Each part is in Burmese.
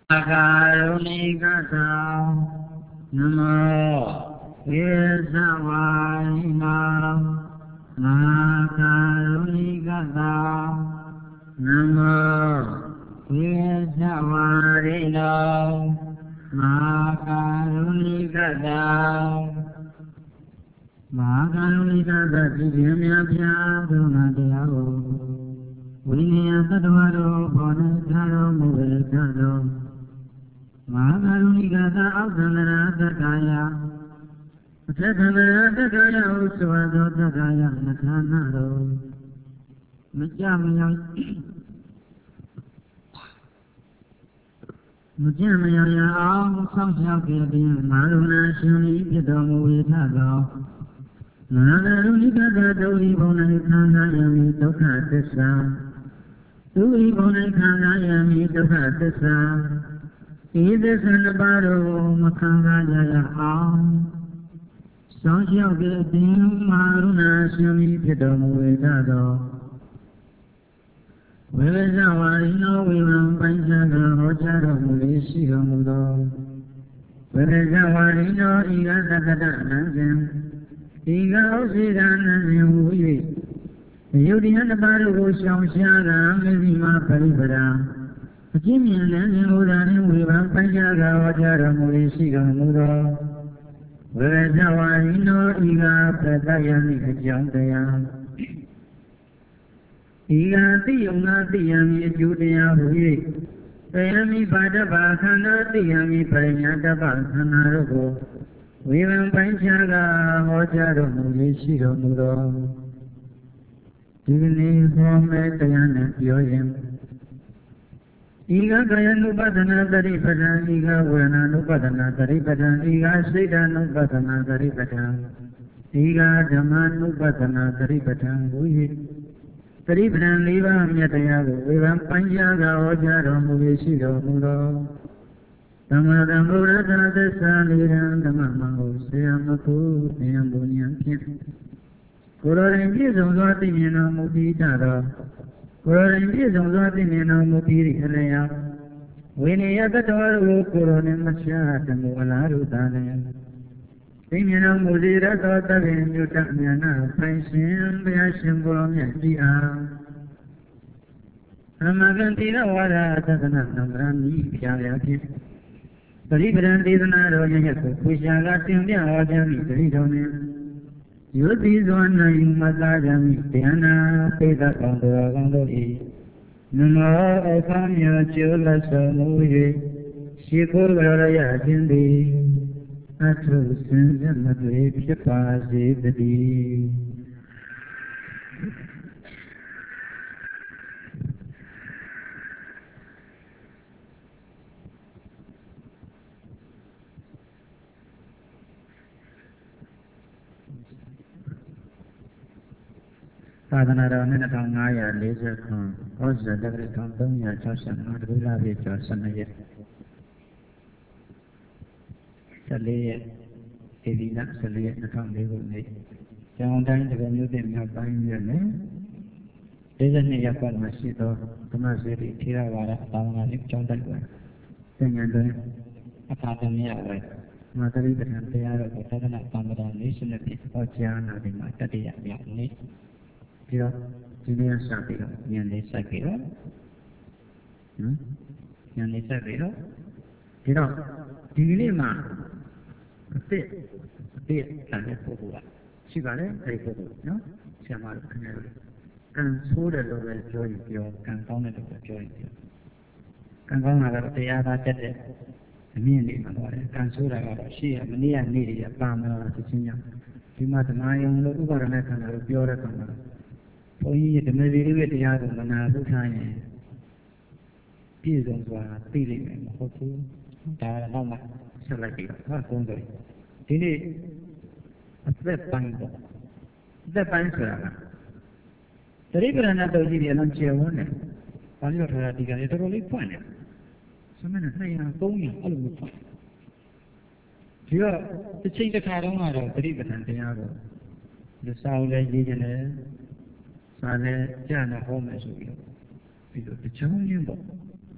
Akarunikata Namo Yesavayina Akarunikata Namo Yesavayina Akarunikata Akarunikata Tidyamya Karunadayavo Vinaya Tattvato Bhonadharo Mudekado Mahakarunikata Avdhanara Takaya Takhanara Takaya Usvado Takaya Nakhanaro Mujamaya Aum Samsakirtin Maruna Shuni Pidomu Vitado Mahakarunikata Dori Bhonadhayami Dukha Tissa Duri Bhonadhayami Dukha Tissa Idhasan Baro Makangaya Aum Samsakirtin Maruna Shuni Pidomu Vitado Vevesavarino Vivam Panchaga Hojaro Mulishiro Mudo Vevesavarino Iga Sakata Nansim Iga Osida Nansim Uvi Yudhiyana Barugo Shamshaga Mizima Paripara Jimmy Nansim Udani Vivam Panchaga Hojaro Mulishiro Mudo Vevesavarino Iga Pratayami Jantaya Igati Yungati Yami Judaya Hui Payami Padaba Khanati Yami Parinyata Bhakhanarugo Vivam Panchaga Hojaro Mulishiro Mudo Divini Home Tayana Yoyam Iga Gayanupadana Daripatan Iga Vananupadana Daripatan Iga Siddhanupadana Daripatan Iga Dhamanupadana Daripatan Hui Tripan Liva Myatayago, Vivam Panchaga Hojaro Mulishiro Mudo Tamadam Buddha Saliran Tamamago Sayamaku Nayambunyan Kim Kurorin Pizongati Nino Muti Tara Kurorin Pizongati Nino Muti Rikalaya Vinayakataru Kuronin Mashatamu Alaru Tanayan Timina Mudira Tota Vinjutamyana Paishim Vyashim Guromyantia Ramagantira Vada Tatanam Rami Pyayaki Paribranti Danaro Yaku Pushagatim Vyavajami Tridoni Yudhi Zwana Yumadajami Tiana Peda Kandura Kandori Nuno Okamya Chula Samuye Shikur Varaya Jindi Atru Sinjamadwe Pishapazidadi Sadhanara Minatangaya Laser Khan, Oza Dagri Kampunya Chosan, Advila Vicha Sanaya Salaya Evina Salaya Nakam Devuni, Jangan dengan Yudhim Yapain Yane, Desanya Yapan Masito, Kamasiri, Tirawara, Tamanip Chandan, dengan Akademi Awal, Matari dengan Tiara, Katana Tamaran, Nationality, Oceana, di Matadi Yakni, Tira, Julia Sapiro, Yandi Sapiro, Yandi Sapiro, Tira, Dilema. Bit and Pogua. She got it, I put it, no? Shamar Canary. And so the Lord joy you can count it with joy. Can go out the other dead. Immediately, can so that she and Mania needed a palm to senior. You must my own over and I can have your camera. For you, the maybe with the other than I look tiny. Peasants were feeling hopeful. How much? Like it, not only. Did it a step bank? The bank. The river and other Libyan and Chiawane. All your radical literally funny. Some men say I'm going all the time. You are to change the car on the river and the other. The South Legion, Sale, Jana, home as we go. The Chong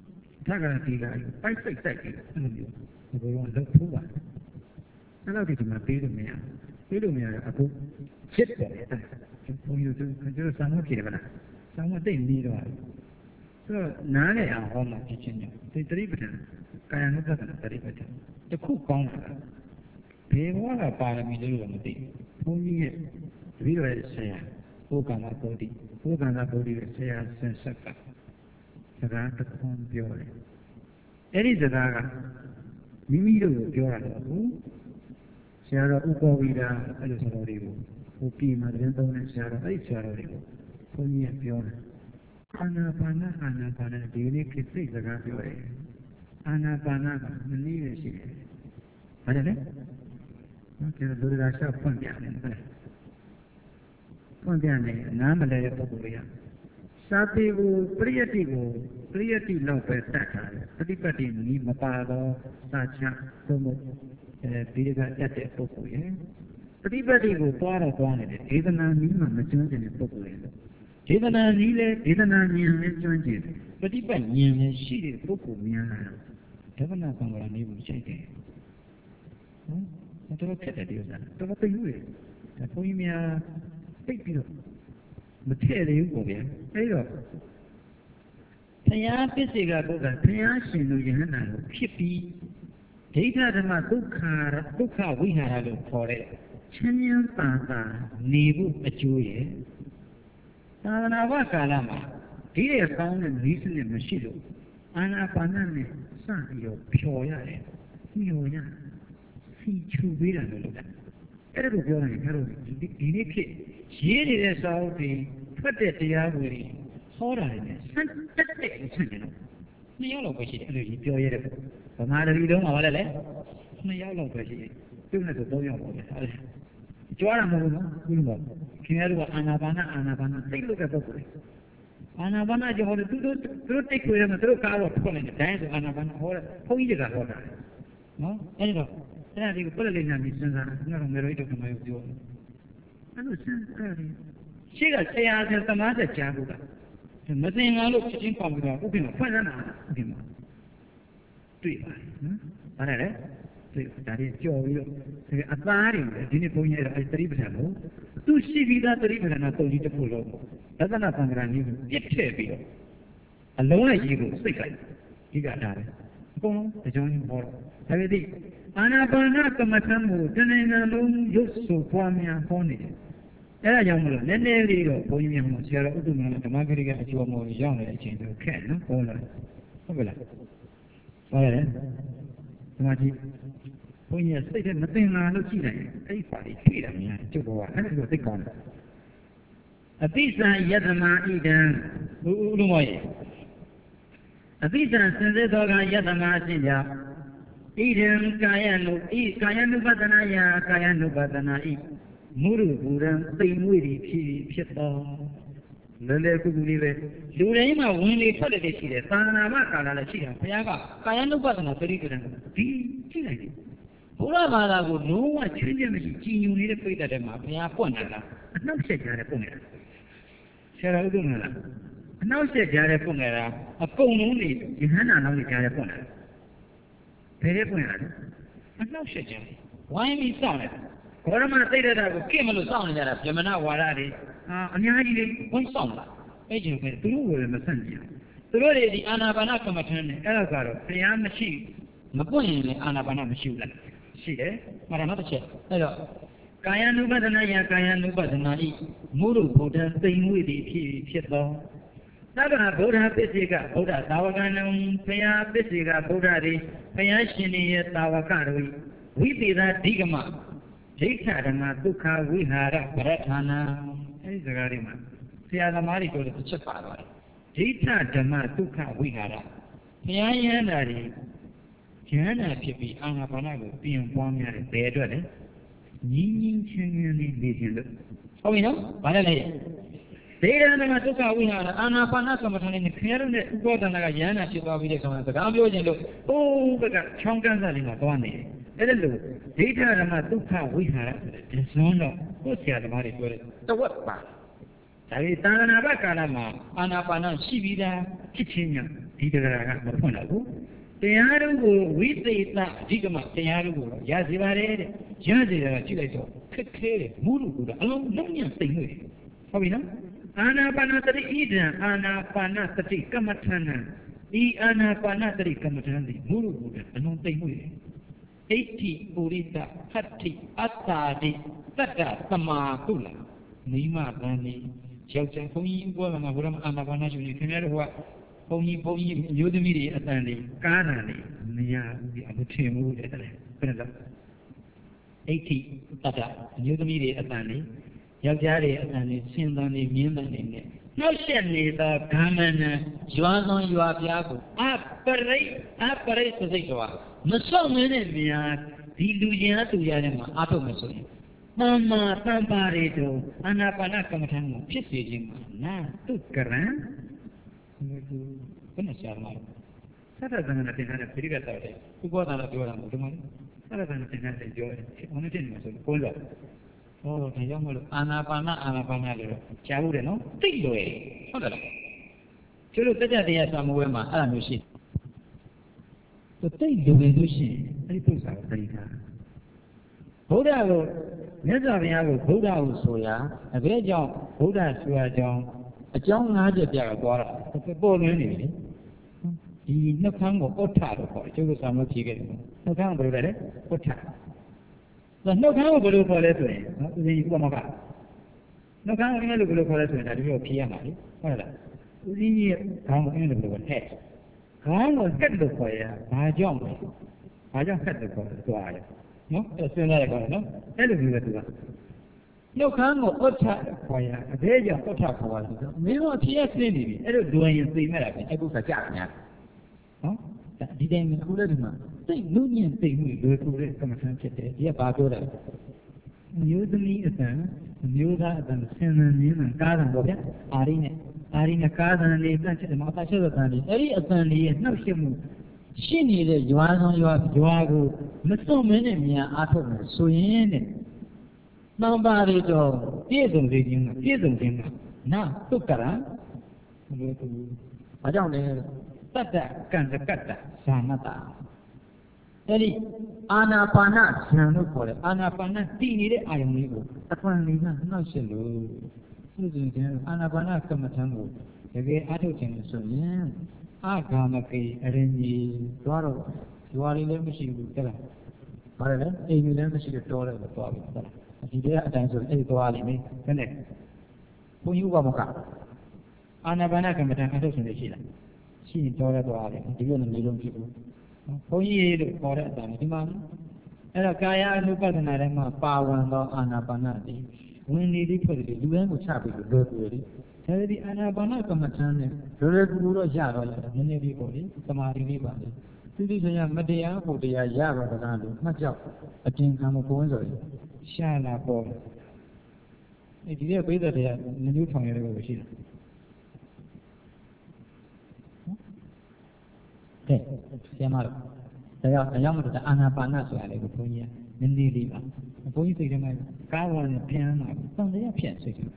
他个地个摆塞塞的，不用冷土吧？那老弟怎么背都没有，背都没有啊不，chết的，朋友就是三个皮的吧？三个对你的话，这个哪里啊？好嘛，之前的，这里不成，该样子的这里不成，这苦光了。别忘了把那米都用的，朋友为了谁呀？我干那高地，我干那高地的谁呀？真是个。စကားတစ်ခွန်းပြောတယ်အဲ့ဒီစကားကမိမိတို့ကိုပြောတာတော့ဟုတ်ဆရာတော်ဥပ္ပဝိဒအဲ့လိုဆရာတော်တွေကိုဟိုပြည်မှာသတင်းသုံးတဲ့ဆရာတော်အဲ့ဒီဆရာတော်တွေကိုဘုန်းကြီးကပြောတယ်အာနာပါနဒီနေ့ခေတ်စိတ်စကားပြောတယ်အာနာပါနကမနည်းရရှိတယ်ဘာလဲနော်ကျတော့လူရာရှောက်ဖွင့်ပြတယ်ဟုတ်လားဖွင့်ပြနေနားမလဲတဲ့ပုဂ္ဂိုလ်တွေကစာပေကိုပရိယတ္တိလောက်ပဲတတ်တာပฏิပတ်တိနီးမပါတော့စာချသုံးဖို့ဒီကတက်တဲ့ပုဂ္ဂိုလ်ရဲ့ပฏิပတ်တိကိုသွားနေတယ်ဒေသနာနီးမှမကျွမ်းကျင်တဲ့ပုဂ္ဂိုလ်ရဲ့ဒေသနာနီးလေဒေသနာဉာဏ်နဲ့ကျွမ်းကျင်ပฏิပတ်ဉာဏ်နဲ့ရှိတဲ့ပုဂ္ဂိုလ်များဒေသနာသံဃာနီးကိုရှိတယ်ဟုတ်တော်ခက်တဲ့ဒီဥစ္စာတော်သိယူတယ်ဘုန်းကြီးများသိပြီးတော့မထည့်သေးဘူးဗျာအဲ့တော့ဘုရားပစ္စေကဘုရားဘုရားရှင်လူယဟနာကိုဖြစ်ပြီးဒိဋ္ဌဓမ္မဒုက္ခဝိဟာရလို့ခေါ်တဲ့ချင်းချင်းသာနေဖို့အကျိုးရဲ့သာသနာ့ဘကာလမှာဒီရဲ့ကောင်းတဲ့နည်းစနစ်မရှိလို့အာနာပါနနဲ့စပြီးတော့ဖြော်ရတယ်ညှို့ရစီချူပေးတယ်လို့လုပ်တာအဲ့ဒါကိုပြောတယ်ခင်ဗျားတို့ဒီနေ့ဖြစ်ရေးနေတဲ့စာအုပ်တွေဖတ်တဲ့တရားတွေဟောတာတွေနဲ့ဆန်းတက်တဲ့ဆန်းတယ်နော်နှစ်ယောက်လောက်ပဲရှိတယ်အဲ့လိုကြီးပြောရတဲ့ဗမာတတိလုံးမှာဘာလဲလဲနှစ်ယောက်လောက်ပဲရှိတယ်ပြုတ်နေဆို3ယောက်ပေါ့ဗျာအဲ့ဒါကြွားတာမဟုတ်ဘူးနော်ဘူးလို့ခင်ဗျားတို့ကအာနာပါနသိလို့တဲ့ပုဂ္ဂိုလ်အာနာပါနကြောင့်သူတို့တိတ်ခွေရမှာသူတို့ကားတော့ထွက်နေတယ်တိုင်းဆိုအာနာပါနဟောတယ်ဘုန်းကြီးတွေကဟောတာနော်အဲ့ဒါအဲ့ဒါဒီကိုပြလက်လေးညာပြီးစဉ်းစားတာငါတို့မေရိုက်တော့ကမယုံပြောအဲ့လိုစဉ်းစားတယ်ရှိကဆရာသမားတဲ့ကြားဘူးကမသိငါလို့ချက်ချင်းပေါက်ပြီးတော့ဥပ္ပင်ဖွင့်လာတာဒီမှာတွေ့ပါတယ်နော်အဲ့ဒါလေတွေ့ဒါတွေကြော်ပြီးတော့အသားတွေဒီနေ့ဘုန်းကြီးအဲ့တတိပဋ္ဌာန်ကိုသူရှိပြီးသားတတိပဋ္ဌာန်တုံကြီးတစ်ခုလုံးသဒ္ဒနာသံဃာနည်းကိုပြစ်ထည့်ပြီးတော့အလုံးနဲ့ရေးကိုစိတ်လိုက်ဒီကဒါပဲအကုန်လုံးအကြောင်းကြီးဟောတော့ဒါပေမဲ့အာနာပါနကမ္မထံကိုတဏှာလုံးရုပ်ဆိုပွားများဟောနေတယ်အဲ့ဒါကြောင့်မလို့နည်းနည်းလေးတော့ဘုန်းကြီးများဆရာတော်ဥဒ္ဓမနဓမ္မဂရိကအကျိုးမောရောက်နေတဲ့အချိန်ဆိုခက်နော်ဟောလာဟုတ်ကဲ့လားဟုတ်ရတယ်ဒီမှာကြည့်ဘုန်းကြီးစိတ်ထဲမသိလာလို့ကြည့်လိုက်အဲ့ဒီပါလေးတွေ့တာများကျုပ်ကအဲ့ဒါကိုသိကောင်းတယ်အတိသံယတမဣဒံဥဒ္ဓမောရေအတိသံစင်စစ်သောကယတမအရှင်ကြောင့်ဣဒံကာယ ानु ပဒနာယကာယ ानु ပဒနာဤမုရုဘူရံသိမ်မွေတွေဖြစ်သောလည်းကုကူလေးပဲလူတိုင်းမှာဝင်လေထွက်လေရှိတယ်သာသနာ့ကာလလည်းရှိတယ်ဘုရားကကာယ ानु ပဒနာပရိက္ခဏဒီကြည့်လိုက်တယ်ဘုရားဘာသာကိုလုံးဝချင်းချင်းမရှိကြည်ညိုနေတဲ့ပြိတ္တတွေမှာဘုရားပွင့်လာတာအနှောက်အယှက်ကြားတဲ့ပွင့်နေတာဆရာတော်ဥဒ္ဓမလားအနှောက်အယှက်ကြားတဲ့ပွင့်နေတာအကုန်လုံးနေယဟန္တာနောက်နေကြားတဲ့ပွင့်နေတာဘယ်ပွင့်လာလဲအနှောက်အယှက်ကြားဝိုင်းပြီးစောင့်နေတာဘောရမသိတဲ့တာကိုကြည့်မလို့စောင့်နေကြတာဗြဟ္မဏဝါဒတွေအများကြီးလေးဝိုင်းစောင့်လာအဲ့ဒီပဲသူတို့ကလည်းမဆန့်ကျင်သူတို့တွေဒီအာနာပါနကမ္မထမ်းနဲ့အဲ့ဒါကတော့တရားမရှိမပွင့်ရင်လည်းအာနာပါနမရှိဘူးလားရှိတယ်မှာတော့တစ်ချက်အဲ့တော့ကာယ ानु ပဒနာယကာယ ानु ပဒနာဤမုရုဗုဒ္ဓသိမ်မွေသည်ဖြစ်သောသဗ္ဗဗုဒ္ဓပစ္စေကဗုဒ္ဓသာဝကံဘုရားပစ္စေကဗုဒ္ဓသည်ဘုရားရှင်ရဲ့သာဝကတို့ဝိသေသဓိကမဒိဋ္ဌဓမ္မဒုက္ခဝိဟာရပရဌာနာအဲဒီစကားလေးမှာဆရာသမားတွေပြောတဲ့တစ်ချက်ပါသွားတယ်ဒိဋ္ဌဓမ္မဒုက္ခဝိဟာရဘုရားယန္တာတွေဉာဏ်နာဖြစ်ပြီးအာနာပါနကိုပြင်ပွားများတယ်ဘယ်အတွက်လဲငြင်းငြင်းချင်းချင်းလေးနေခြင်းလို့ဟုတ်ပြီနော်ဗါလဲလေဒိဋ္ဌဓမ္မဒုက္ခဝိဟာရအာနာပါနကမ္မထာနဲ့ခင်ဗျားတို့နဲ့ဥပ္ပဒနာကယန္တာဖြစ်သွားပြီးတဲ့ကောင်ကစကားပြောခြင်းလို့ဟိုးဘက်ကချောင်းကန်းစားလေးမှာသွားနေတယ်အဲ့ဒါလို့ဒိဋ္ဌဓမ္မဒုက္ခဝိဟာရဒီစွန်းတော့ကိုယ်ဆရာသမားတွေပြောတယ်တဝက်ပါဒါပေမဲ့သာသနာ့ဘကာလမှာအာနာပါနရှိပြီးသားဖြစ်ခြင်းကြောင့်ဒဒီတရာကမဖွင့်တော့ဘူးတရားတို့ကိုဝိသေသအဓိကမှတရားတို့ကိုရစေပါတယ်တဲ့ရစေတာကကြည့်လိုက်တော့ခက်ခဲတယ်မူလူကူတာအလုံးလုံးညံ့သိမ့်လို့ဟုတ်ပြီနော်အာနာပါနသတိဣဒံအာနာပါနသတိကမ္မထဏံဤအာနာပါနသတိကမ္မထံသည်မူလူကူတာအလုံးသိမ့်လို့ဣတိပုရိသဟတ္တိအတ္တာတိတတ္တသမာကုလမိမတန်နေယောက်ျားဘုန်းကြီးဘောကမှာဘုရားအာနာပါနရှင်ခင်ဗျားတို့ကဘုန်းကြီးမျိုးသမီးတွေအတန်တွေကားတာတွေမရဘူးအမထင်ဘူးတဲ့တဲ့ဘယ်လိုလဲဣတိတတ္တမျိုးသမီးတွေအတန်တွေယောက်ျားတွေအတန်တွေစင်တန်တွေမြင်းတန်တွေနဲ့နှောက်ရက်နေသောဂမနံရွာသွန်ရွာပြားကိုအပရိသစိတ်တော်မစောင့်မင်းနဲ့များဒီလူချင်းအတူရတဲ့မှာအားထုတ်မယ်ဆိုရင်သမ္မာသံပါရိတောအာနာပါနကမ္မထံကိုဖြစ်စေခြင်းမှာနာတုကရံဘယ်နဲ့ရှာမှာသတ္တသံဃာတင်တဲ့ပြိကတ်တဲ့ဥပဒါလာပြောတာမဟုတ်ဘူးမလားသတ္တသံဃာတင်တဲ့ပြောတယ်ဘုန်းကြီးတင်မှာဆိုကိုယ်တော့ဟောဒါကြောင့်မလို့အာနာပါနလို့ကြားဘူးတယ်နော်သိလွယ်ဟုတ်တယ်လားကျတို့တက်ကြတရားစာမဝဲမှာအဲ့လိုမျိုးရှိသူသိလွယ်လို့ရှိရင်အဲ့ဒီပု္ပ္ပာကိုသိတာဘုရားကိုမြတ်စွာဘုရားကိုဘုရားကိုဆိုရာအဘယ်ကြောင့်ဘုရားဆိုရာကြောင့်အကြောင်း၅ချက်ပြတော့သွားတာပေါ်လွင်နေပြီဒီနှုတ်ခမ်းကိုဩထလို့ခေါ်တယ်ကျုပ်တို့စာမဖြေခဲ့တယ်နှုတ်ခမ်းကိုဘယ်လိုလဲဩထနှုတ်ခမ်းကိုဘယ်လိုခေါ်လဲဆိုရင်နော်ဦးဇင်းဥပမာကနှုတ်ခမ်းကိုအင်္ဂလိပ်လိုဘယ်လိုခေါ်လဲဆိုရင်ဒါဒီလိုဖြေရမှာလေဟုတ်လားဦးဇင်းရဲ့ခေါင်းကိုအင်္ဂလိပ်လိုခေါ် head ခေါင်းကို head လို့ခေါ်ရဘာကြောင့်လဲဘာကြောင့် head လို့ခေါ်လဲသွားရနော်အဲ့ဆွေးနွေးရခေါ်တယ်နော်အဲ့လိုမျိုးပဲသူကနှုတ်ခမ်းကိုဩထခေါ်ရအဘဲကြောင့်ဩထခေါ်ပါလို့ဆိုမင်းတို့အဖြေဆင်းနေပြီအဲ့လိုဒွန်ရင်သိမဲ့တာပဲအဲ့ကုသကြတယ်များနော်ဒီတိုင်းမှာအခုလည်းဒီမှာသိနုညံ့သိမှုလွယ်ကူတဲ့ကမ္မထံဖြစ်တယ်ဒီကဘာပြောတာမျိုးသမီးအတန်မျိုးသားအတန်ဆင်းရဲနေမှာကားတယ်ပေါ့ဗျာအာရီနဲ့ကားတယ်လေးတန့်ချစ်မှာအတရှိတဲ့တန်လေးအဲ့ဒီအတန်လေးရဲ့နှောက်ယှက်မှုရှိနေတဲ့ရွာဆောင်ရွာကိုမစွန့်မင်းနဲ့မြန်အားထုတ်မယ်ဆိုရင်တဲ့နှောင်းပါရီတော့ပြည့်စုံခြင်းနာတုတ်ကရံလွယ်ကူဘာကြောင့်လဲတတ္တကံတကတ္တဇာနတအဲ့ဒီအာနာပါနဇံလို့ခေါ်တယ်အာနာပါနတည်နေတဲ့အာယုံလေးကိုအထွန်းလေးကနှောက်ရှက်လို့သူစဉ်ချင်းအာနာပါနကမ္မထံကိုတကယ်အားထုတ်ခြင်းလို့ဆိုရင်အာဂါမကေအရင်ကြီးသွားတော့ဇွာလေးလည်းမရှိဘူးတဲ့လားဘာလဲအိမ်ကြီးလည်းမရှိတော့တော်တယ်လို့သွားပြီတဲ့လားဒီတည်းအတိုင်းဆိုအဲ့ဒီသွားလိမ့်မယ်ဘယ်နဲ့ဘုန်းကြီးဥပမာကအာနာပါနကမ္မထံအားထုတ်ခြင်းလေးရှိလားရှိရင်တော်ရသွားတယ်ဒီလိုမျိုးလုံးဖြစ်ဘူးဘုန်းကြီးလို့ခေါ်တဲ့အတိုင်းဒီမှာအဲ့တော့ကာယအနုပဒနာထဲမှာပါဝင်သောအာနာပါနတိဝင်နေသည့်ဖြစ်တယ်လူတိုင်းကိုချပြီးလွယ်ကူတယ်အဲဒီအာနာပါနကမ္မထံနဲ့လွယ်ကူတော့ရတော့လေနည်းနည်းလေးပေါ့လေသမာဓိလေးပါလေသူတိဆရာမတရားဟုတ်တရားရတော့တကားလို့မှတ်ကြောက်အကျဉ်းခံမပေါ်ဆိုရင်ရှာလာပေါ်ဒီရဲ့ပိဿတရားနည်းနည်းထောင်ရတယ်ကိုရှိတယ်ဆရာမတို့ဒါကြောင့်မလို့အာနာပါနဆိုတာလေကိုဘုန်းကြီးကနည်းနည်းလေးပါဘုန်းကြီးစိတ်ထဲမှာကားဝင်ပြန်လာတယ်တန်တရားဖြစ်စိတ်ထဲ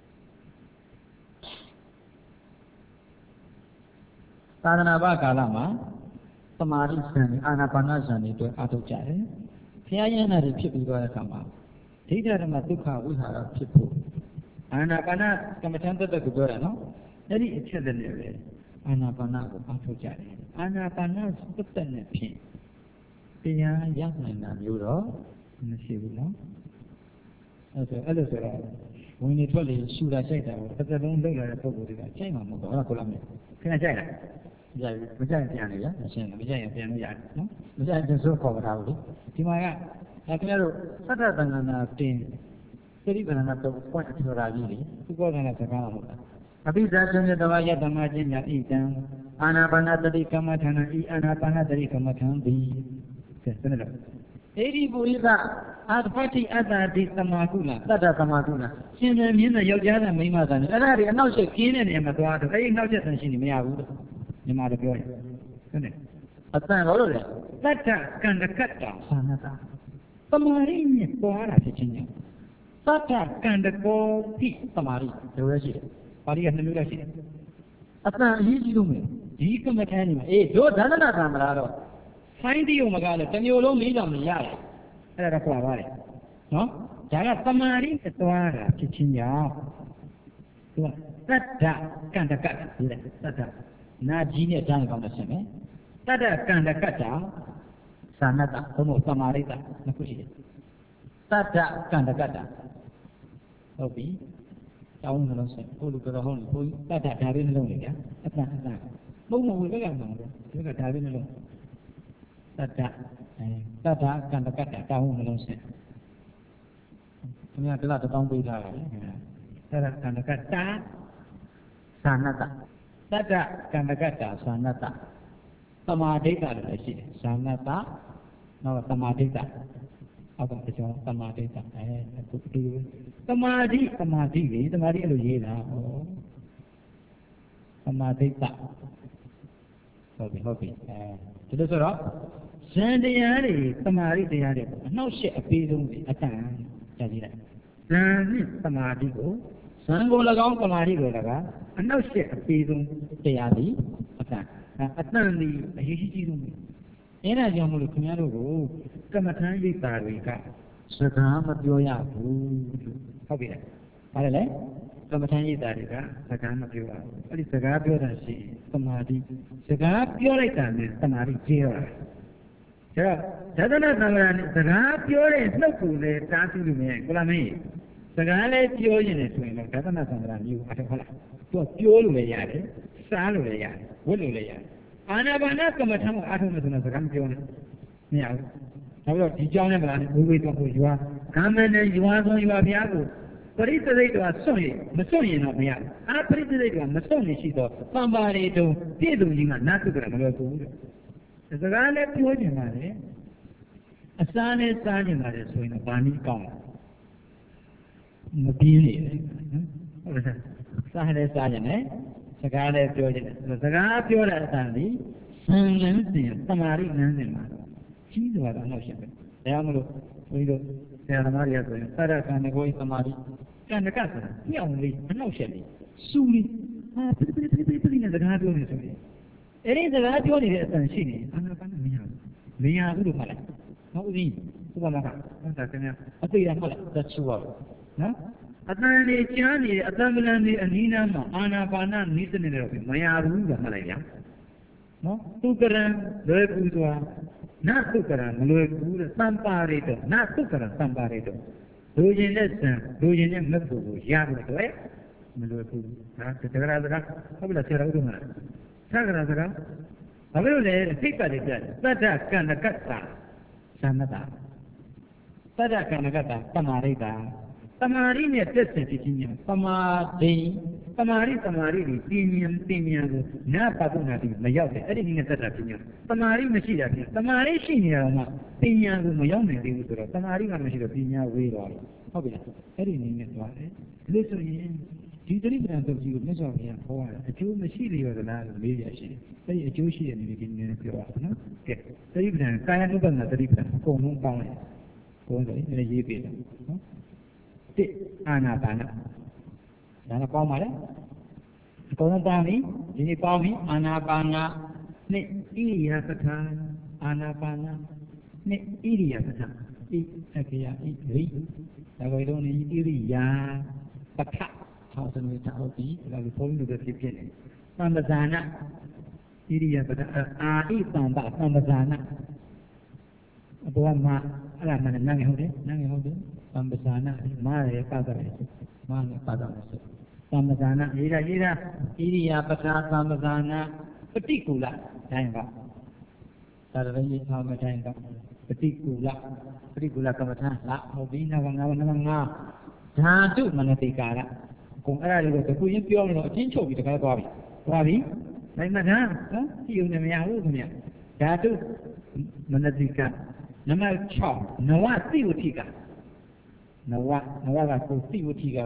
သာသနာ့ဘာကာလမှာသမာဓိဆံအာနာပါနဆံတွေအတွက်အားထုတ်ကြတယ်ဘုရားရဟန္တာတွေဖြစ်ပြီးသွားတဲ့အခါမှာဒိဋ္ဌဓမ္မဒုက္ခဝိဟာရဖြစ်ဖို့အာနာပါနကမ္မထံတသက်ကိုပြောတာနော်အဲ့ဒီအချက်တွေလည်းပဲအာနာပါနကိုအားထုတ်ကြတယ်အာနာပါနသက်သက်နဲ့ဖြင့်တရားရနိုင်တာမျိုးတော့မရှိဘူးနော်အဲ့လိုဆိုတော့ဝင်နေထွက်လေရှူတာချိန်တာကိုတစ်သက်လုံးလုပ်လာတဲ့ပုံစံတွေကချိန်မှာမဟုတ်တော့ဟုတ်လားမလဲခင်ဗျာချိန်လားမကြိုက်ဘူးမကြိုက်ပြန်လေဗျာအရှင်းမကြိုက်ရင်ပြန်လို့ရတယ်နော်မကြိုက်ရင်ဆိုခေါ်မထားဘူးလေဒီမှာကခင်ဗျားတို့သတ္တသံဃာနာတင်သတိပ္ပဏနာတော့ပွင့်ထရာကြီးလေသူကောတဲ့စကားဟုတ်လားအပိဓာရှင်တဝါယတမချင်းညာဣတံအာနာပါနတတိကမ္မထာနဤအာနာပါနတတိကမ္မထံဒီကဲစနေလို့ဧရိပုရိသအာသတိအတ္တတိသမာကုလတတ္တသမာကုလရှင်တယ်မြင်းတဲ့ယောက်ျားနဲ့မိန်းမသားနဲ့အဲ့ဒါတွေအနောက်ချက်ခင်းတဲ့နေရာမှာသွားတော့အဲ့ဒီနောက်ချက်ဆန်ရှင်နေမရဘူးညီမတို့ပြောရင်စနေအတန်ဘာလို့လဲတတ္တကန္တကတ္တသာနတာသမာရိနဲ့ပေါ်လာဖြစ်ခြင်းကြောင့်သတ္တကန္တကောတိသမာရိလိုရရှိတယ်ပါဠိက2မျိုးလည်းရှိတယ်အတန်အရေးကြီးလို့မယ်ဒီကမ္မထမ်းနေမှာတို့ဒါနနာသံမလားတော့ဆိုင်းတိယုံမကားလဲတစ်မျိုးလုံးလေးတောင်မရတယ်အဲ့ဒါတော့ခွာပါတယ်နော်ဒါကသမာဓိအသွားတာဖြစ်ချင်းကြောင့်သူကတတ္တကန္တကတ်လေတတ္တနာကြီးနဲ့ကြားနေကောင်းတယ်ဆင်မယ်တတ္တကန္တကတ်တာသာနတ္တဘုံသမာဓိတနှစ်ခုရှိတယ်တတ္တကန္တကတ်တာဟုတ်ပြီတောင်းနှလုံးဆင်ကိုလူတော်ဟုတ်လို့တတ္တဒါပဲနှလုံးလေဗျာအတ္တဘုံမဝေကမှာလို့ဒီကဒါပဲနှလုံးတတ္တတတ္တကန္တကတ်တာတောင်းနှလုံးဆင်ခင်ဗျာဒီလားတောင်းပေးထားတာလေတတ္တကန္တကတ်တာသာနတ္တတတ္တကန္တကတ္တာသာနတ္တသမာဓိတ္တလည်းရှိတယ်သာနတ္တနောက်သမာဓိတ္တအောက်ကပြောသမာဓိတ္တအခုဒီသမာဓိလေသမာဓိအဲ့လိုရေးတာဟောသမာဓိတ္တဟုတ်ပြီဒီလိုဆိုတော့ဇန်တရားတွေသမာဓိတရားတွေအနှောက်အယှက်အပေးဆုံးအတန်ကြားကြည့်လိုက်ဇန်နဲ့သမာဓိကိုဇန်ကို၎င်းသမာဓိကို၎င်းအနှောက်အယှက်အပေးဆုံးတရားသည်အတန်သည်အရေးကြီးဆုံးပဲအဲ့ဒါကြောင့်မလို့ခင်ဗျားတို့ကိုကမ္မထမ်းရိပ်သာတွေကစကားမပြောရဘူးဟုတ်ပြီလားဘာလဲကမ္မထမ်းရိပ်သာတွေကစကားမပြောရဘူးအဲ့ဒီစကားပြောတာရှိသမာဓိစကားပြောလိုက်တာနဲ့သမာဓိကျရတာဒါတော့ဒါသနာသံဃာနဲ့စကားပြောတဲ့နှုတ်ကိုလည်းတားဆီးလို့မရဘူးဟုတ်လားမင်းစကားလည်းပြောရင်လည်းဆိုရင်တော့ဒါသနာသံဃာမျိုးအထက်ဟုတ်လားသူကပြောလို့လည်းရတယ်စားလို့လည်းရတယ်ဝတ်လို့လည်းရတယ်အာနာပါနကမ္မထမ်းကိုအားထုတ်လို့ဆိုတော့စကားမပြောနဲ့မရဘူးနောက်တော့ဒီကြောင်းနဲ့မလားဝိဝေတော့ကိုရွာဂမန်နဲ့ရွာဆုံးရွာဘုရားကိုပရိသေသိတော်ဆွန့်ရင်မဆွန့်ရင်တော့မရဘူးပရိသေသိတော်မဆွန့်နေရှိတော့သံပါရီတုံပြည့်စုံခြင်းကနာတုကရမလွယ်ဘူးတဲ့စကားလည်းပြောချင်ပါလေအစားနဲ့စားချင်ပါလေဆိုရင်တော့ဘာနည်းကောင်းမပြင်းနေတယ်ဟုတ်လားစားလည်းစားချင်တယ်စကားလည်းပြောချင်တယ်စကားပြောတဲ့အတန်ဒီဆံလန်းစဉ်သမာဓိလန်းစဉ်မှာကြီးစွာတော့နောက်ရှိတယ်။ဒါမှမဟုတ်ဘုန်းကြီးတို့ဆရာသမားတွေကဆိုရင်သရကံကိုသမာဓိကံကဆိုတာညောင်လေးအနောက်ရှိတယ်။စူလီပြနဲ့စကားပြောနေဆိုရင်အဲ့ဒီစကားပြောနေတဲ့အတန်ရှိနေအာနာပါနမရဘူး။မရဘူးလို့မှတ်လိုက်။ဟုတ်ပြီ။ဥပမာကဟုတ်တာခင်ဗျာအသိရမှတ်လိုက်သက်ချူပါနော်။အတန်လေးကြားနေတဲ့အတန်ကလန်လေးအနီးနားမှာအာနာပါနနိစ္စနေတယ်မရဘူးလို့မှတ်လိုက်ရ။နော်သူကရံလွယ်ပူစွာနာသုကရံမလွယ်ဘူးတဲ့သံပါရိတောနာသုကရံသံပါရိတောလူကျင်တဲ့ဇံလူကျင်တဲ့မက်ဖို့ကိုရဖို့အတွက်မလွယ်ဘူးဒါတကယ်စကားဟုတ်ပြီလားဆရာတို့ကသက္ကရာစကားဘာဖြစ်လို့လဲသိပတ်တယ်ပြတယ်သတ္တကန္တကတ္တာသမတ္တသတ္တကန္တကတ္တာသမာရိတာသမာဓိနဲ့တက်ဆက်ဖြစ်ခြင်းကြောင့်သမာဓိကိုပညာကိုနာပါဒနာတိမရောက်တယ်အဲ့ဒီနည်းနဲ့တက်တာဖြစ်ညာသမာဓိမရှိတာဖြစ်သမာဓိရှိနေတာကပညာကိုမရောက်နိုင်သေးဘူးဆိုတော့သမာဓိကမရှိတော့ပညာဝေးသွားတယ်ဟုတ်ပြီလားအဲ့ဒီနည်းနဲ့သွားတယ်ဒါလို့ဆိုရင်ဒီတိပ္ပံတုတ်ကြီးကိုမြတ်စွာဘုရားဟောတာအကျိုးမရှိလျော်သလားလို့မေးရရှိတယ်အဲ့ဒီအကျိုးရှိတဲ့နည်းဒီနည်းနဲ့ပြောတာနော်ကဲတိပ္ပံကာယ ानु ပနာတိပ္ပံအကုန်လုံးပေါင်းလိုက်ဘုန်းကြီးလည်းရေးပေးတယ်နော်တိအာနာပါနဒါကပေါင်းပါလေအကုန်လုံးပေါင်းပြီဒီနေ့ပေါင်းပြီအာနာပါနနဲ့ဣရိယာပဋ္ဌာန်အာနာပါနနဲ့ဣရိယာပဋ္ဌာန်ဣအခရာဣရိဒါကိုလုံးနေဣရိယာပဋ္ဌာန်ဟောစနေချောက်ပြီးဒါကိုဘုန်းကြီးတို့ဖြစ်ဖြစ်နေသံပဇာနာဣရိယာပဋ္ဌာန်အာဣသံပသံပဇာနာအပေါ်မှာအဲ့ဒါမှလည်းနားငယ်ဟုတ်တယ်နားငယ်ဟုတ်တယ်သံပဇာနာမာရယ်ပတ်တယ်မာနဲ့ပတ်တယ်သံပဇာနာရေးတာဣရိယာပဋ္ဌာသံပဇာနာပฏิကူလတိုင်းကဒါလည်းရေးထားမှတိုင်းကပฏิကူလကမ္မထာလာဟုတ်ပြီငါဓာတုမနတိကာရကိုအဲ့ဒါလေးကိုတခုချင်းပြောလို့အချင်းချုပ်ပြီးတခါသွားပြီနိုင်မထားနော်ကြည့်ုံနဲ့မရဘူးခင်ဗျဓာတုမနတိကနံပါတ်6နဝတိဝတိကနဝကကိုတိဝတိက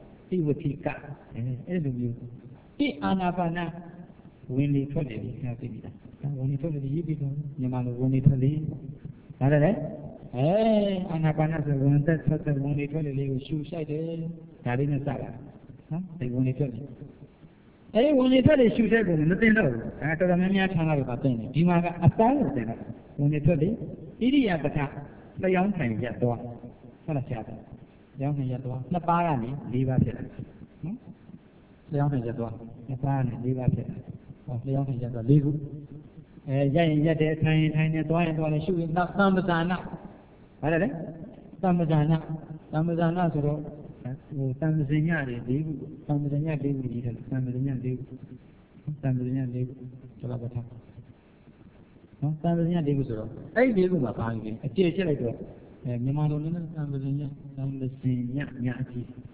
အဲ့လိုမျိုးဒီအာနာပါနဝင်လေထွက်လေခါသိပြီလားဝင်လေထွက်လေရေးပြီးတော့မြန်မာလိုဝင်လေထွက်လေဒါလည်းအာနာပါနဆိုဝင်သက်ထွက်ဝင်လေထွက်လေလေးကိုရှူဆိုင်တယ်ဒါလေးနဲ့စတာနော်ဒီဝင်လေထွက်လေအဲ့ဒီဝင်နေထွက်လေရှုတဲ့ကိုမသိတော့ဘူးအဲတော်တော်များများဌာနတွေမှာသိနေဒီမှာကအပေါင်းကိုသိတယ်ဝင်နေထွက်လေဣရိယာပထလျောင်းထိုင်ရက်သွားဟုတ်လားဆရာလျောင်းထိုင်ရက်သွားနှစ်ပါးကနေ၄ပါးဖြစ်တယ်နော်လျောင်းထိုင်ရက်သွားနှစ်ပါးကနေ၄ပါးဖြစ်တယ်ဟောလျောင်းထိုင်ရက်သွား၄ခုရက်ရင်ရက်တယ်ထိုင်ရင်ထိုင်တယ်သွားရင်သွားတယ်ရှုရင်နောက်သံပဇာနာဘာလဲသံပဇာနာဆိုတော့ဟိုတံပဇညတွေ၄ခုတံပဇည၄ခုကြီးတယ်တံပဇည၄ခုတံပဇည၄ခုတော်တော်ထားနော်တံပဇည၄ခုဆိုတော့အဲ့ဒီ၄ခုမှာဘာကြီးလဲအကျေချက်လိုက်တော့မြန်မာလိုနဲ့တံပဇညညာအကြီးလေအ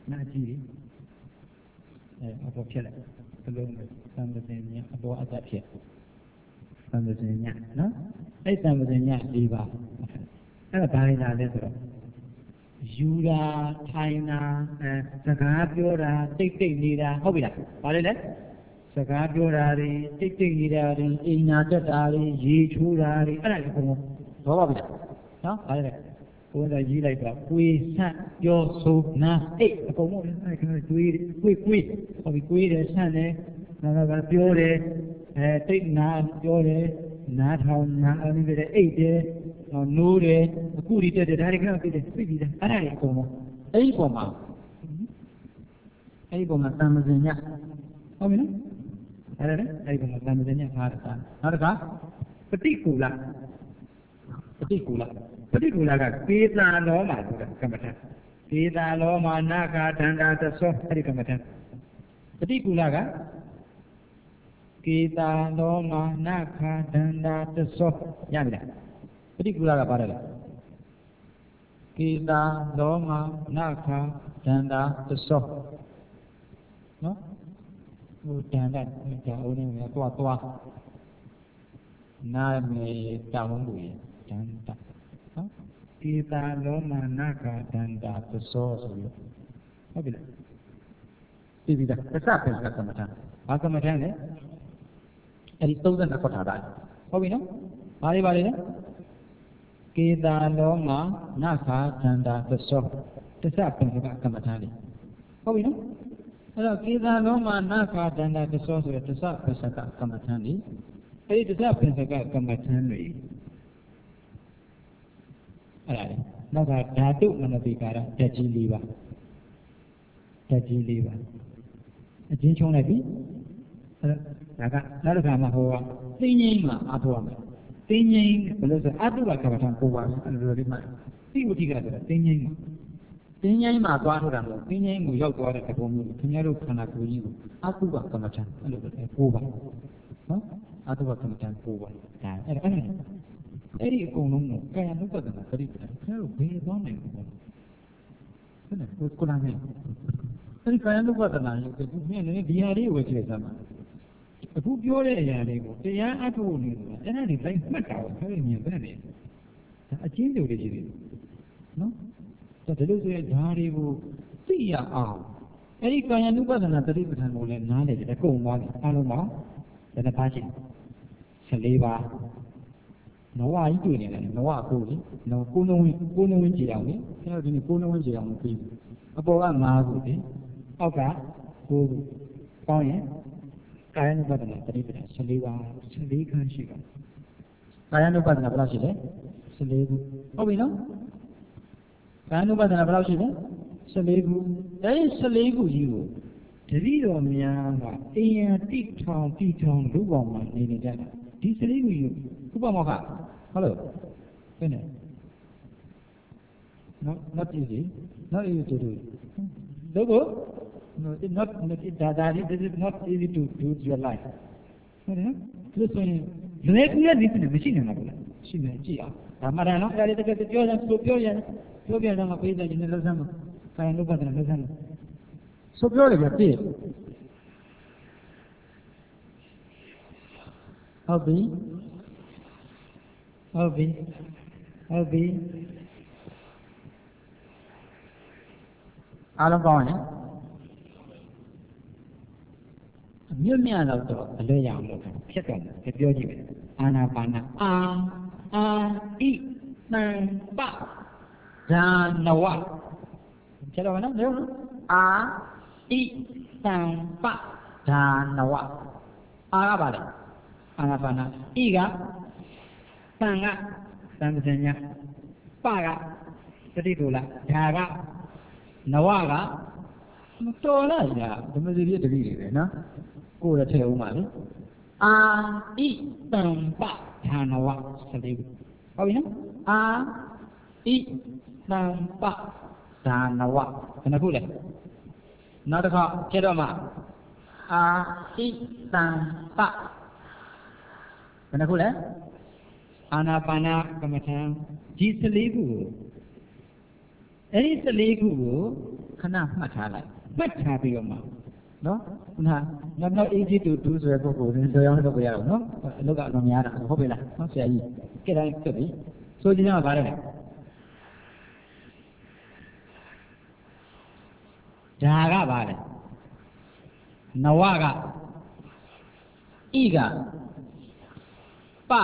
ပေါ်ဖြစ်လိုက်ဘယ်လိုလဲတံပဇညအပေါ်အသက်ဖြစ်တံပဇညနော်အဲ့တံပဇည၄ပါးအဲ့ဒါဘာလဲလဲဆိုတော့ယူတာထိုင်တာစကားပြောတာတိတ်နေတာဟုတ်ပြီလားဘာလဲလဲစကားပြောတာတွေတိတ်နေတာတွေအိမ်ညာတက်တာတွေရေချိုးတာတွေအဲ့ဒါကိုဘုံတော့ပါပြီလားနော်ဘာလဲဘုံကရေးလိုက်တော့ကိုယ်ဆန့်ပြောဆိုနာအိတ်အကုန်လုံးအဲ့ဒါတွေးကိုယ်ဟုတ်ပြီကိုယ်တယ်ဆန့်တယ်နောက်တော့ပြောတယ်တိတ်နာပြောတယ်နားထောင်နာအနိတဲ့အိတ်တယ်နိုးတယ်အခုဒီတက်တယ်ဒါတွေကတော့သိတယ်သိပြီလားအဲ့ဒါတွေအကုန်လုံးအဲ့ဒီပုံမှာတံမစင်ညဟုတ်ပြီနော်အဲ့ဒါလေအဲ့ဒီပုံမှာတံမစင်ညထားတာနောက်တစ်ခါပฏิကူလကကေတာလောမှာဆိုတာကမ္မထကေတာလောမှာနာခာဒန္တာသသောအဲ့ဒီကမ္မထပฏิကူလကကေတာလောမှာနာခာဒန္တာသသောရပြီလားပฏิကူလကပါတယ်လားကေတာလောမနာခာဒန္တာသသောနော်ဟိုဒန္တာဒါဦးနေတယ်သွားနာမေတောင်းလို့ဒန္တာနော်ကေတာလောမနာခာဒန္တာသသောဆိုလို့ဟုတ်ပြီလားပြီလားသစ္စာပင်ကကမ္မထာဘာကမ္မထာလဲအဲ့ဒီ32ခေါ်ထားတာဟုတ်ပြီနော်ဘာတွေလဲကေတာလောမနာခာဒန္တာသသောသစ္စာပင်ကကမ္မထာလေးဟုတ်ပြီနော်အဲ့တော့ကေတာလောမနာခာဒန္တာသသောဆိုတဲ့သစ္စာပင်ကကမ္မထာလေးအဲ့ဒီသစ္စာပင်ကကမ္မထာလေးအဲ့ဒါလေနောက်ကဓာတုမနတိကာရဓာတ်ကြီး၄ပါးအချင်းချုံးလိုက်ပြီအဲ့ဒါကနောက်တစ်ခါမှဟိုကသိငိမ့်မှာအထောက်ရမယ်သိငိမ့်ဘယ်လိုဆိုအတုကကမ္မထာပို့ပါမယ်အဲ့လိုလေးမှသိဝတိကဆိုတာသိငိမ့်မှာသွားထုတ်တာမဟုတ်သိငိမ့်ကိုရောက်သွားတဲ့သဘောမျိုးခင်ဗျားတို့ခန္ဓာကိုယ်ကြီးကိုအတုကကမ္မထာအဲ့လိုပဲပို့ပါနော်အတုကကမ္မထာပို့ပါဒါအဲ့ဒီအကုန်လုံးကိုကာယ ानु ပဒနာပရိပဒခင်ဗျားတို့ဘယ်သွားနိုင်လဲဟုတ်တယ်ကိုလာမယ်အဲ့ဒီကာယ ानु ပဒနာကိုဒီနေ့လည်းဒီဟာလေးဝယ်ကြည့်စမ်းပါအခုပြောတဲ့အရာလေးကိုတရားအထုတ်နေတယ်အဲ့ဒါတွေလိုက်မှတ်တာကိုခက်မြင်ပဲနေဒါအချင်းတူလေးရှိတယ်နော်ဒါဒီလိုဆိုရင်ဓာတွေကိုသိရအောင်အဲ့ဒီကာယ ानु ပဒနာတတိပဋ္ဌာန်ကိုလည်းနားလေတယ်အကုန်သွားတယ်အားလုံးပါဒါနဲ့ပါချင်း14ပါးနဝကြီးတွေ့နေတယ်နဝကိုလေနော်ကိုနှုံးဝင်းကြည်အောင်လေအဲ့တော့ဒီနေ့ကိုနှုံးဝင်းကြည်အောင်ပြီးအပေါ်က5ခုလေအောက်က9ခုပေါင်းရင်ကာယ ानु ပဒနာတတိပဋ္ဌာန်14ပါး14ခန်းရှိပါကာယ ानु ပဒနာဘယ်လောက်ရှိလဲ14ခုဟုတ်ပြီနော်ကာယ ानु ပဒနာဘယ်လောက်ရှိလဲ14ခုအဲဒီ14ခုကြီးကိုတတိတော်များကအိယံတိထောင်လူပေါင်းမှာနေနေကြတာဒီ14ခုကြီးဥပမောက္ခဟုတ်လို့ဘယ်နဲ့ not easy to do logo no it's not this is not easy to do your life ဟုတ်တယ်လို့ဆိုရင်လွယ်ကူရနေတယ်မရှိနိုင်ဘူးလားရှိနေကြည့်အောင်ဒါမှလည်းနော်ဒါလေးတကယ်ပြောရင်ပြောပြန်တော့ပေးတယ်ဒီနေ့လောက်စမ်းမဆိုင်လို့ပတ်တယ်လောက်စမ်းဆိုပြောတယ်ပြည့်ဟုတ်ပြီအားလုံးကောင်းရင်မြင့်မြတ်တော့အလွဲရအောင်လုပ်တယ်ဖြစ်တယ်ပြောကြည့်မယ်အာနာပါနာအာဣတံပဒါနဝဖြစ်တော့နော်အာဣတံပဒါနဝအာကပါလေအာနာပါနာဣကတန်ကသံပညာပကတတိတူလားဒါကနဝကမတော်လားညာဓမ္မစီပြတတိတွေပဲနော်ကိုယ်ရထည့်ဦးမှာလေအာဣတံပဒါနဝ14ခုဟုတ်ပြီနော်အာဣတံပဒါနဝဘယ်နှခုလဲနောက်တစ်ခါဖြတ်တော့မှာအာဣတံပဘယ်နှခုလဲအာနာပါနာကမ္မထံဒီ14ခုကိုအဲ့ဒီ14ခုကိုခဏမှတ်ထားလိုက်မှတ်ထားပြီးတော့မှနော်ခုနနောက်အေးကြီးတူတူဆိုတဲ့ပုဂ္ဂိုလ်တွေတော်ရောင်းလုပ်ကြရအောင်နော်အလုပ်ကအလုံးများတာဟုတ်ပြီလားနော်ဆရာကြီးကြည့်တိုင်းပြပြီဆိုကြည့်ကြပါလေဒါကပါလေနဝကဣကပ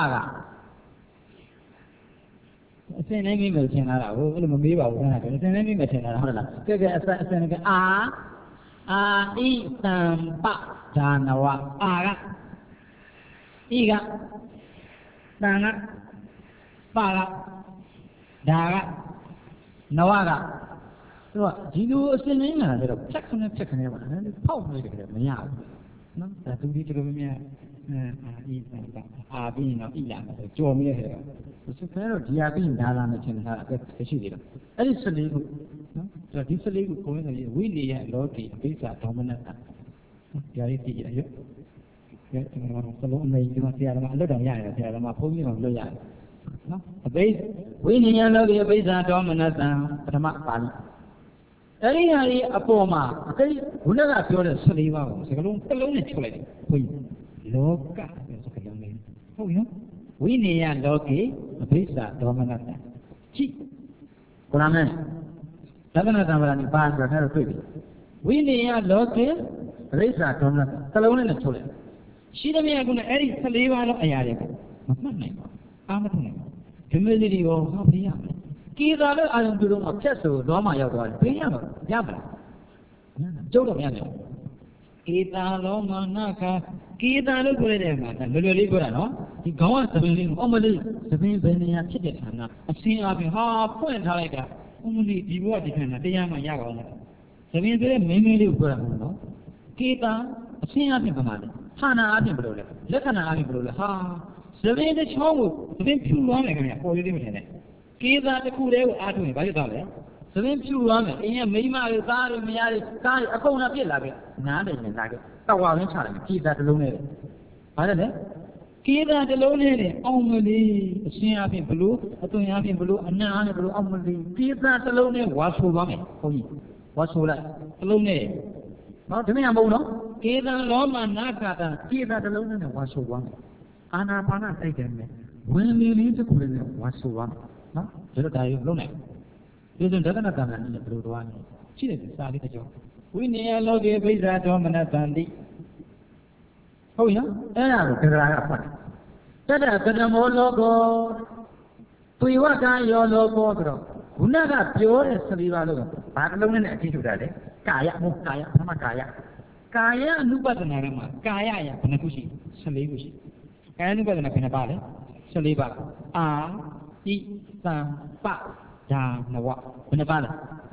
ကအစင်နေမိမယ်ထင်လာတာဟုတ်အဲ့လိုမမေးပါဘူးခဏကအစင်နေမိမယ်ထင်လာတာဟုတ်လားကဲအစင်ကအာဣတံပဒါနဝအာကဣကတံကပကဒါကနဝကသူကဒီလိုအစင်နေလာတယ်တော့ဖြတ်ခနဲ့ပါနော်ဖောက်နေတယ်မရဘူးနော်ဒါသူဒီလိုမျိုးအာဣတံပအာပြီးတော့ဣလာမယ်ကြော်မြဲတယ်ဆိုတော့ဒီဟာပြီးဒါလာမယ်ထင်တာအဲ့ရှိသေးတယ်အဲ့ဒီ14ခုနော်ဆိုတော့ဒီ14ခုကိုယ်နဲ့ဝိနည်းရဲ့လောကီအပိစ္ဆာဒေါမနတဒါလေးသိရရွတ်ဒီမှာစလုံးအမေဒီမှာဆရာတော်အလွတ်တော်ရတယ်ဆရာတော်ဘုန်းကြီးတော်လွတ်ရတယ်နော်အပိဝိနည်းရဲ့လောကီအပိစ္ဆာဒေါမနတပထမပါဠိအဲ့ဒီဟာကြီးအပေါ်မှာအကိဘုရားကပြောတဲ့14ပါးကိုစကလုံးတစ်လုံးနဲ့ချုပ်လိုက်တယ်ဘုန်းကြီးလောကဆိုစကလုံးလေးဟုတ်ပြီနော်ဝိနည်းရဲ့လောကီအပိစ္ဆာဒေါမနတကြည့်ကုလားမဲသက္ကနာသံဃာနိပါဆိုတာနဲ့တွေ့ပြီဝိနည်းရဲ့လောကီအပိစ္ဆာဒေါမနတတစ်လုံးနဲ့ချုပ်လိုက်ရှိသမျှကအဲ့ဒီ14ပါးလုံးအရာတွေကမမှတ်နိုင်ဘူးအာမထုံနိုင်ဘူးဓမ္မစီတွေရောဟောပြရမယ်ကေသာလည်းအာယုံပြုလို့ဖြတ်ဆိုလောမရောက်သွားတယ်ပြရမှာရမလားကျုပ်တော့မရတယ်ကေသာလောမနာခကေသာလို့ပြောတဲ့မှာလွယ်လွယ်လေးပြောတာနော်ဒီခေါင်းကသမင်းလေးအော်မလေးသမင်းဘယ်နေရာဖြစ်တဲ့ခါကအစင်းအပြင်ဟာဖွင့်ထားလိုက်တာအော်မလေးဒီဘဝဒီခါနဲ့တရားမှရပါအောင်သမင်းဆိုတဲ့မင်းလေးကိုပြောတာမဟုတ်နော်ကေသာအစင်းအပြင်ပမာလဲဌာနအပြင်ဘယ်လိုလဲလက္ခဏာအပြင်ဘယ်လိုလဲဟာသမင်းတစ်ချောင်းကိုသမင်းဖြူသွားမယ်ခင်ဗျပေါ်ရသေးမထင်နဲ့ကေသာတစ်ခုတည်းကိုအားထုတ်ရင်ဘာဖြစ်သွားလဲသမင်းဖြူသွားမယ်အင်းရဲ့မိန်းမတွေသားတွေမယားတွေကားတွေအကုန်လုံးပြစ်လာခဲ့နားတယ်နဲ့လာခဲ့တောက်ဝါရင်းချတယ်ကေသာတစ်လုံးနဲ့ဘာလဲလဲကေသာတစ်လုံးနဲ့အောင်မလေးအရှင်းအပြင်ဘလို့အသွင်အပြင်ဘလို့အနံ့အားနဲ့ဘလို့အောင်မလေးကေသာတစ်လုံးနဲ့ဝါဆိုသွားမယ်ဘုန်းကြီးဝါဆိုလိုက်တစ်လုံးနဲ့နော်ဒီမရမဟုတ်နော်ကေသာလောမနာခတာကေသာတစ်လုံးနဲ့ဝါဆိုသွားမယ်အာနာပါနတိုက်တယ်မယ်ဝင်လေလေးတစ်ခုနဲ့ဝါဆိုသွားမယ်နော်ဒါတော့ဒါရုံလုံးနိုင်ဒီဆိုဒသနတန်နဲ့ဘယ်လိုသွားလဲရှိတယ်စာလေးတစ်ကြောဝိနည်းလောကေပိစ္ဆာဒေါမနတန္တိဟုတ်ရောအဲ့ဒါကိုတရားကဖတ်တယ်တတကတမောလောကောသွေဝကံယောလောကောဆိုတော့ခုနကပြောတဲ့14ပါးလို့ဘာတစ်လုံးနဲ့အကြည့်ထုတ်တာလဲကာယမဟုတ်ကာယဘာမှကာယအနုပဒနာထဲမှာကာယရဘယ်နှခုရှိ14ခုရှိကာယအနုပဒနာဘယ်နှပါလဲ14ပါးအာဣသံပဒါနဝဘယ်နှပါလဲ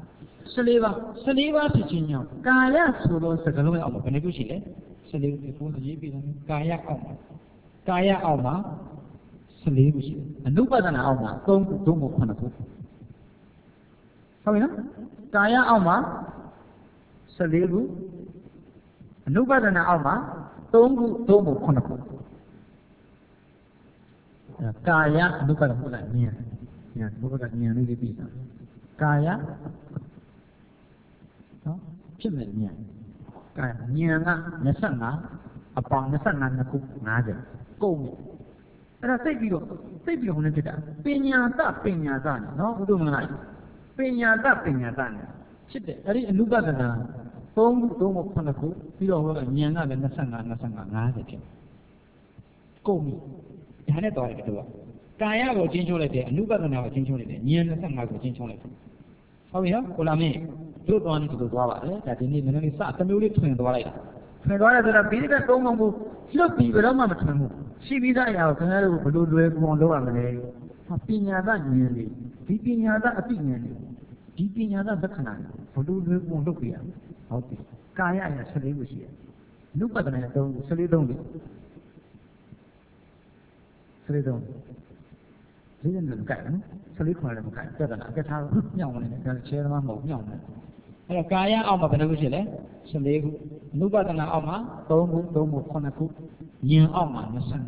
14ပါးဖြစ်ခြင်းကြောင့်ကာယဆိုလို့စကားလုံးအောက်မှာဘယ်နှခုရှိလဲ14ခုရေးပြီးတယ်ကာယအောက်မှာ14ခုရှိတယ်အနုပဒနာအောက်မှာ3ခုသို့မဟုတ်9ခုဟုတ်ပြီနော်ကာယအောက်မှာ14ခုအနုပဒနာအောက်မှာ3ခုသို့မဟုတ်9ခုကာယအနုပဒနာဟုတ်လားဉာဏ်ဘုရားကဉာဏ်လေးပြီးတာကာယနော်ဖြစ်မဲ့ဉာဏ်ကာယဉာဏ်က25အပေါင်း25နှစ်ခု50ကုန်ပြီအဲ့ဒါသိပြီးတော့ဟိုနေဖြစ်တာပညာတနော်ဘုဒ္ဓမင်္ဂလာပညာတနဲ့ဖြစ်တယ်အဲ့ဒီအနုပဒနာ3ခု3ခု9ခုပြီးတော့ဟိုကဉာဏ်ကလည်း25 50ဖြစ်ကုန်ပြီဒါနဲ့တော့တယ်တို့ကကာယကိုချင်းချိုးလိုက်တယ်အနုပဒနာကိုချင်းချိုးလိုက်တယ်ဉာဏ်25ကိုချင်းချိုးလိုက်တယ်ဟုတ်ပြီနော်ကိုလာမင်းတို့သွားနေတူသွားပါလေဒါဒီနေ့မင်းတို့စသမီးလေးထွင်သွားလိုက်တာထွင်သွားတယ်ဆိုတာပြီးတဲ့သုံးပုံကိုလွတ်ပြီးဘယ်တော့မှမထွင်ဘူးရှိပြီးသားအရာကိုခင်ဗျားတို့ဘယ်လိုလွယ်ကူအောင်လုပ်ရမလဲပညာသဉာဏ်လေးဒီပညာသအသိဉာဏ်လေးဒီပညာသလက္ခဏာဘယ်လိုလွယ်ကူအောင်လုပ်ပြရမလဲဟုတ်ပြီကာယအရာ14ခုရှိတယ်နုပဒနာ3ခု14 3ခု14 3ဒီနေ့လည်းမကြိုက်ဘူး14ခွာလည်းမကြိုက်ပြဿနာအကထားမြောက်မနေနဲ့ချဲသမားမဟုတ်မြောက်နေအဲ့တော့ကာယအောက်မှာဘယ်နှခုရှိလဲ14ခုနုပဒနာအောက်မှာ3ခု3ခု9ခုဉာဏ်အောက်မှာ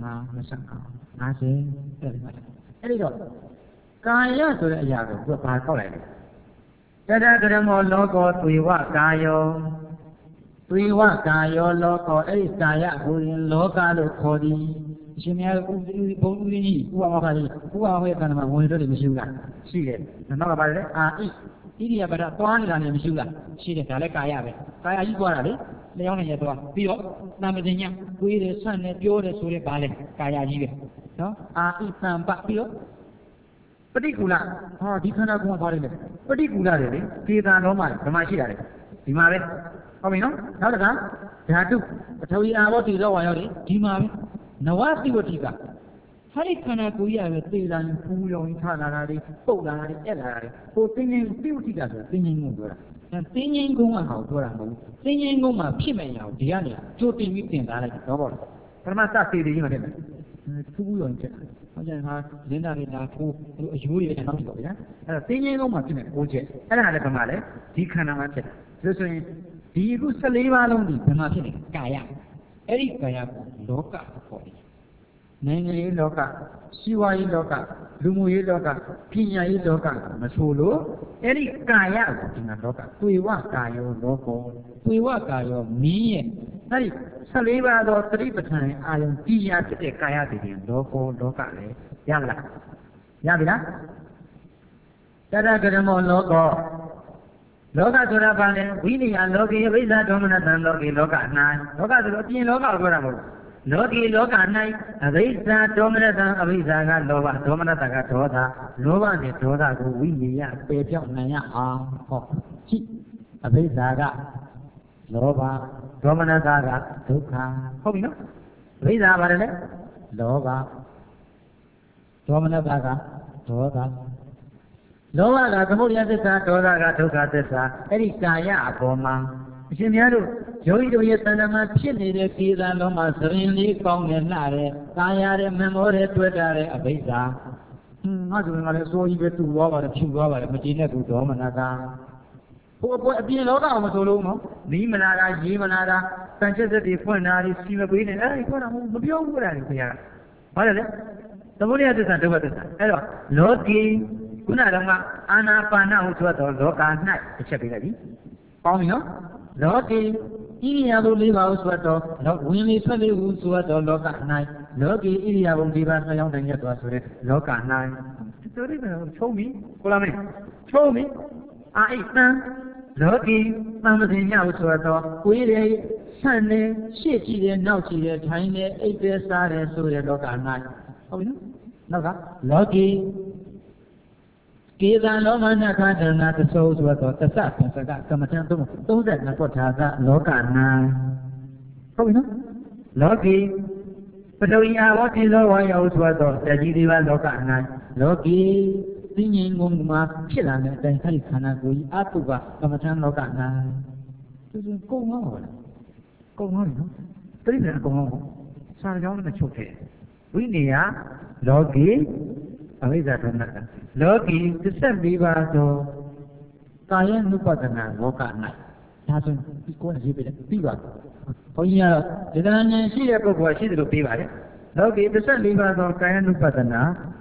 25 50တဲ့ဒီမှာအဲ့ဒီတော့ကာယဆိုတဲ့အရာကိုသူကဘာကောက်လိုက်လဲတတကရမောလောကောသွေဝကာယောသွေဝကာယောလောကောအဲ့ဒီကာယကိုရင်လောကလို့ခေါ်သည်အရှင်များဘုန်းကြီးဥပမာခါကြီးဥပမာဟဲ့ကံမှာဝင်ရတယ်မရှိဘူးလားရှိတယ်နောက်ကပါတယ်အာဣဣရိယာပဒသွားနေတာလည်းမရှိဘူးလားရှိတယ်ဒါလည်းကာယပဲကာယကြီးသွားတာလေလျောင်းနေရသွားပြီးတော့နာမတင်ညာကိုယ်ရဆန့်နေပြောတယ်ဆိုတဲ့ဘာလဲကာယကြီးပဲနော်အာဣသံပပြီးတော့ပฏิကူလဟာဒီခန္ဓာကိုယ်ကဘာလဲပฏิကူလတယ်လေကေတာတော်မှာဓမ္မရှိတာလေဒီမှာပဲဟုတ်ပြီနော်နောက်တစ်ခါဓာတုပထဝီအာဘောတိသောဝါယောတွေဒီမှာပဲနဝတိဝတိကဟာဒီခန္ဓာကိုယ်ကြီးရပဲသေလာရင်ပူရောင်ထလာတာတွေပုတ်လာတာတွေအဲ့လာတာတွေကိုတင်းငင်းတိဝတိကဆိုတာတင်းငင်းကိုပြောတာတင်းငင်းကုန်းကဟောပြောတာမဟုတ်ဘူးတင်းငင်းကုန်းမှာဖြစ်မဲ့ရအောင်ဒီကနေကြိုတင်ပြီးတင်ထားလိုက်တော့ပေါ့ပထမစစေတွေကြီးမှဖြစ်မယ်ထူးရောင်ချက်ဟောကြရင်ဟာလင်းတာတွေလာထိုးအယိုးတွေနောက်ပြီးတော့ဗျာအဲ့တော့တင်းငင်းကုန်းမှာဖြစ်မဲ့6ချက်အဲ့ဒါလည်းဘာမှလဲဒီခန္ဓာမှာဖြစ်တယ်ဒါဆိုရင်ဒီအခု14ပါးလုံးဒီဘယ်မှာဖြစ်နေကာယအဲ့ဒီကာယကိုလောကခေါ်တယ်နိုင်ငံရေးလောကစီးပွားရေးလောကလူမှုရေးလောကပညာရေးလောကမဆိုလို့အဲ့ဒီကာယကိုဒီမှာလောကတွေ့ဝကာယောလောကောတွေ့ဝကာယောမင်းရဲ့အဲ့ဒီ14ပါးသောသတိပဋ္ဌာန်အာယုံကြည်ရဖြစ်တဲ့ကာယတည်ရင်လောကောလောကလည်းရမလားရပြီလားတတကရမောလောကောလောကဆိုတာဘာလဲဝိနည်းလောကေဝိဇ္ဇာဒေါမနတံလောကေလောက၌လောကဆိုတော့အပြင်လောကကိုပြောတာမဟုတ်ဘူးလောကီလောက၌အဘိဇ္ဇာဒေါမနတံအဘိဇ္ဇာကလောဘဒေါမနတကဒေါသလောဘနဲ့ဒေါသကိုဝိနည်းပယ်ပြောင်းနိုင်ရအောင်ဟောကြည့်အဘိဇ္ဇာကလောဘဒေါမနတကဒုက္ခဟုတ်ပြီနော်အဘိဇ္ဇာဘာလဲလောဘဒေါမနတကဒေါသလောဘကသမုဒယသစ္စာဒေါသကဒုက္ခသစ္စာအဲ့ဒီကာယအပေါ်မှာအရှင်များတို့ယောဂီတို့ရဲ့တဏ္ဍာမှာဖြစ်နေတဲ့ကိစ္စလုံးမှာသရင်လေးကောင်းနေလှတယ်ကာယတဲ့မမောတဲ့တွေ့တာတဲ့အဘိဇ္ဇာငါဆိုရင်ကလည်းစိုးကြီးပဲတူသွားပါတယ်ဖြူသွားပါတယ်မကြည်နဲ့သူဒေါမနတာဟိုအပြင်လောကအောင်မဆိုလို့နော်နီးမလာတာရေးမလာတာတန်ချက်စက်တွေဖွင့်တာတွေစီမပေးနေအဲ့ဒီခေါ်တာမပြောဘူးလားခင်ဗျာဘာလဲသမုဒယသစ္စာဒုက္ခသစ္စာအဲ့တော့လောကီခုနကတော့အာနာပါနဟုဆိုတော့လောက၌တစ်ချက်ပေးလိုက်ပြီပေါင်းပြီနော်လောကီဣရိယာပု၄ပါးဟုဆိုတော့ဝင်လေထွက်လေဟုဆိုတော့လောက၌လောကီဣရိယာပု၄ပါးဆက်ရောက်တဲ့ညက်သွားဆိုတဲ့လောက၌ဒီလိုလေးကတော့ချုံးပြီကိုလာမင်းချုံးပြီအာဣတံလောကီသံမစင်ညဟုဆိုတော့ကိုယ်ရဲ့ဆန့်နေရှေ့ကြည့်တယ်နောက်ကြည့်တယ်ထိုင်တယ်အိပ်တယ်စားတယ်ဆိုတဲ့လောက၌ဟုတ်ပြီနော်နောက်ကလောကီကေသံလောမနခန္ဓနာသသောဆိုတော့သစ္စသင်္စကကမ္မထံ32ပွဋ္ဌာကလောကနာဟုတ်ပြီနော်လောကီပထဝီအာဘောတိသောဝါယောဆိုတော့တကြီးဒီပါလောကနာလောကီသိဉ္ဇဉ်ကုန်မှာဖြစ်လာတဲ့အတိုင်းခရိခန္ဓာကိုယ်ကြီးအတုပကမ္မထံလောကနာသူကုံငေါ့ပါလားကုံငေါ့နော်တိရိစ္ဆာန်ကုံငေါ့စာကြောင်းနဲ့ချုပ်တယ်ဝိနည်းလောကီအဘိဇ္ဇာဒေါမနတလောကီ14ပါးသောကာယ ानु ပဒနာလောက၌ဒါဆိုဒီကိုရေးပြတယ်ပြီးပါဘုန်းကြီးကတော့ဒေသနာဉာဏ်ရှိတဲ့ပုဂ္ဂိုလ်ကရှိတယ်လို့ပြီးပါတယ်လောကီ14ပါးသောကာယ ानु ပဒနာ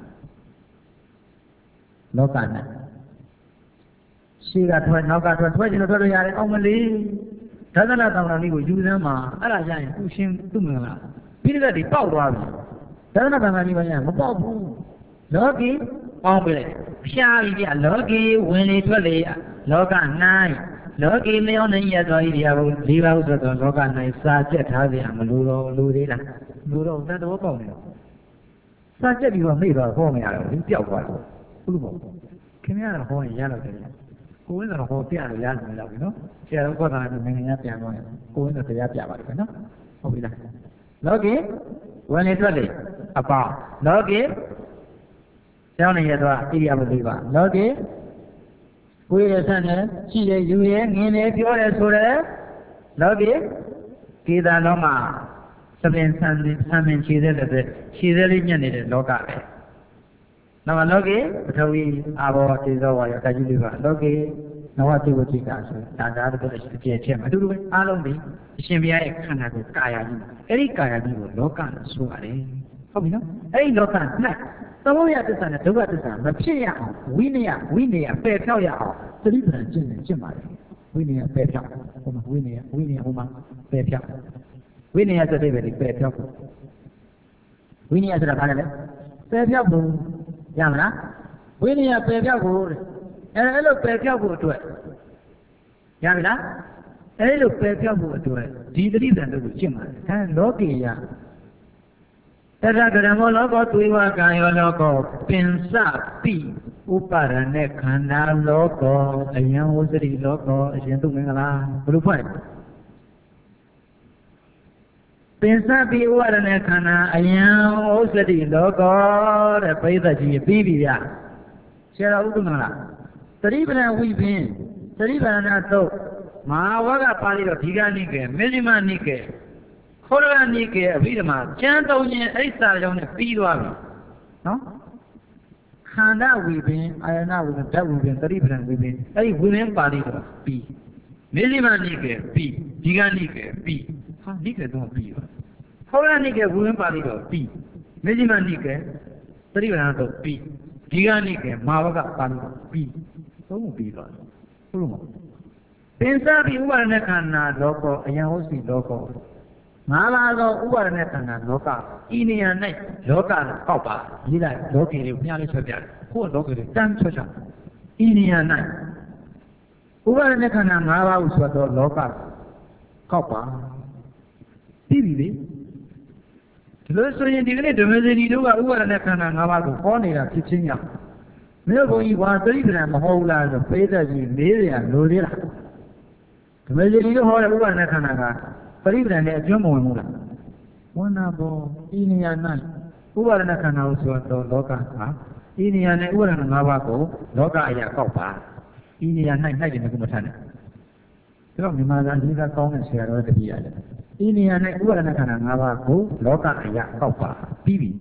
လောက၌ရှိကထွက်နောက်ကထွက်ထွက်ချင်လို့ထွက်လို့ရတယ်အောင်မလေးဒါသနာတောင်တော်လေးကိုယူစမ်းမှာအဲ့ဒါရရင်သူရှင်သူ့မင်္ဂလာပြီးတဲ့ဒီပေါက်သွားပြီဒါသနာတောင်တော်လေးဘာရမပေါက်ဘူးလောကီပေါင်းပြလိုက်ဖြားပြီးပြလောကီဝင်လေထွက်လေလောက၌လောကီလျောင်းနေရသောဣရိယာပု၄ပါးဆိုတော့လောက၌စာကျက်ထားပြန်မလို့တော့လူသေးလားလူတော့တန်တော်ပေါက်နေတော့စာကျက်ပြီးတော့မေ့တော့ဟောမရတော့ဘူးပျောက်သွားတယ်ဟုတ်လို့ပေါ့ခင်ဗျားတော့ဟောရင်ရတော့တယ်ကိုယ်ကတော့ဟောပြလို့ရတယ်မလို့နော်ဆရာတော်ကတော့ငငယ်ရပြန်တော့ကိုယ်ကတော့တရားပြပါတယ်ပဲနော်ဟုတ်ပြီလားလောကီဝင်လေထွက်လေအပေါင်းလောကီကျောင်းနေရတော့ဣရိယာပု၄ပါးလောကီကိုယ်ရဆန်းနေရှိတယ်ယူရဲငင်းတယ်ပြောတယ်ဆိုတယ်လောကီကေသာလုံးမှာသပင်ဆန်းမင်ခြေတဲ့လည်းပဲခြေသေးလေးညက်နေတဲ့လောကပဲနောက်လောကီပထဝီအာဘောတေဇောဝါယောဓာတ်ကြီးလေးပါလောကီနဝတိဝတိကဆိုဒါတော့အကျယ်ချက်မှာအတူတူပဲအားလုံးဒီအရှင်ဘုရားရဲ့ခန္ဓာကိုကာယကြီးအဲ့ဒီကာယကြီးကိုလောကလို့ဆိုရတယ်ဟုတ်ပြီနော်အဲ့ဒီလောက၌သမုဒယသစ္စာနဲ့ဒုက္ခသစ္စာမဖြစ်ရအောင်ဝိနည်းပယ်ဖြောက်ရအောင်သတိပဋ္ဌာန်ကျင့်ပါတယ်ဝိနည်းပယ်ဖြောက်ဟိုမှာဝိနည်းဟိုမှာပယ်ဖြောက်ဝိနည်းဆိုတဲ့ပဲဒီပယ်ဖြောက်ဝိနည်းဆိုတာဘာလဲပယ်ဖြောက်ဖို့ရမလားဝိနည်းပယ်ဖြောက်ဖို့အဲ့လိုပယ်ဖြောက်ဖို့အတွက်ရပြီလားအဲ့လိုပယ်ဖြောက်ဖို့အတွက်ဒီသတိပဋ္ဌာန်တို့ကိုကျင့်ပါတယ်အဲလောကီယတထကရမောလောကောသွေဝကာယောလောကောပင်စပိဥပါရณะခန္ဓာလောကောအယံဝစရိလောကောအရှင်သူမင်္ဂလာဘယ်လိုဖွဲ့ပင်စပိဥပါရณะခန္ဓာအယံဝစရိလောကောတဲ့ပိဋကကြီးပြီးပြီဗျဆရာတော်ဥပ္ပမလားသတိပဋ္ဌာန်ဝိပင်သတိပဋ္ဌာန်တော့မဟာဝကပါဠိတော်ဒီကနိကေမေဇိမနိကေခေါရကနိကေအဘိဓမ္မာကျမ်းသုံးခြင်းအဲ့စာကြောင့်နဲ့ပြီးသွားပြီနော်ခန္ဓာဝိပင်အာယနာဝိပင်ဓာတ်ဝိပင်သတိပဋ္ဌာန်ဝိပင်အဲ့ဒီဝိပင်ပါဠိတော်ပြီးမေဇိမနိကေပြီးဒီကနိကေပြီးဟာနိကေတော့ပြီးပါခေါရကနိကေဝိပင်ပါဠိတော်ပြီးမေဇိမနိကေသတိပဋ္ဌာန်တော့ပြီးဒီကနိကေမဟာဝကပါဠိတော်ပြီးသုံးပြီးသွားဟုတ်လို့မပင်စပိဥပါရณะခန္ဓာလောကောအယံဟုတ်စီလောကောငါးပါးသောဥပါရณะခန္ဓာလောကဤနေရာ၌လောကကောက်ပါရေးလိုက်လောကေတွေကိုမြားလေးဆွဲပြတယ်ကိုယ်လောကေတွေတန်းဆွဲချဤနေရာ၌ဥပါရณะခန္ဓာ၅ပါးဟုဆိုတော့လောကကောက်ပါပြီးပြီလေဒီလိုဆိုရင်ဒီကနေ့ဓမ္မစရိတို့ကဥပါရณะခန္ဓာ၅ပါးကိုဟောနေတာဖြစ်ချင်းကြောင့်မြို့ဘုံကြီးဘာသတိပဋ္ဌာန်မဟုတ်လားဆိုပိဋကကြီး၄၀လိုသေးလားဓမ္မစရိတို့ဟောတဲ့ဥပါရณะခန္ဓာကပရိပဒံနဲ့အကျွမ်းမဝင်ဘူးလားဝန်နာဘောဤနေရာ၌ဥပါရณะခန္ဓာကိုဆိုတော့လောကဟာဤနေရာ၌ဥပါရณะ၅ပါးကိုလောကအရာကောက်ပါဤနေရာ၌နိုင်တယ်ကူမထမ်းနဲ့ဒါတော့မြန်မာသာဒီကကောင်းတဲ့ဆရာတော်တပည့်ရတယ်ဤနေရာ၌ဥပါရณะခန္ဓာ၅ပါးကိုလောကအရာကောက်ပါပြီးပြီ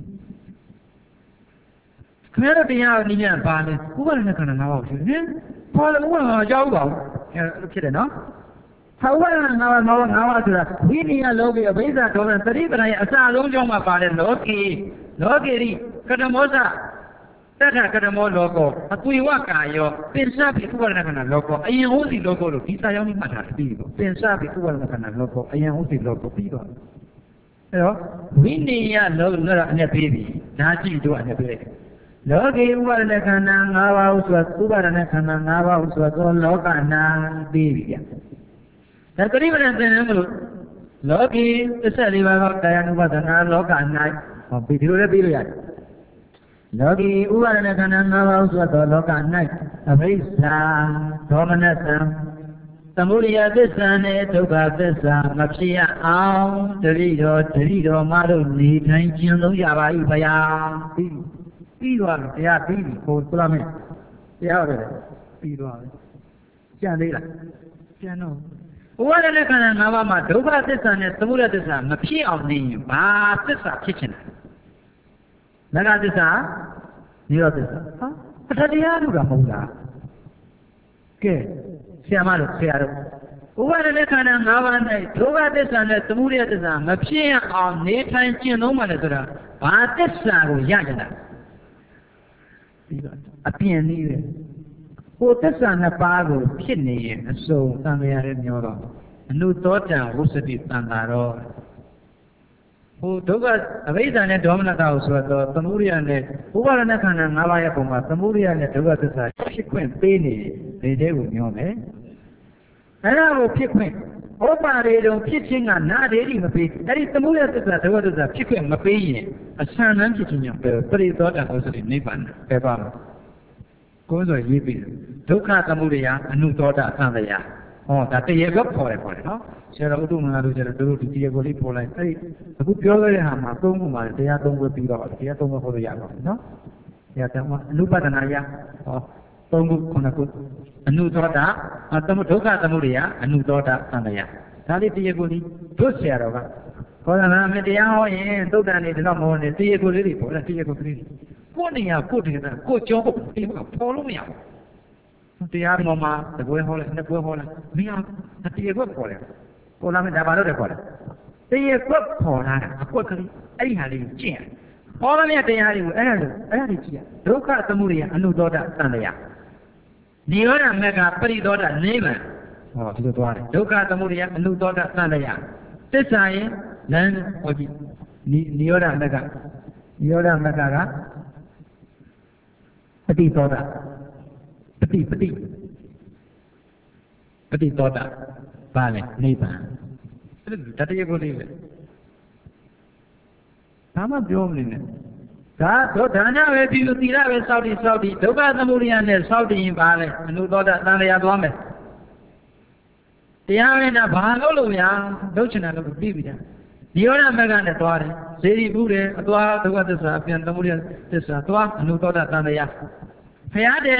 ခင်ဗျားတို့တရားနည်းနဲ့ပါလဲဥပါရณะခန္ဓာ၅ပါးကိုဟင်ဘာလဲဥပါရณะကြောက်ပါဘူးအဲ့ဖြစ်တယ်နော်ဟာဥပါရณะ၅ပါးဆိုတာဝိနည်းလောကီအဘိဓါဒေါမနသတိပဋ္ဌာန်ရဲ့အစလုံးကြောင့်မှပါတယ်လောကီရိကတမောသတထကတမောလောကောအသွေဝကာယောပင်စပိဥပါရณะခန္ဓာလောကောအယံဟုတ်စီလောကောလို့ဒီစာရောက်မှတ်ထားပြီးတော့ပင်စပိဥပါရณะခန္ဓာလောကောအယံဟုတ်စီလောကောပြီးတော့အဲ့တော့ဝိနည်းလောကတော့အနဲ့ပြီးပြီဒါကြည့်တော့အနဲ့ပြီးလိုက်လောကီဥပါရณะခန္ဓာ၅ပါးဟုဆိုဥပါရณะခန္ဓာ၅ပါးဟုဆိုတော့လောကနာပြီးပြီဗျဒါသတိပဋ္ဌာန်သင်တယ်မလို့လောကီ14ပါးသောကာယ ानु ပါဒနာလောက၌ဟောပြီးဒီလိုလည်းပြီးလို့ရတယ်လောကီဥပါရณะခန္ဓာ၅ပါးဆိုတော့လောက၌အဘိဓါဒေါမနသံသမုဒယသစ္စာနဲ့ဒုက္ခသစ္စာမဖြစ်ရအောင်တတိတော်မတို့နေထိုင်ခြင်းလုံးရပါ၏ဘုရားပြီးသွားပြီတရားပြီးပြီကိုဆိုရမယ်တရားဟုတ်တယ်ပြီးသွားပြီကြံသေးလားကြံတော့ဥပါဒณะခန္ဓာ၅ပါးမှာဒုက္ခသစ္စာနဲ့သမုဒယသစ္စာမဖြစ်အောင်နေရင်ဘာသစ္စာဖြစ်ချင်လဲငါးသစ္စာနိရောဓသစ္စာဟာပဋ္ဌတရားလို့တာမဟုတ်လားကဲဆရာမတို့ဥပါဒณะခန္ဓာ၅ပါး၌ဒုက္ခသစ္စာနဲ့သမုဒယသစ္စာမဖြစ်အောင်နေထိုင်ကျင့်သုံးပါလေဆိုတာဘာသစ္စာကိုရကြတာပြီးတော့အပြင်နည်းပဲဟိုသစ္စာနှစ်ပါးကိုဖြစ်နေရင်အစုံသံဃာရဲမျောတော့အနုသောတံဝုစတိတံဃာရောဟိုဒုက္ခအဘိဓါနဲ့ဒေါမနတာကိုဆိုတော့သမုဒိယနဲ့ဥပါဒณะခန္ဓာ၅ပါးရဲ့ပုံမှာသမုဒိယနဲ့ဒုက္ခသစ္စာဖြစ်ခွင့်ပေးနေတယ်တဲ့ကိုမျောမယ်အဲ့ဒါကိုဖြစ်ခွင့်ဩပါရေတုံဖြစ်ခြင်းကနာဒေတိမပေးအဲ့ဒီသမုဒိယသစ္စာဒုက္ခသစ္စာဖြစ်ခွင့်မပေးရင်အဆံနှမ်းဖြစ်ခြင်းကြောင့်ပရိသောတံဝုစတိနိဗ္ဗာန်ပဲပါမယ်ကိုယ်ဆိုရေးပြီးဒုက္ခသမုဒယအနုသောတာသံတရားဟောဒါတရားကပေါ်တယ်နော်ဆရာတော်ဥဒ္ဓမနာတို့ကျတော့တို့ဒီတရားကိုလေးပေါ်လိုက်အဲ့အခုပြောခဲ့တဲ့ဟာမှာသုံးခုမှာတရားသုံးခုပြီးတော့တရားသုံးခုဟောလို့ရပါဘူးနော်တရားသုံးခုအနုပဒနာယဟောသုံးခုခုနှစ်ခုအနုသောတာဒုက္ခသမုဒယအနုသောတာသံတရားဒါလေးတရားကိုလေးတို့ဆရာတော်ကဟောတာလားမတရားဟောရင်သုတ်တန်နေတော့မဟုတ်နဲ့တရားကိုလေးတွေပေါ်လာတရားကိုလေးကိုနေရကိုတည်းကကိုကြောကိုပြီးပေါ်လို့မရဘူးတရားတော်မှာတကွဲဟောလိုက်နှစ်ကွဲဟောလိုက်မရတရားကိုပေါ်တယ်ပေါ်လာမယ်ဒါပါလို့တယ်ပေါ်တယ်တရားကိုပေါ်လာတာအကွက်ကလေးအဲ့ဒီဟာလေးကျင့်ပေါ်လာတဲ့တရားတွေကိုအဲ့ဒါတွေကြည့်ရဒုက္ခသမုဒယအနုသောတာသံတရားနိရောဓမေကပရိသောတာနိဗ္ဗာန်ဟောဒီလိုသွားတယ်ဒုက္ခသမုဒယအနုသောတာသံတရားသစ္စာရင်လမ်းဟောကြည့်နိရောဓမေကကပฏิသောတာပฏิသောတာဘာလဲနိဗ္ဗာန်တတရားကိုလေးပဲဒါမှပြောမနေနဲ့ဒါတော့ဒါနပဲပြီးလို့သီလပဲစောင့်တည်ဒုက္ခသမုဒယနဲ့စောင့်တည်ရင်ပါလဲအနုသောတာသံဃာသွားမယ်တရားဝင်တာဘာလို့များလုပ်ချင်တာလို့ပြီးပြီလားနိရောဓမဂ္ဂနဲ့သွားတယ်စေတီဘူးတယ်အသွားဒုက္ခသစ္စာအပြန်သမုဒယသစ္စာသွားအနုသောတာသံဃာဖျားတယ်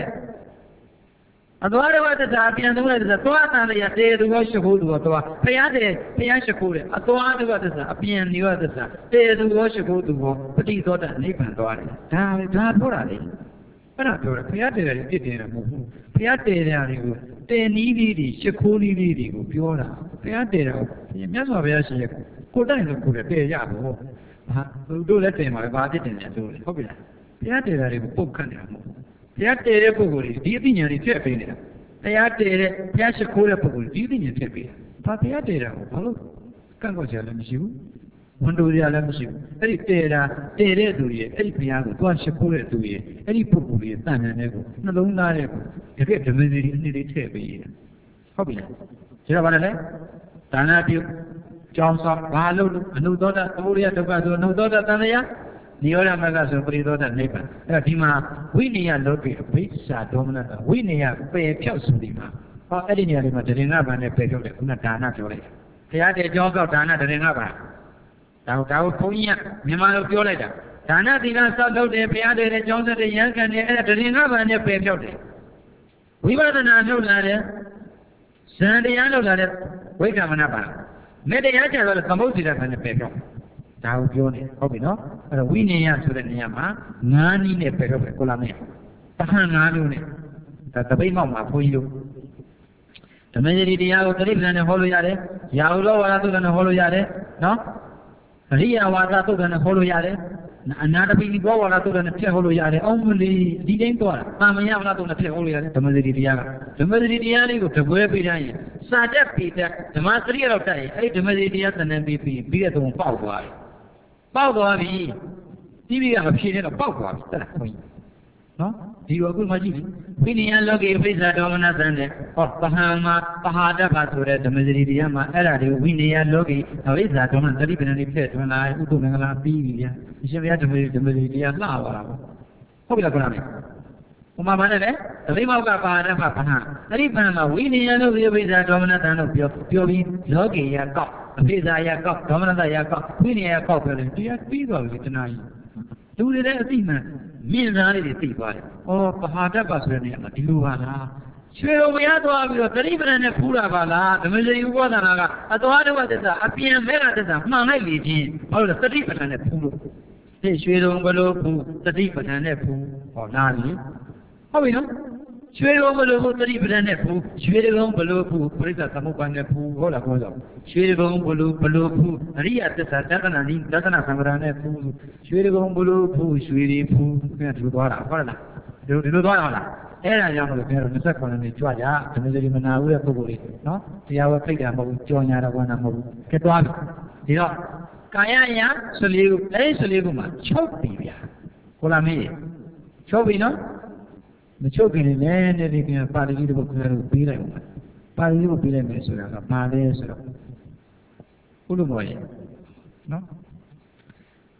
အသွားဒုက္ခသစ္စာအပြန်သမုဒယသစ္စာသွားသံဃာတေသူရောရှိခိုးသူရောသွားဖျားတယ်ဖျားရှိခိုးတယ်အသွားဒုက္ခသစ္စာအပြန်နိရောဓသစ္စာတေသူရောရှိခိုးသူရောပฏิသောတာနိဗ္ဗာန်သွားတယ်ဒါပြောတာလေအဲ့ဒါပြောတာဖျားတယ်တယ်ပြစ်တယ်မဟုတ်ဘူးဖျားတယ်တယ်တွေကိုတေနီးလေးတွေရှိခိုးလေးတွေကိုပြောတာဖျားတယ်တယ်မြတ်စွာဘုရားရှင်ရဲ့ကိုတိုင်လို့ကိုယ်တည်းရဖို့ဟာတို့လည်းတင်ပါပဲဘာဖြစ်တင်လဲတို့လေဟုတ်ပြီလားဘုရားတည်တာတွေကိုပုတ်ခတ်နေတာမဟုတ်ဘူးဘုရားတည်တဲ့ပုဂ္ဂိုလ်တွေဒီအသိဉာဏ်တွေထည့်ပေးနေတာဘုရားတည်တဲ့ဘုရားရှိခိုးတဲ့ပုဂ္ဂိုလ်ဒီအသိဉာဏ်ထည့်ပေးတာဘာဘုရားတည်တာကိုဘာလို့ကန့်ကွက်ကြလည်းမရှိဘူးဝန်တိုကြလည်းမရှိဘူးအဲ့ဒီတည်တဲ့သူတွေအဲ့ဒီဘုရားကိုသွားရှိခိုးတဲ့သူတွေအဲ့ဒီပုဂ္ဂိုလ်တွေတန်တဲ့ကိုနှလုံးသားတဲ့ကိုတကယ်ဓမ္မစီအနှစ်တွေထည့်ပေးတာဟုတ်ပြီလားဒါတော့ဗါလဲဒါနပြုကြောင်းဆောင်ဘာလို့အနုသောတာသမုဒယဒုက္ခဆိုအနုသောတာသံဃာနိရောဓမဂ္ဂဆိုပရိသောတာနိဗ္ဗာန်အဲ့ဒီမှာဝိနည်းလောကိအဘိစ္ဆာဒေါမနတာဝိနည်းပယ်ဖြောက်ဆိုဒီမှာဟောအဲ့ဒီနေရာလေးမှာတရင်္ဂဗန်နဲ့ပယ်ဖြောက်တယ်ခုနဒါနပြောလိုက်ဘုရားတဲ့ကြောင်းကောက်ဒါနတရင်္ဂဗန်ဒါကိုဘုန်းကြီးကမြန်မာလိုပြောလိုက်တာဒါနသီလစောင့်ထုတ်တယ်ဘုရားတဲ့ကြောင်းဆက်တဲ့ရဟန်းခံတယ်အဲ့ဒါတရင်္ဂဗန်နဲ့ပယ်ဖြောက်တယ်ဝိပဿနာလုပ်လာတယ်ဇန်တရားလုပ်လာတယ်ဝိက္ခမနပါမေတ္တရားကျတော့သမုဒ္ဒရာခံနဲ့ပယ်ဖြောက်ဒါကိုပြောနေဟုတ်ပြီနော်အဲ့တော့ဝိနည်းဆိုတဲ့နေရာမှာငါးနည်းနဲ့ပယ်ဖြောက်ပဲကိုလာမေတဟန်ငါးမျိုးနဲ့ဒါတပိတ်မောက်မှာဘုန်းကြီးတို့ဓမ္မစရိတရားကိုသတိပ္ပံနဲ့ဟောလို့ရတယ်ရာဟုလောဝါဒသုတ်နဲ့ဟောလို့ရတယ်နော်အရိယဝါဒသုတ်နဲ့ဟောလို့ရတယ်အနာတပိဘောဝါဒသုတ်နဲ့ဖြတ်ဟောလို့ရတယ်အောင်မလီဒီတိုင်းသွားတာတာမယဝါဒသုတ်နဲ့ဖြတ်ဟောလို့ရတယ်ဓမ္မစရိတရားကဓမ္မစရိတရားလေးကိုတပွဲပေးတိုင်းစာတက်ပြီးတဲ့ဓမ္မစရိရောက်တက်ရင်အဲ့ဒီဓမ္မစရိတရားသင်္นานပြီးတဲ့သုံးပေါက်သွားတယ်ပေါက်သွားပြီပြီးကမဖြေနဲ့တော့ပေါက်သွားပြီတက်လားခွင်နော်ဒီတော့အခုမှကြည့်လေဝိနည်းလောကိပိစ္ဆာဒေါမနသံတဲ့ဟောပဟံမှာပဟာတ္တပါဆိုတဲ့ဓမ္မစရိတရားမှာအဲ့ဒါတွေဝိနည်းလောကိပိစ္ဆာဒေါမနသတိပ္ပဏိဖြည့်ထွန်းလာဥဒ္ဓမင်္ဂလာပြီးပြီဗျာအရှင်ဘုရားဓမ္မစရိတရားလှသွားတာပေါ့ဟုတ်ပြီလားခေါင်းလေးဥမာပါနဲ့လေသတိမောက်ကပါရဖပဟံအဲ့ဒီပဟံမှာဝိနည်းလောကိပိစ္ဆာဒေါမနသံလို့ပြောပြီးလောကိယကောက်အပိစ္ဆာယကောက်ဒေါမနသယကောက်ဝိနည်းကောက်ပြောတယ်တရားပြီးသွားပြီတနာကြီးလူတွေလည်းအသိမှန်မြင်စားလေးတွေသိသွားတယ်။အော်ပဟာတ္တပါဆိုတဲ့နေရာမှာဒီလိုပါလား။ရွှေတော်မရသွားပြီးတော့သတိပ္ပံနဲ့ဖူးတာပါလား။ဓမ္မစရိဥပဒနာကအသွားဒုက္ခသစ္စာအပြင်မဲ့ကသစ္စာမှန်လိုက်လေချင်းဘာလို့လဲသတိပ္ပံနဲ့ဖူးလို့ဒီရွှေတော်ဘလို့ဖူးသတိပ္ပံနဲ့ဖူးဟောနားလေဟုတ်ပြီနော်ရွှေတော်ဘလို့ဖူးသတိပ္ပံနဲ့ဖူးရွှေတော်ဘလို့ဖူးပရိစ္ဆသမုပ္ပါဒ်နဲ့ဖူးဟုတ်လားခေါ်တော့ရွှေတော်ဘလို့ဖူးအရိယသစ္စာတက္ကနာနိသက္ကနာသံဃာနဲ့ဖူးရွှေတော်ဘလို့ဖူးရွှေတွေဖူးခင်ဗျာဒီလိုသွားတာဟုတ်လားဒီလိုသွားရအောင်လားအဲ့ဒါကြောင့်မလို့ခင်ဗျားတို့29နှစ်ကြွကြဓမ္မစရိမနာဦးတဲ့ပုဂ္ဂိုလ်တွေနော်တရားဝဲဖိတ်တာမဟုတ်ဘူးကြော်ညာတာဘာနာမဟုတ်ဘူးကဲသွားပြီဒီတော့ကာယယ14ခုအဲ့ဒီ14ခုမှာချုပ်ပြီဗျာကိုလာမေးချုပ်ပြီနော်မချုပ်ခင်လည်းနည်းနည်းလေးပြန်ပါဠိကြီးတစ်ပုဒ်ခင်ဗျားတို့ပြီးလိုက်ပါပါဠိကြီးကိုပြီးလိုက်မယ်ဆိုတာကဘာလဲဆိုတော့ဥဒ္ဓမောရဲ့နော်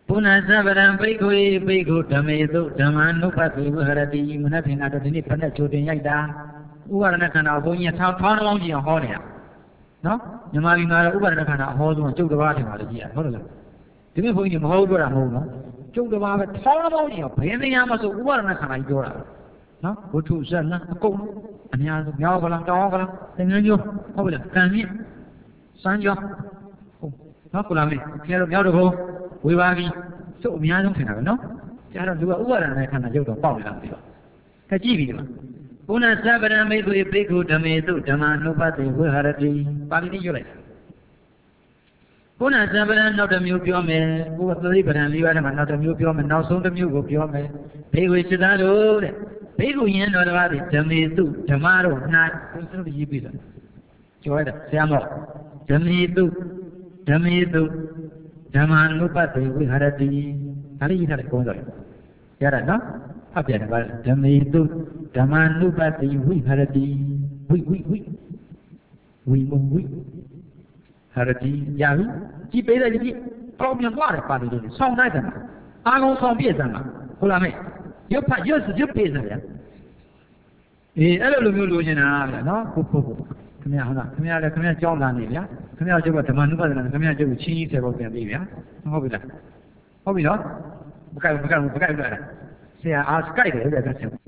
ပုဏ္ဏသဗ္ဗရံဘိက္ခုဘိက္ခုဓမ္မေတုဓမ္မနုပတိဝဟရတိမနဖေနာတော့ဒီနေ့ဖက်နဲ့ချိုတင်ရိုက်တာဥပါဒณะခန္ဓာဘုန်းကြီးထောင်းတောင်းကြည့်အောင်ဟောနေတာနော်မြန်မာပြည်မှာတော့ဥပါဒณะခန္ဓာအဟောဆုံးကျုပ်တစ်ပါးထင်ပါလေကြည့်ရဟုတ်တယ်လားဒီနေ့ဘုန်းကြီးမဟုတ်ပြောတာမဟုတ်နော်ကျုပ်တစ်ပါးပဲထောင်းတောင်းကြည့်အောင်ဘယ်နေရာမှာဆိုဥပါဒณะခန္ဓာကြီးပြောတာနော်ဝတ္ထုဇတ်လန်းအကုန်လုံးအများဆုံးမြောက်ကလားတောင်းကလားသင်္ကန်းကျော်ဟုတ်ပြီလားကံမြင့်စမ်းကျော်ဟုတ်နော်ကုလားမင်းခင်ဗျားတို့မြောက်တဘုံဝေပါပြီကျုပ်အများဆုံးထင်တာပဲနော်ကျတော့လူကဥပါဒณะခန္ဓာရုပ်တော့ပေါက်နေတာမသိပါခက်ကြည့်ပြီဒီမှာပုဏ္ဏသဗ္ဗရံဘိက္ခုဘိက္ခုဓမ္မေတုဓမ္မနုပတိဝဟရတိပါဠိနဲ့ရွတ်လိုက်ပုဏ္ဏသဗ္ဗရံနောက်တစ်မျိုးပြောမယ်ဘုရားသတိပဋ္ဌာန်၄ပါးထဲမှာနောက်တစ်မျိုးပြောမယ်နောက်ဆုံးတစ်မျိုးကိုပြောမယ်ဘိက္ခုစိတ္တတို့တဲ့ဘိက္ခုယင်တော်တစ်ပါးသည်ဓမ္မေတုဓမ္မတို့၌ဘုရားတို့ရေးပြီးတော့ကျော်ရတာဆရာမောဓမ္မေတုဓမ္မေတုဓမ္မနုပတိဝဟရတိဒါလေးရေးထားတဲ့ကုန်းတော်ရတာနော်ဖတ်ပြန်တယ်ပါဓမ္မေတုဓမ္မနုပတိဝိဟရတိဝိမုံဝိဟရတိရပြီကြည်ပေးတယ်ကြည်ပေါင်းပြန်သွားတယ်ပါဠိလေးဆောင်းလိုက်တယ်အာကုံဆောင်းပြည့်စမ်းပါဟုတ်လားမေရွတ်ဖတ်ရွတ်စရွတ်ပေးစမ်းဗျာအဲ့လိုမျိုးလိုချင်တာဗျာနော်ဟုတ်ခင်ဗျာဟုတ်လားခင်ဗျာလည်းခင်ဗျာကြောင်းလာနေဗျာခင်ဗျာကျုပ်ကဓမ္မနုပဒနာခင်ဗျာကျုပ်ချင်းကြီးဆယ်ပေါက်ပြန်ပြီဗျာဟုတ်ပြီလားဟုတ်ပြီနော်မကြိုက်ဘူးလားဆရာအားကြိုက်တယ်ဗျာခင်ဗျာ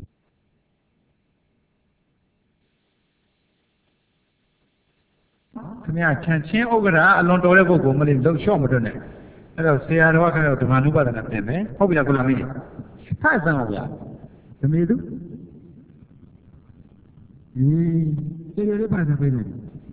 ချန်ချင်းဥက္ကရာအလွန်တော်တဲ့ပုဂ္ဂိုလ်မလေးလုံလျှော့မတွနဲ့အဲ့တော့ဆရာတော်ကခင်ဗျာဓမ္မနုပဒနာပြင်မယ်ဟုတ်ပြီလားကိုလာမင်းဖတ်စမ်းပါဗျာဓမေတုကျေရပါစပေးတယ်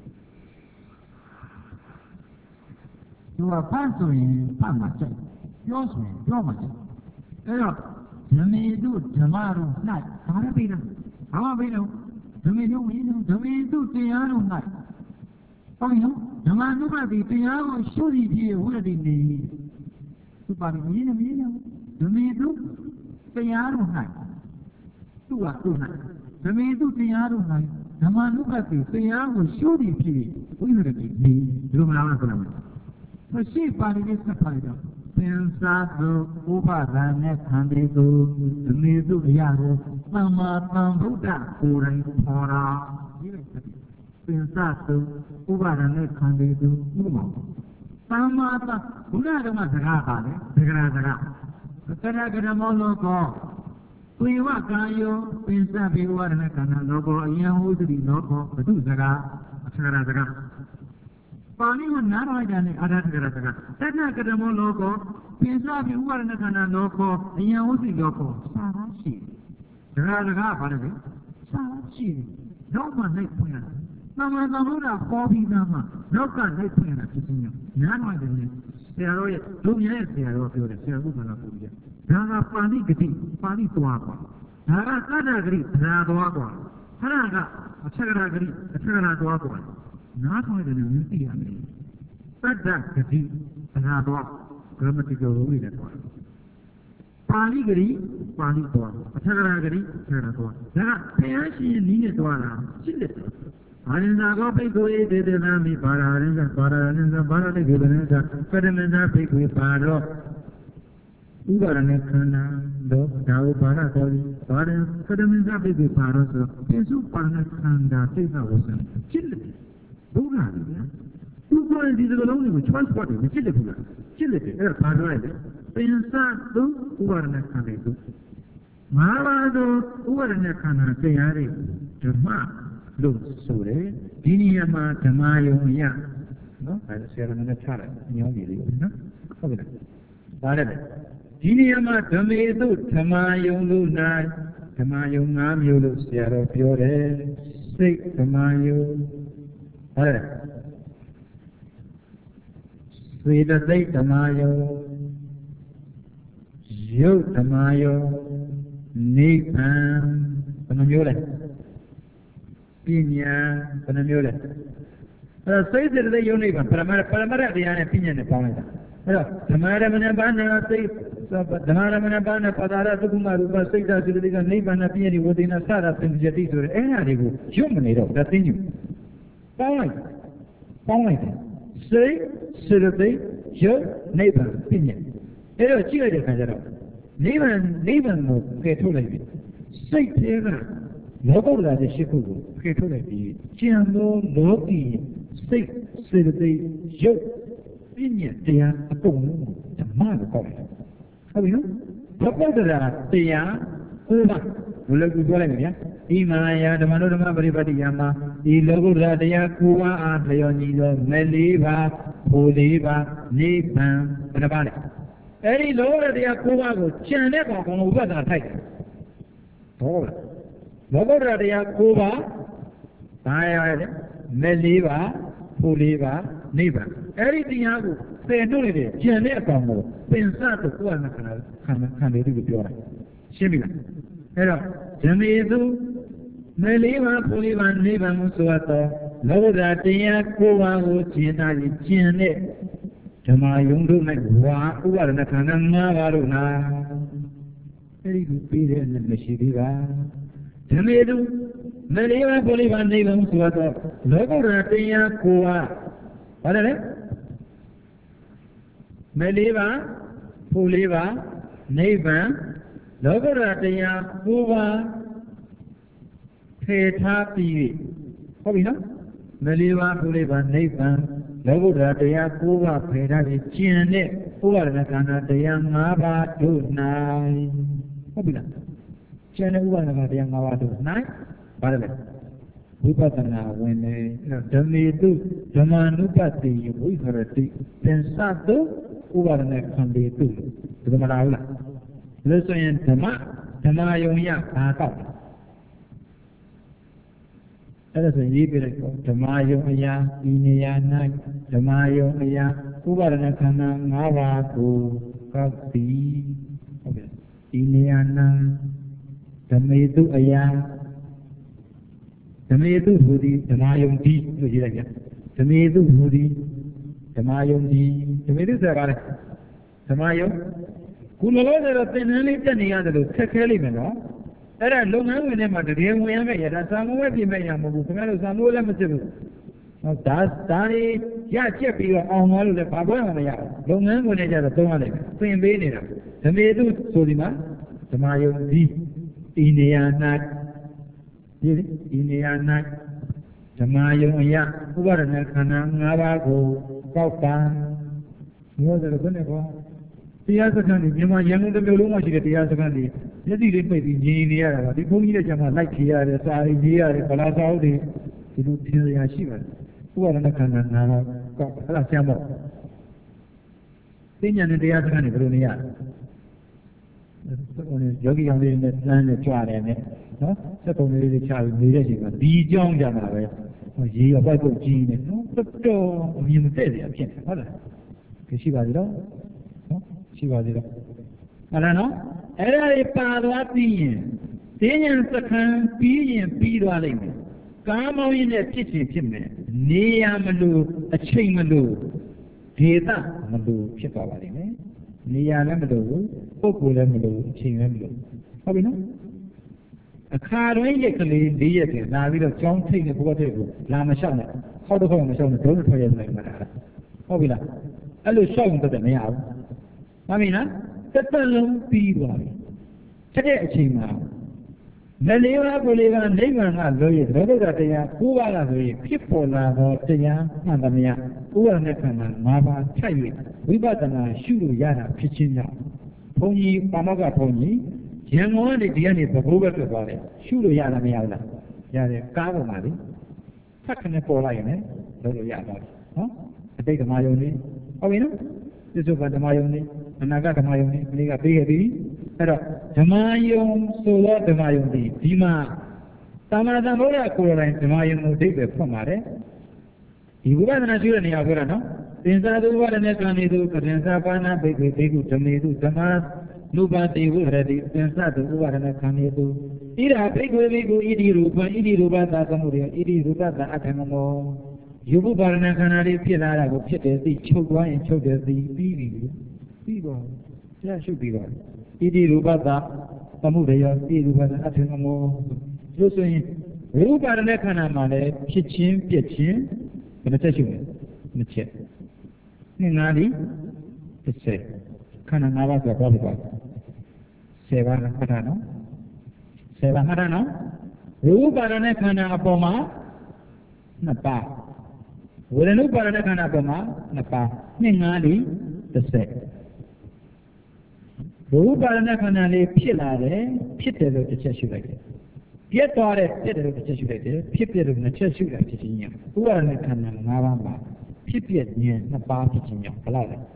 သူကဖတ်ဆိုရင်ဖတ်မှာချက်ပြောဆိုရင်ပြောမှာချက်အဲ့တော့ဓမေတုဓမ္မတို့၌ဘာလဲပေးတယ်ဘာမှပေးတော့ဓမေတုဝိနုဓမေတုတရားတို့၌ဟုတ်ပြီနော်ဓမ္မနုပတိတရားကိုရှုရည်ဖြစ်ဝိရတိနေသူပါလို့မင်းနဲ့ဓမေတုတရားတို့၌သူ့ဟာသူ့၌ဓမေတုတရားတို့၌ဓမ္မနုပတိတရားကိုရှုရည်ဖြစ်ဝိရတိနေဒီလိုမလားဆိုတော့မရှိပါဠိနဲ့ဆက်ပါတော့ပင်စားသူဥပါဒာနဲ့ခံပြီးသူဓမေတုတရားကိုသမ္မာသမ္ဗုဒ္ဓကိုယ်တိုင်ခေါ်တာဒီလိုဖြစ်ပင်စားသူဥပါဒာနဲ့ခံပြီးသူဥပမာသမ္မာသမဘုရားဓမ္မစကားပါလေစကားကရမောလောကောဝိဝကာယောပင်စားပြီးဥပါဒာနဲ့ခံတာလောကောအယံဟုသတိလောကောဘုသူစကားအထရာစကားပါဠိကိုနားထောင်ကြတယ်အာရထကရစကားတဏ္ဍကရမောလောကောပင်စားပြီးဥပါဒနာခန္ဓာလောကောအယံဝစီလောကောစာရရှိတယ်ဒါကဘာလဲစာရရှိတယ်တော့မှလိုက်ဖွင့်ရတယ်သမ္မာသမ္ဗုဒ္ဓဟောပြီးသားမှနောက်ကလိုက်ဖွင့်ရတာဖြစ်ခြင်းကြောင့်နားထောင်တယ်ဆရာတော်ရဲ့လူမြဲဆရာတော်ပြောတယ်ဆရာဥပ္ပန္နပူပြဒါကပါဠိဂတိပါဠိသွားကွာဒါကသတ္တဂတိသရာသွားကွာအဲ့ဒါကအထက်ကရာဂတိအထက်ကရာသွားကွာနားထောင်တယ်လို့သိရမယ်သတ္တဂတိသရာသွား grammatical rule တွေတော့ပါဠိဂတိပါဠိသွားအထက်ကရာဂတိအထက်ကရာသွားဒါကဘုရားရှင်နည်းနဲ့သွားတာရှင်းတယ်ဘာရင်သာကောဘိက္ခုဧတေတနာမိပါရရင်ကပါရရင်ကပါရတိကေပနေကပရမနာဘိက္ခုပါတော့ဥပါဒနဲ့ခန္ဓာတော့ဒါကိုပါရတော်ပြီးပါရင်ပရမနာဘိက္ခုပါတော့ဆိုပိစုပါဏခန္ဓာသိက္ခာဝဆံရှင်းတယ်ဘုရားကြီးဗျာသူကဒီစကလုံးတွေကို choice ပတ်တယ်မရှင်းတယ်ဘူးလားရှင်းတယ်အဲ့ဒါပါတော့လိုက်တယ်ပင်စသူဥပါဒနဲ့ခန္ဓာသူငါးပါးသောဥပါဒနဲ့ခန္ဓာတရားတွေဓမ္မလို့ဆိုတယ်ဒီနေရာမှာဓမ္မယုံရနော်အဲဆရာတော်နဲ့ချလိုက်ညောင်းပြီလေနော်ဟုတ်ပြီလားဒါလည်းဒီနေရာမှာဓမ္မေတုဓမ္မယုံလို့၌ဓမ္မယုံ၅မျိုးလို့ဆရာတော်ပြောတယ်စိတ်ဓမ္မယုံဟုတ်တယ်စေတသိက်ဓမ္မယုံရုပ်ဓမ္မယုံနိဗ္ဗာန်ဘယ်နှမျိုးလဲပညာဘယ်နှမျိုးလဲအဲ့တော့စိတ်စေတသိက်ယုံနိဗ္ဗာန်ပရမတ္တရားနဲ့ပညာနဲ့ပေါင်းလိုက်တာအဲ့တော့ဓမ္မရမဏဘာနာစိတ်ဓမ္မရမဏဘာနာပဒါရသုကုမရူပစိတ်ဓာတ်စေတသိက်ကနိဗ္ဗာန်ပညာဒီဝေဒနာစတာပင်ကြတိဆိုတဲ့အဲ့ဒါတွေကိုရွတ်မနေတော့ဒါသိညူပေါင်းလိုက်တယ်စိတ်စေတသိက်ယုတ်နိဗ္ဗာန်ပညာအဲ့တော့ကြည့်လိုက်တဲ့ခါကျတော့နိဗ္ဗာန်ကိုကယ်ထုတ်လိုက်ပြီစိတ်ထဲကလောကုတ္တရာတဲ့ရှိခုကိုကယ်ထုတ်လိုက်ပြီကျန်သောလောကီစိတ်စေတသိက်ရုပ်ပြဉ္ညာတရားအကုန်လုံးဓမ္မကိုကောက်လိုက်ဟုတ်ပြီနော်လောကုတ္တရာတရားကိုပါဘယ်လိုပြောလိုက်မလဲဗျာဣမာယဓမ္မတို့ဓမ္မပရိပတ်တိယမှာဒီလောကုတ္တရာတရားကိုပါအားလျော်ညီသောမဲ့လေးပါဘူလေးပါနိဗ္ဗာန်ဘယ်နှပါလဲအဲ့ဒီလောကုတ္တရာတရားကိုပါကိုကျန်တဲ့ကောင်ကဥပဒနာထိုက်တယ်ဟုတ်လားလောကုတ္တရာတရားကိုပါဘာရလဲမဲ့လေးပါဘူလေးပါနိဗ္ဗာန်အဲ့ဒီတရားကိုပယ်နှုတ်နေတဲ့ကျန်တဲ့အကောင်ကိုပင်စတော့ကိုယ်ကခံတယ်သူပြောတာရှင်းပြီလားအဲ့တော့ဇမေသူမဲ့လေးပါဘူလေးပါနိဗ္ဗာန်ကိုဆိုတော့လောကုတ္တရာတရားကိုပါကိုကျင့်တာကြီးကျင့်တဲ့ဓမ္မယုံတို့၌ဝါဥပါဒနာခန္ဓာ၅ပါးတို့နာအဲ့ဒီကိုပြီးတဲ့နဲ့မရှိသေးပါဓမ္မေသူမဲ့လေးပါဘူလေးပါနိဗ္ဗာန်ဆိုတော့လောကုတ္တရာတရားကိုပါဘာလဲမဲ့လေးပါဘူလေးပါနိဗ္ဗာန်လောကုတ္တရာတရားကိုပါထေထားပြီးဟုတ်ပြီနော်မဲ့လေးပါဘူလေးပါနိဗ္ဗာန်လောကုတ္တရာတရားကိုပါဖေထားပြီးကျင့်တဲ့ဥပါဒနာခန္ဓာတရား၅ပါးတို့၌ဟုတ်ပြီလားကျင့်တဲ့ဥပါဒနာတရား၅ပါးတို့၌ဘာလဲဝိပဿနာဝင်နေဓမ္မေတုဓမ္မ ानु ပတ္တိဝိဟရတိသင်္သတုဥပါဒနာခန္ဓေတုဒီမှာလားဟုတ်လားလို့ဆိုရင်ဓမ္မယုံရဘာကောက်အဲ့ဒါဆိုရင်ရေးပြလိုက်တော့ဓမ္မယုံအရာဒီနေရာ၌ဓမ္မယုံအရာဥပါဒနာခန္ဓာ၅ပါးကိုကောက်သည်ဟုတ်ပြီဒီနေရာ၌ဓမ္မေတုအရာဓမ္မေတုဟူသည်ဓမ္မယုံဒီလို့ရေးလိုက်ကြဓမ္မေတုဟူသည်ဓမ္မယုံဒီဓမ္မေတုဆိုတာကဓမ္မယုံကုလလောကတော့သင်္นานလေးတက်နေရတယ်လို့ခက်ခဲလိမ့်မယ်နော်အဲ့ဒါလုပ်ငန်းဝင်ထဲမှာတကယ်ဝင်ရမယ့်ရတာစာမိုးပဲပြင်မဲ့ရမှာမဟုတ်ဘူးခင်ဗျားတို့စာမိုးလည်းမစစ်ဘူးဟောဒါတွေရကျက်ပြီးတော့အောင်သွားလို့လည်းဘာပြောမှမရဘူးလုပ်ငန်းဝင်ထဲကျတော့သုံးရတယ်သင်ပေးနေတာဓမ္မေတုဆိုဒီမှာဓမ္မယုံဒီဤနေရာ၌ဒီနေရာ၌ဓမ္မယုံအရာဥပါဒနာခန္ဓာ၅ပါးကိုကောက်တာမျိုးဆိုတော့ဘယ်နဲ့ကောတရားစခန်းတွေမြန်မာရန်ကုန်တစ်မြို့လုံးမှာရှိတဲ့တရားစခန်းတွေမျက်စိလေးပိတ်ပြီးညီနေရတာပါဒီဘုန်းကြီးတဲ့ကျမ်းမှာလိုက်ဖြေရတယ်စာရေးရေးရတယ်ဗလာစာအုပ်တွေဒီလိုသင်ရရှိပါတယ်ဥပါဒနာခန္ဓာ၅ပါးကောက်အဲ့ဒါဆရာမို့သိဉာဏ်နဲ့တရားစခန်းတွေဘယ်လိုနေရယောဂီအောင်လေးနဲ့စမ်းနဲ့ကြွတယ်နဲ့နော်စက်ပုံလေးတွေချပြီးနေတဲ့ချိန်မှာဒီကြောင်းကြမှာပဲရေးရပိုက်ပုတ်ကြီးနဲ့နော်တော်အမြင်မတည့်စရာဖြစ်နေဟုတ်လားရှိပါသေးတော့နော်ရှိပါသေးတော့အဲ့ဒါနော်အဲ့ဒါတွေပါသွားပြီးရင်သိဉာဏ်စခန်းပြီးရင်ပြီးသွားလိမ့်မယ်ကားမောင်းရင်လည်းဖြစ်ချင်ဖြစ်မယ်နေရမလို့အချိန်မလို့ဒေသမလို့ဖြစ်သွားပါလိမ့်မယ်နေရာလည်းမလို့ပုဂ္ဂိုလ်လည်းမလို့အချိန်လည်းမလို့ဟုတ်ပြီနော်အခါတွင်ရက်ကလေး၄ရက်ပြန်လာပြီးတော့ကြောင်းထိတ်နဲ့ဘုရားထိတ်ကိုလာမလျှောက်နဲ့ခေါက်တော့ခေါက်မလျှောက်နဲ့ဒုံးထွက်ရနိုင်မှာလားဟုတ်ပြီလားအဲ့လိုလျှောက်ရင်တော့မရဘူးမှန်ပြီလားတစ်သက်လုံးပြီးသွားပြီချက်တဲ့အချိန်မှာမလေးပါကိုလေးကနိဗ္ဗာန်ကလို့ရလောကတရားကိုးပါးလားဆိုရင်ဖြစ်ပေါ်လာသောတရားမှန်သမျှဥပါဒနဲ့ခန္ဓာ၅ပါးခြိုက်၍ဝိပဿနာရှုလို့ရတာဖြစ်ခြင်းကြောင့်ဘုန်းကြီးပါမောက္ခဘုန်းကြီးရန်ကုန်ကနေဒီကနေသဘောပဲဖြစ်သွားတယ်ရှုလို့ရတာမရဘူးလားရတယ်ကားပေါ်မှာလေဖတ်ခနဲ့ပေါ်လိုက်ရင်လည်းလုပ်လို့ရသွားတယ်နော်အတိတ်ဓမ္မယုံလေးဟုတ်ပြီနော်ပြစ္ဆုတ်ဓမ္မယုံလေးအနာဂတ်ဓမ္မယုံလေးအနည်းကပေးခဲ့ပြီအဲ့တော့ဓမ္မယုံဆိုတော့ဓမ္မယုံဒီမှာသာမဏေတန်ဘုရားကိုယ်တိုင်ဓမ္မယုံကိုအဓိပ္ပာယ်ဖွင့်ပါတယ်ဒီဝိပဿနာရှိတဲ့နေရာပြောတာနော်သင်္သာသုဝရနဲ့ကံနေသူကရင်စာပါဏဘိက္ခေဘိက္ခုဓမေသူဓမ္မလူပတိဝိရတိသင်္သာသုဝရနဲ့ကံနေသူဣရာဘိက္ခေဘိက္ခုဣတိရူပံဣတိရူပသာသမှုတွေဣတိရူပသာအထမမောယူပုပါရဏခန္ဓာတွေဖြစ်လာတာကိုဖြစ်တယ်သိချုပ်သွားရင်ချုပ်တယ်သိပြီးပြီပြီးတော့တရားရှုပြီးတော့ဣတိရူပသာသမှုတွေရောဣတိရူပသာအထမမောလို့ဆိုရင်ရူပရဏခန္ဓာမှာလည်းဖြစ်ချင်းပြက်ချင်းဘယ်နှချက်ရှိလဲနှစ်ချက်နှစ်ငါးဒီ30 ခန္ဓာ၅ပါးဆိုတော့ဖြစ်သွားတယ်10ပါးမှတ်ထားနော်10ပါးမှတ်ထားနော်ရူပပါဒနဲ့ခန္ဓာအပေါ်မှာ2ပါးဝေဒနုပါဒနဲ့ခန္ဓာအပေါ်မှာ2ပါး2 5 30ရူပပါဒနဲ့ခန္ဓာလေးဖြစ်လာတယ်ဖြစ်တယ်လို့တစ်ချက်ရှုလိုက်တယ်ပြတ်သွားတယ်ပြတ်တယ်လို့တစ်ချက်ရှုလိုက်တယ်ဖြစ်ပြတယ်လို့တစ်ချက်ရှုလိုက်ဖြစ်ခြင်းညာဥပါဒနဲ့ခန္ဓာ5ပါးမှာဖြစ်ပြခြင်း2ပါးဖြစ်ခြင်းညာဘယ်လောက်လဲ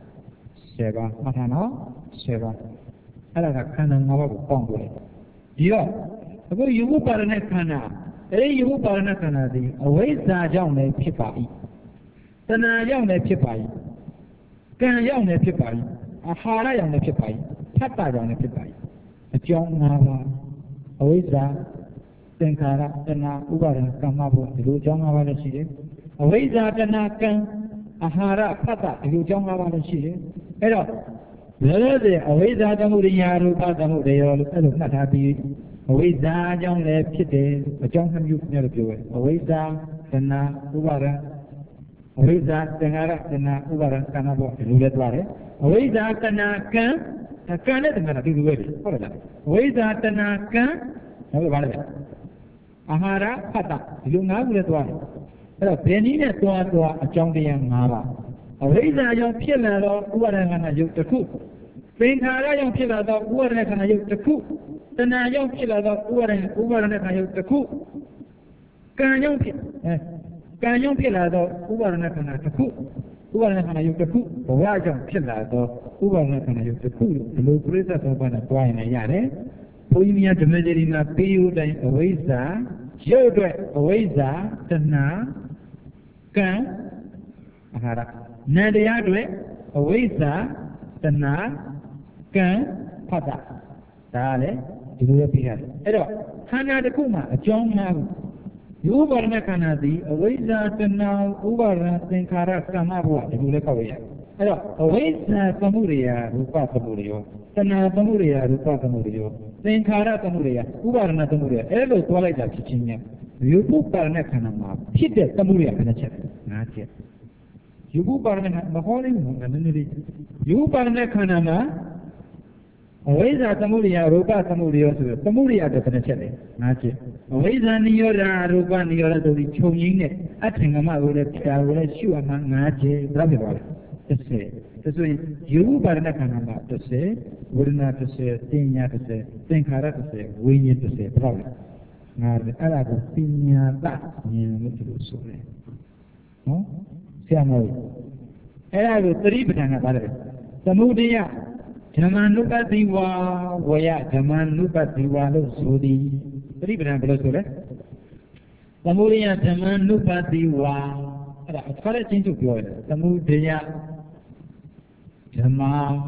10ပါးမှတ်ထားနော်10ပါးအဲ့ဒါကခန္ဓာ5ပါးကိုပေါင်းပြလိုက်ဒီတော့အခုယုတ်ပါဒနဲ့ခန္ဓာအဲ့ဒီယုတ်ပါဒနဲ့ခန္ဓာသည်အဝိဇ္ဇာကြောင့်လည်းဖြစ်ပါ၏တဏှာကြောင့်လည်းဖြစ်ပါ၏ကံကြောင့်လည်းဖြစ်ပါ၏အာဟာရကြောင့်လည်းဖြစ်ပါ၏ဖတ်တာကြောင့်လည်းဖြစ်ပါ၏အကြောင်း၅ပါးအဝိဇ္ဇာသင်္ခါရတဏှာဥပါဒနာကမ္မဘုဒီလိုအကြောင်း၅ပါးလည်းရှိတယ်အဝိဇ္ဇာတဏှာကံအာဟာရဖတ်တာဒီလိုအကြောင်း၅ပါးလည်းရှိတယ်အဲ့တော့လည်းအဝိဇ္ဇာသမုဒိယရူပသမုဒိယလို့အဲ့လိုမှတ်ထားပြီးအဝိဇ္ဇာကြောင့်လည်းဖြစ်တယ်အကြောင်းနှမျိုးနဲ့လို့ပြောတယ်အဝိဇ္ဇာတဏှာဥပါဒအဝိဇ္ဇာသင်္ခါရတဏှာဥပါဒကမ္မဘုဒီလိုလည်းသွားတယ်အဝိဇ္ဇာတဏှာကံကံနဲ့တဏှာတူတူပဲဟုတ်လားအဝိဇ္ဇာတဏှာကံဟုတ်ပါလားအာဟာရဖတ်တာဒီလို၅ခုလည်းသွားတယ်အဲ့တော့ဘယ်နည်းနဲ့သွားအကြောင်းတရား၅ပါးအဝိဇ္ဇာကြောင့်ဖြစ်လာတော့ဥပါဒနာယုတ်တစ်ခုသင်္ခါရကြောင့်ဖြစ်လာတော့ဥပါဒနာခန္ဓာယုတ်တစ်ခုတဏှာကြောင့်ဖြစ်လာတော့ဥပါဒနာခန္ဓာယုတ်တစ်ခုကံကြောင့်ဖြစ်လာတော့ဥပါဒနာခန္ဓာတစ်ခုဥပါဒနာခန္ဓာယုတ်တစ်ခုဘဝကြောင့်ဖြစ်လာတော့ဥပါဒနာခန္ဓာယုတ်တစ်ခုလို့ဒီလိုပြိဿသောဘာနဲ့တွားရင်လည်းရတယ်ဘုန်းကြီးများဓမ္မကြရီမှာပေးဦးတိုင်းအဝိဇ္ဇာရုပ်အတွက်အဝိဇ္ဇာတဏှာကံအာဟာရနန္တရားအတွက်အဝိဇ္ဇာတဏှာကံဖတ်တာဒါလည်းဒီလိုပဲပြရတယ်အဲ့တော့ခန္ဓာတစ်ခုမှာအကြောင်း၅ခုယူပါဒနာခန္ဓာသည်အဝိဇ္ဇာတဏှာဥပါဒနာသင်္ခါရကမ္မဘဝဒီလိုလည်းကောက်ရရတယ်အဲ့တော့အဝိဇ္ဇာသမုဒယရူပသမုဒယောတဏှာသမုဒယရူပသမုဒယောသင်္ခါရသမုဒယဥပါဒနာသမုဒယအဲ့လိုသွားလိုက်တာဖြစ်ချင်းညယူပါဒနာခန္ဓာမှာဖြစ်တဲ့သမုဒယဘယ်နှချက်၅ချက်ယူပါဒနာမဟောနိုင်ဘူးနည်းနည်းလေးယူပါဒနာခန္ဓာမှာအဝိဇ္ဇာသမုဒယရူပသမုဒယောဆိုတော့သမုဒယတဲ့ဘယ်နှချက်လဲ၅ချက်အဝိဇ္ဇာနိရောဓရူပနိရောဓတို့ဒီခြုံရင်းနဲ့အထင်ကမကိုလည်းဖြာကိုလည်းရှုအမှန်၅ချက်ဘယ်လိုပြောလဲ30ဒါဆိုရင်ယူပါဒနာခန္ဓာမှာ30ဝေဒနာ30သင်ညာ30သင်္ခါရ30ဝိညာဉ်30ဘယ်လိုလဲငါအဲ့ဒါကိုပညာတဉာဏ်လို့သူတို့ဆိုတယ်နော်ဆရာမကြီးအဲ့ဒါကိုသတိပဋ္ဌာန်ကပါတယ်သမုဒယဓမ္မနုပတိဝါဝယဓမ္မနုပတိဝါလို့ဆိုသည်သတိပဋ္ဌာန်ဘယ်လိုဆိုလဲသမုဒယဓမ္မနုပတိဝါအဲ့ဒါအခါရချင်းသူပြောရတယ်သမုဒယဓမ္မ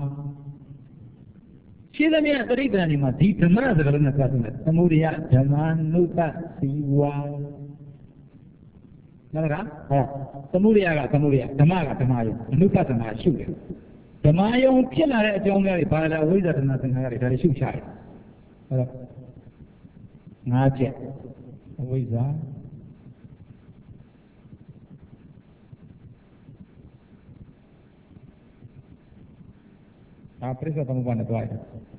ရှင်းသမျှသတိပဋ္ဌာန်ဒီမှာဒီဓမ္မစကားလုံးနဲ့ပြောတယ်သမုဒယဓမ္မနုပတိဝါနော်ကဟောသမုဒယကသမုဒယဓမ္မကဓမ္မယုအနုပတနာရှုတယ်ဓမ္မယုံဖြစ်လာတဲ့အကြောင်းများတွေဘာလဲအဝိဇ္ဇာတဏှာသင်္ခါရတွေဒါတွေရှုချတယ်အဲ့တော့၅ချက်အဝိဇ္ဇာပြိဿသမုပ္ပါဒ်နဲ့တွားရတယ်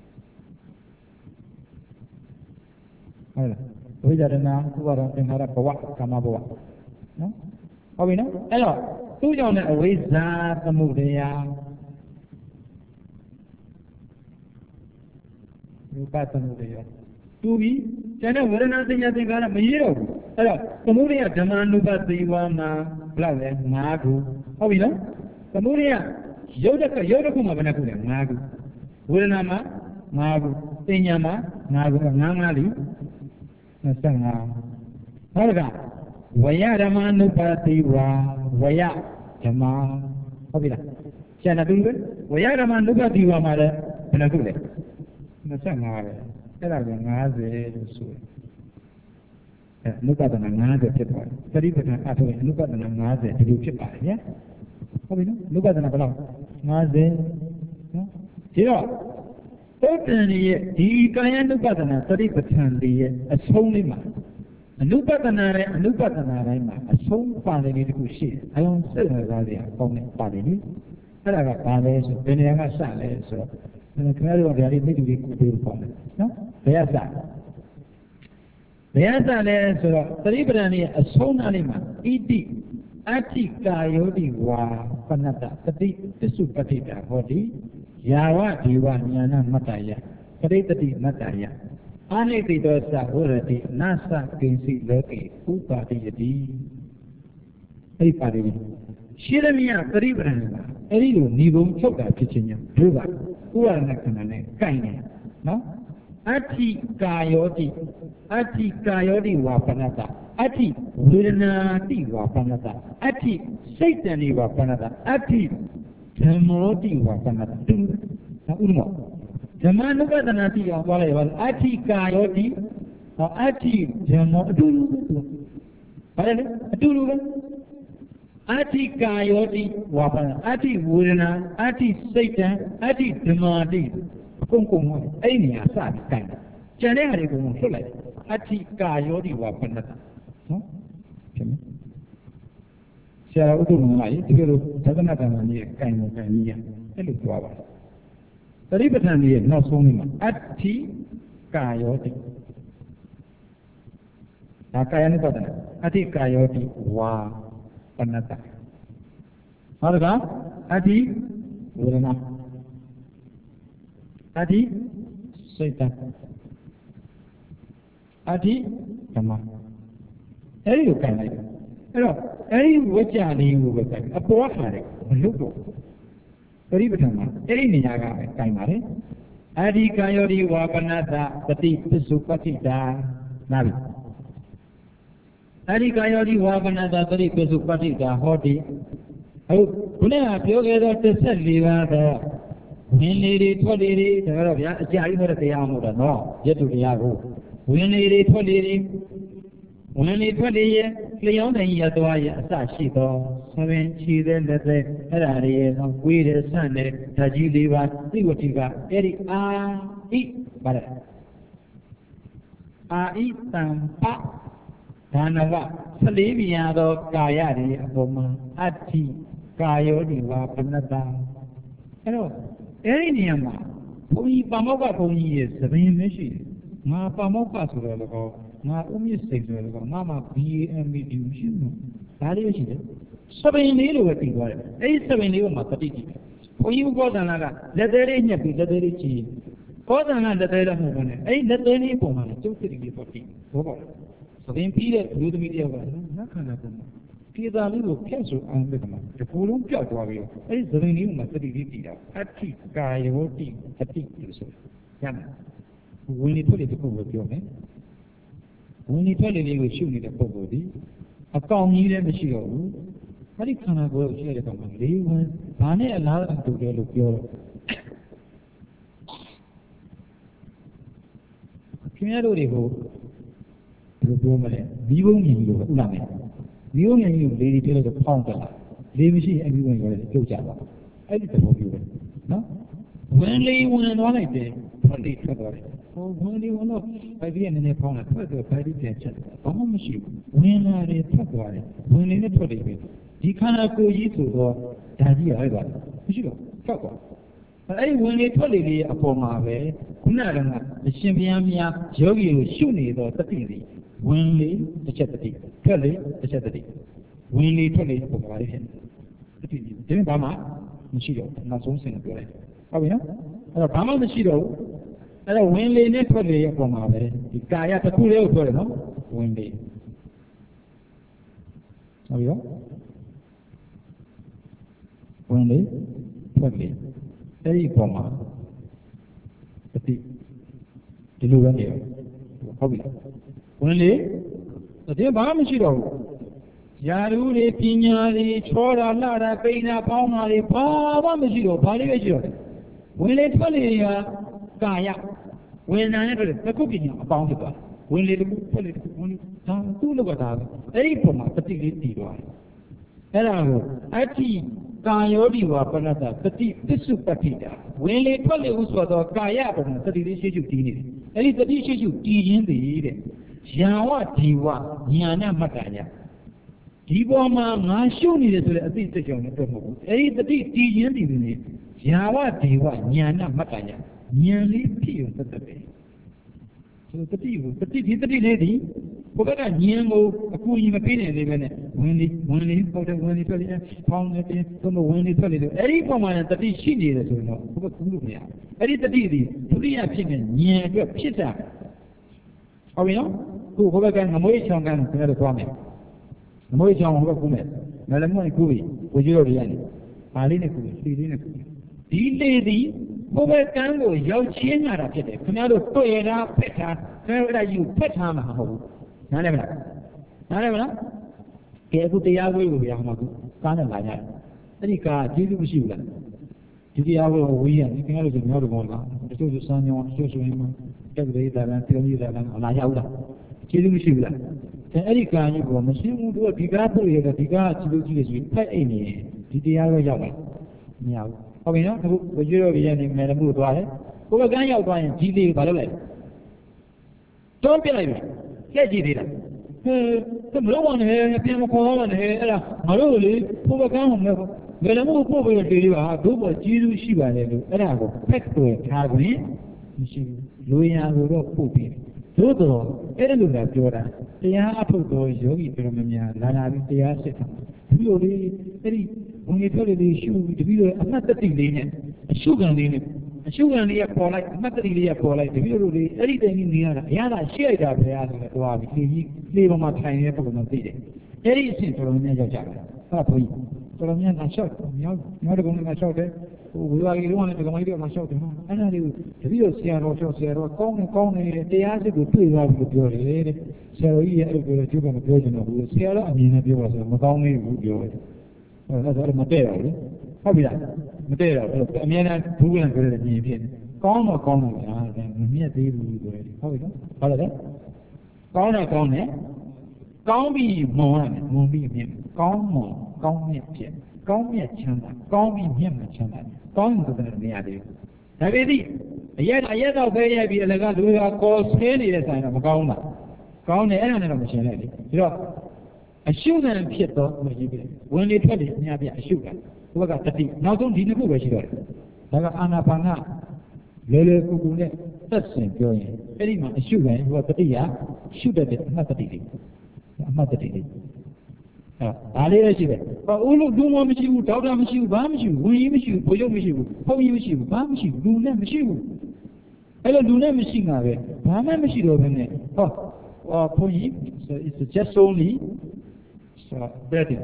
ဟုတ်လားဝိဇ္ဇာတဏှာဥပါဒသင်္ခါရဘဝကာမဘဝနော်ဟုတ်ပြီနော်အဲ့တော့သူ့ကြောင့်လည်းအဝိဇ္ဇာသမုဒယရူပသမုဒယတူပြီးကျန်တဲ့ဝေဒနာသင်ညာသင်္ခါရမရေးတော့ဘူးအဲ့တော့သမုဒယဓမ္မနုပတိဝါမှာဘယ်လောက်လဲ၅ခုဟုတ်ပြီနော်သမုဒယရုပ်တစ်ခုမှာဘယ်နှခုလဲ၅ခုဝေဒနာမှာ၅ခုသင်ညာမှာ၅ခု၅လီ25ဟုတ်ကဲ့ဝယဓမ္မနုပတိဝါဝယဓမ္မဟုတ်ပြီလားကျန်တဲ့တူပဲဝယဓမ္မနုပတိဝါမှာလည်းဘယ်နှခုလဲ25ပဲအဲ့ဒါက50လို့ဆိုတယ်အနုပဒနာ50ဖြစ်သွားတယ်သတိပဋ္ဌာန်အထုံးအနုပဒနာ50ဒီလိုဖြစ်ပါတယ်ဗျာဟုတ်ပြီနော်အနုပဒနာဘယ်လောက်50နော်ဒီတော့သုတ္တန်ရဲ့ဒီကာယ ानु ပဒနာသတိပဋ္ဌာန်ရဲ့အဆုံးလေးမှာအနုပဒနာနဲ့အနုပဒနာတိုင်းမှာအဆုံးပါတယ်လေးတစ်ခုရှိတယ်အယုံစိတ်ဝင်စားစရာကောင်းတဲ့ပါတယ်လေအဲ့ဒါကဘာလဲဆိုဘယ်နေရာကစလဲဆိုတော့ခင်ဗျားတို့ကဒါလေးမိတူလေးကိုပြောပါမယ်နော်ဘယ်ကစလဲဆိုတော့သတိပဋ္ဌာန်ရဲ့အဆုံးအလေးမှာဣတိအဋ္ဌိကာယောတိဝါပဏတ္တပတိပစ္စုပ္ပတိတာဟောတိယာဝဒီဝဉာဏမတ္တယပရိတ္တိမတ္တယအာနိတိတောသဝရတိအနာသကိဉ္စီလောကေဥပါတိယတိအဲ့ဒီပါဠိရှိရမြသတိပဋ္ဌာန်ကအဲ့ဒီလိုညီဘုံချုပ်တာဖြစ်ခြင်းကြောင့်တို့ကဥပါဒနာခန္ဓာနဲ့ကိုင်နေနော်အဋ္ဌိကာယောတိဝါပဏတ္တအဋ္ဌိဝေဒနာတိဝါပဏတ္တအဋ္ဌိစိတ်တဏိဝါပဏတ္တအဋ္ဌိဓမ္မောတိဝါပဏတ္တတူနော်ဥဒ္ဓမောဓမ္မနုပဒနာတိအောင်သွားလိုက်ပါအဋ္ဌိကာယောတိအဋ္ဌိဓမ္မောအတူတူဘာလဲအတူတူပဲအဋ္ဌိကာယောတိဝါပဏအဋ္ဌိဝေဒနာအဋ္ဌိစိတ်တံအဋ္ဌိဓမ္မာတိကုန်းအဲ့ဒီနေရာစပြီးကိုင်တယ်ကျန်တဲ့ဟာတွေကိုလွတ်လိုက်အဋ္ဌိကာယောတိဝါပဏနော်ဖြစ်မယ်ဆရာဥဒ္ဓမလာကြီးဒီလိုသဒ္ဒနာတဏ္ဍာကြီးကိုင်ကြီးရအဲ့လိုပြောပါသတိပဋ္ဌာန်ကြီးနောက်ဆုံးမှာအဋ္ဌိကာယောတိဒါကာယ ानु ပဒနာအဋ္ဌိကာယောတိဝါပဏတ္တဟုတ်ကဲ့အဋ္ဌိဝေဒနာအဋ္ဌိစိတ်တအဋ္ဌိဓမ္မအဲ့ဒီကိုကန်လိုက်အဲ့တော့အဲ့ဒီဝကြလေးကိုပဲကန်အပေါ်ခါတယ်မလွတ်တော့ပရိပဋ္ဌာန်မှာအဲ့ဒီနေရာကပဲကန်ပါတယ်အဋ္ဌိကာယောတိဝါပဏတ္တပတိပစ္စုပ္ပတိတာနာပြီအဋ္ဌိကာယောတိဝါပဏတ္တပတိပစ္စုပ္ပတိတာဟောတိဟုတ်ခုနကပြောခဲ့သော14ပါးတော့ဝင်လေတွေထွက်လေတွေဒါတော့ဗျာအကြာကြီးဟောတဲ့တရားမဟုတ်တော့နော်ယတ္တုတရားကိုဝင်လေတွေထွက်လေတွေဝင်လေထွက်လေရဲ့လျောင်းတိုင်းရသွားရဲ့အစရှိသောသဘင်ချီတဲ့လက်သက်အဲ့ဒါတွေရဲ့ဝေးတဲ့ဆန့်တဲ့ဓာကြီးလေးပါးသိဝတိကအဲ့ဒီအာဣဗါရအာဣတံပဒါနဝ14ပြာသောကာယတွေအပေါ်မှာအဋ္ဌိကာယောတိဝါပဏတ္တအဲ့တော့အဲ့ဒီနေရာမှာဘုန်းကြီးပါမောက္ခဘုန်းကြီးရဲ့သဘင်မရှိတယ်ငါပါမောက္ခဆိုတော့လည်းငါဥမြင့်စိတ်ဆိုတော့ငါမှ BAMD မရှိဘူးဒါလေးရှိတယ်သဘင်လေးလိုပဲတည်သွားတယ်အဲ့ဒီသဘင်လေးကမှတတိတိဘုန်းကြီးဘောဓနာကလက်သေးလေးညှက်ပြီးလက်သေးလေးချီဘောဓနာလက်သေးလည်းမဟုတ်ဘူးနဲ့အဲ့ဒီလက်သေးလေးပုံမှာကျုပ်စိတ်လေးပေါ်တည်ဘောပေါ့သဘင်ပြီးတဲ့လူသမီးတယောက်ကနတ်ခန္ဓာပုံမှာပြေသာလေးကိုဖျက်ဆိုအောင်လုပ်မှာဒီပူလုံးပြောက်သွားပြီးအဲ့ဒီသဘင်လေးမှာတတိလေးတည်တာအဋ္ဌိကာယောတိအတိလို့ဆိုရမယ်ဝင်လေထွက်လေတစ်ခုပဲပြောမယ်ဝင်လေထွက်လေလေးကိုရှုနေတဲ့ပုံပေါ်ဒီအကောင်ကြီးလည်းမရှိတော့ဘူးအဲ့ဒီခန္ဓာကိုယ်ကိုရှုရတဲ့ကောင်ကလေးဝင်ဘာနဲ့အလားတူတယ်လို့ပြောတော့ခင်ဗျားတို့တွေကိုဘယ်လိုပြောမလဲဒီဘုံမြင်လို့ဥလာမယ်ဒီဘုံမြင်လို့လေးတွေပြောလို့ဖောင်းတက်လာလေးမရှိအပြီးဝင်ရတယ်ပြုတ်ကြပါအဲ့ဒီသဘောပြောတယ်နော်ဝင်လေဝင်သွားလိုက်တယ်ထွက်လေထွက်သွားတယ်ဝင်လေဝင်တော့ဘိုက်ပြီးနည်းနည်းဖောင်းလာထွက်တော့ဘိုက်ပြီးပြန်ချက်ဘာမှမရှိဘူးဝင်လာတယ်ထွက်သွားတယ်ဝင်လေနဲ့ထွက်လေပဲဒီခန္ဓာကိုယ်ကြီးဆိုတော့ဒါကြီးရသွားတယ်မရှိတော့ထွက်သွားအဲ့ဒီဝင်လေထွက်လေလေးအပေါ်မှာပဲခုနကအရှင်ဘုရားမြတ်ယောဂီကိုရှုနေတော့တတိလေးဝင်လေတစ်ချက်တတိထွက်လေတစ်ချက်တတိဝင်လေထွက်လေပုံပါလေးဖြစ်တတိဒီဘာမှမရှိတော့နောက်ဆုံးစင်ပြောလိုက်ဟုတ်ပြီနော်အဲ့တော့ဘာမှမရှိတော့ဘူးအဲ့တော့ဝင်လေနဲ့ထွက်လေရဲ့ပုံမှာပဲဒီကာယတစ်ခုလေးကိုပြောတယ်နော်ဝင်လေဟုတ်ပြီနော်ဝင်လေထွက်လေအဲ့ဒီပုံမှာတတိဒီလိုပဲနေဟုတ်ပြီလားဝင်လေဒီဘာမှမရှိတော့ဘူးယာရုတွေပညာတွေချောတာလှတာပိန်တာပေါင်းတာတွေဘာမှမရှိတော့ဘာလေးပဲရှိတော့ဝင်လေထွက်လေကကာယဝင်နာနဲ့ထွက်လေတစ်ခုပညာအပေါင်းဖြစ်သွားဝင်လေတစ်ခုထွက်လေတစ်ခုဝင်လေဒါသူ့လောက်ကဒါပဲအဲ့ဒီပုံမှာပฏิလေးတည်သွားတယ်အဲ့ဒါကိုအဋ္ဌိကာယောတိဝါပဏတ္တပฏิပစ္စုပ္ပတိတာဝင်လေထွက်လေဥဆိုတော့ကာယပုံမှာပฏิလေးရှိစုတည်နေတယ်အဲ့ဒီပฏิရှိစုတည်ရင်းတည်တဲ့ယာဝဒီဝညာဏမတ္တညာဒီပေါ်မှာငါရှုနေတယ်ဆိုတဲ့အသိစိတ်ကြောင့်လည်းတော့မဟုတ်ဘူးအဲ့ဒီတတိတည်ခြင်းတည်နေယာဝဒေဝညာဏမတ္တယဉာဏ်လေးဖြစ်ရုံသက်သက်ပဲဆိုတတိကိုတတိလေးဒီဘုရားကဉာဏ်ကိုအကူအညီမပေးနိုင်သေးပဲနဲ့ဝင်လေပေါ့တယ်ဝင်လေထွက်လေဖောင်းနေတယ်သို့မဟုတ်ဝင်လေထွက်လေအဲ့ဒီပုံမှန်တတိရှိနေတယ်ဆိုရင်တော့ဘုရားကူလို့မရအဲ့ဒီတတိဒီဒုတိယဖြစ်တဲ့ဉာဏ်အတွက်ဖြစ်တာဟုတ်ပြီနော်ခုဘုရားကငမွေးချောင်းကန်းကိုလည်းသွားမယ်ငမွေးချောင်းဘုရားကူမယ်ငလမွေးကူပြီဝကြည့်တော့ရတယ်ပါလေးနဲ့ကူပြီစီလေးနဲ့ကူဒီလေဒီဘုရားကန်းကိုရောက်ချင်းရတာဖြစ်တယ်ခင်ဗျားတို့တွေ့ရတာဖက်တာခင်ဗျားတို့အဲ့ဒါယူဖက်ထားမှာမဟုတ်ဘူးနားလည်မလားကဲအခုတရားဝဲကိုရအောင်ပါကူကားနဲ့လာရတယ်အဲ့ဒီကားကျေးဇူးမရှိဘူးလားဒီတရားဝဲကိုဝေးရတယ်ခင်ဗျားတို့ဆိုမြောက်တော့ကောင်းလားတချို့ဆိုစမ်းညောင်းတချို့ဆိုရင်တက်ကြလေးတာလည်းပြုံးရတာလည်းလာရောက်လားကျေးဇူးမရှိဘူးလားအဲ့ဒီကားကြီးကမရှိဘူးတို့ဒီကားပို့ရတဲ့ဒီကားကြည့်လို့ကြည့်ရဆိုဖက်အိမ်နေဒီတရားဝဲရောက်တယ်မရဘူးဟုတ်ပြီနော်အခုဝကြွရောပြရနေမယ်လို့သွားတယ်ကိုယ်ကန်းရောက်သွားရင်ကြီးလေးဘာလုပ်လဲတွန်းပြလိုက်ပြီလက်ကြည့်သေးလားမလို့ဝင်နေပြန်မခေါ်တော့နဲ့အဲ့ဒါငါတို့လေကိုယ်ကန်းအောင်မဲ့ဘယ်လိုမှပို့ပြီးတေးလေးပါတို့ပေါ်ကြီးစုရှိပါတယ်လို့အဲ့ဒါကိုဖက်တွေထားခွင့်မရှိဘူးလူရန်ကိုတော့ပို့ပြီးသို့တော်အဲ့ဒါလိုလည်းပြောတာတရားအထုတ်တော်ယောဂီတော်များများလာပြီးတရားစစ်တာဒီလိုလေးအဲ့ဒီဝင်နေထွက်လေးရှုပြီးတပည့်တော်အမှတ်တတိလေးနဲ့အရှုခံလေးကပေါ်လိုက်အမှတ်တတိလေးကပေါ်လိုက်တပည့်တော်လေးအဲ့ဒီတိုင်ကြီးနေရတာအရသာရှိလိုက်တာဘုရားဆိုတော့တွားပြီးလေပေါ်မှာထိုင်နေတဲ့ပုံစံသိတယ်အဲ့ဒီအဆင့်တော်တော်များရောက်ကြတာဟုတ်ဘုန်းကြီးတော်တော်များလျှောက်မြောက်တကုံးကလျှောက်တယ်ဟိုဝေဝါကြီးလုံးဝလည်းတကုံးကြီးတွေကလျှောက်တယ်အဲ့ဒါလေးကိုတပည့်တော်ဆရာတော်ကောင်းနေတရားစစ်ကိုတွေ့သွားပြီလို့ပြောတယ်တဲ့ဆရာတော်ကြီးရဲ့အဲ့လိုပြောတယ်သူကမပြောချင်တော့ဘူးဆရာတော်အမြင်နဲ့ပြောပါဆိုမကောင်းဘူးပြောတယ်အဲ့ဒါမတည့်တော့ဘူးဟုတ်ပြီလားမတည့်တော့ဘူးအမြဲတမ်းဘူးကလည်းပြောတယ်မြင်ဖြစ်ကောင်းတော့ကောင်းတယ်ဗျာမမြတ်သေးဘူးပြောတယ်ဟုတ်ပြီနော်ဟုတ်တယ်ကောင်းပြီးမုံရတယ်မုံပြီးမြင်ကောင်းမြတ်ဖြစ်ကောင်းမြတ်ချမ်းသာကောင်းပြီးမြတ်မှချမ်းသာကောင်းတယ်နေရာလေးဒါပေမဲ့အရက်တော့ဖဲရိုက်ပြီးအလကလူကကောဆင်းနေတဲ့ဆိုင်တော့မကောင်းလားကောင်းတယ်အဲ့ဒါနဲ့တော့မရှင်းလိုက်လေဒီတော့အရှုခံဖြစ်တော့မကြည့်ဘူးဝင်လေထွက်လေအများပြအရှုခံဘုရားကတတိနောက်ဆုံးဒီနှစ်ခုပဲရှိတော့တယ်ဒါကအာနာပါနလေကူနဲ့သက်စင်ပြောရင်အဲ့ဒီမှာအရှုခံဘုရားတတိယရှုတတ်တဲ့အမှတ်တတိလေးဒါလေးလည်းရှိတယ်ဦးလို့လူမရှိဘူးဒေါက်တာမရှိဘူးဘာမှမရှိဘူးဝင်ကြီးမရှိဘူးဘိုးချုပ်မရှိဘူးဖုန်းကြီးမရှိဘူးဘာမှမရှိဘူးလူနဲ့မရှိဘူးအဲ့လိုလူနဲ့မရှိမှာပဲဘာမှမရှိတော့ဘဲနဲ့ဘုန်းကြီး it's just only breathing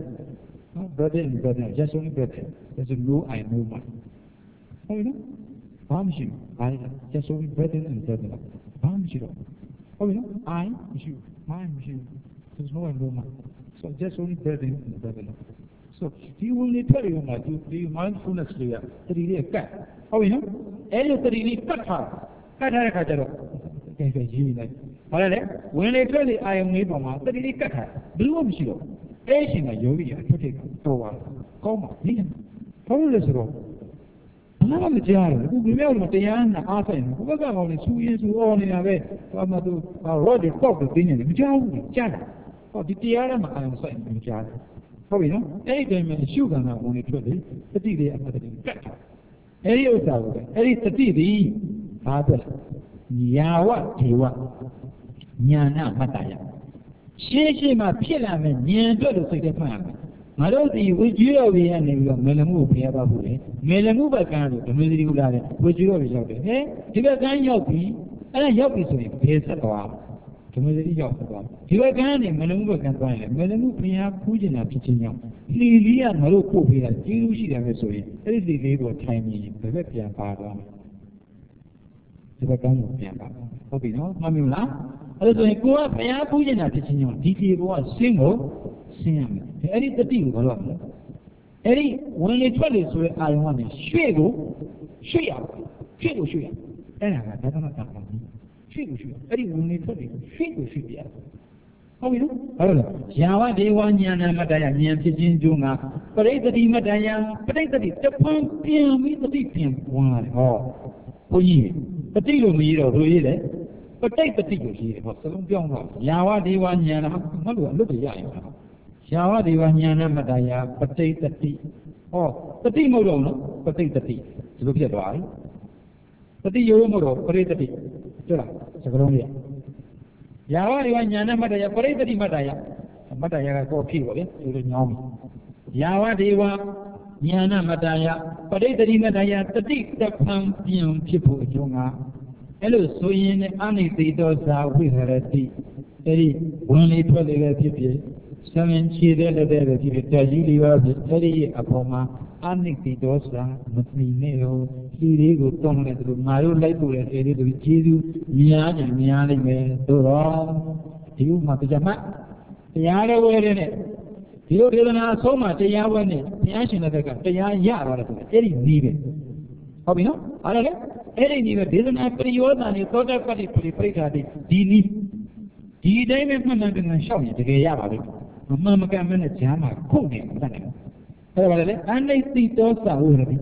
just only breathing there's no I know my ဟုတ်နော်ဘာမှမရှိဘူးဘာလဲ just only breathing and breathing ဘာမှမရှိတော့ဟုတ်နော် I မရှိဘူး my မရှိဘူး there's no I know my so just only breathing and breathing so ဒီဝင်လေထွက်လေမှာဒီ mindfulness တွေကတတိလေးကတ်ဟုတ်ပြီနော်အဲ့လိုတတိလေးကတ်ထားတဲ့ခါကျတော့ကဲရေးနေလိုက်ဘာလဲဝင်လေထွက်လေအာယုံလေးပေါ်မှာတတိလေးကတ်ထားဘယ်လိုမှမရှိတော့အဲ့ရှင်ကယောဂီရထွက်တဲ့တော့ပါကောင်းပါလိမ့်ဘာလို့လဲဆိုတော့ဘာမှမကြားဘူးအခုဒီမြောက်မှာတရားနဲ့အားဆိုင်တယ်ဘုရားကောင်လေးစူးရင်စူးအော်နေတာပဲဘာမှသူရော့ဒီတော့တင်းနေတယ်မကြားဘူးကြားတာဟောဒီတရားထဲမှာအာရုံစိုက်နေကြားတယ်ဟုတ်ပြီနော်အဲ့ဒီတိုင်းမှာရှုခံတာဝင်လေထွက်လေတတိလေးအမှတ်တတိကတ်ထားအဲ့ဒီဥစ္စာကိုပဲအဲ့ဒီတတိသည်ဘာအတွက်ညာဝဒေဝညာနာမတ္တယရှေ့မှာဖြစ်လာမယ်ဉာဏ်အတွက်လို့စိတ်ထဲမှတ်ရမယ်ငါတို့ဒီဝိကျွေးတော်ကြီးကနေပြီးတော့မေလမှုကိုဖျက်ပါဖို့လေမေလမှုဘက်ကန်းလို့ဓမ္မစရိကုလာတဲ့ဝိကျွေးတော်ကြီးရောက်တယ်ဟဲ့ဒီဘက်ကန်းရောက်ပြီအဲ့ဒါရောက်ပြီဆိုရင်ဘယ်ဆက်သွားဓမ္မစရိရောက်သွားဒီဘက်ကန်းကနေမေလမှုဘက်ကန်းသွားရင်မေလမှုဘုရားဖူးကျင်တာဖြစ်ချင်းကြောင့်လီလီကငါတို့ပို့ပေးတာကျေးဇူးရှိတယ်ပဲဆိုရင်အဲ့ဒီလီလေးကိုထိုင်ပြီးဘယ်ဘက်ပြန်ပါသွားမလဲဒီဘက်ကန်းကိုပြန်ပါဟုတ်ပြီနော်မှတ်မိမလားအဲ့ဒါဆိုရင်ကိုကဘုရားဖူးကျင်တာဖြစ်ချင်းကြောင့်ဒီဒီဘောကဆင်းကိုဆင်းရမယ်အဲ့ဒီတတိကိုဘာလို့လဲအဲ့ဒီဝင်လေထွက်လေဆိုတဲ့အာယုံကနေရွှေ့ရအဲ့ဒါကဒါကမှတာပါရွှေ့အဲ့ဒီဝင်လေထွက်လေရွှေ့ပြရဟုတ်ပြီနော်ဘာလို့လဲယာဝဒေဝညာဏမတ္တယဉာဏ်ဖြစ်ခြင်းကျိုးငါပရိသတိမတ္တယပရိသတိတဖန်ပြန်ပြီးတတိပြန်ဝင်လာတယ်ဟောဘုန်းကြီးတတိလို့မရတော့ဘူးရေးတယ်ပဋိပတိကိုရေးတယ်ဟောစလုံးပြောင်းတော့ယာဝဒေဝညာဏမဟုတ်လို့အလုပ်တွေရရင် Yawa Divanyana Madaya, Patati, oh, Pati Moro, Patati, look at why. Pati Yomoro, Patati, Sagronia. Yawa Divanyana Madaya, Patati Madaya, Madaya go people, you know. Yawa Deva, Yana Madaya, Patati Madaya, Tati, the Pam, people, Junga. Hello, so in Anity does with her at the only 12 people. Seven children that they were very upon Aniki Dosa, Mutneo, he would come to my own life with Jesus, Mian and Mian, Dora, you Matijama. The other way in it. You didn't ask so much, the Yawan, the action of the Yara, any needed. How we know? I don't know. Any needed didn't have to you and you thought that pretty pretty, D. David and show you to get Yara. Mamma Gammon at Jama, Kuni, and I see those are already.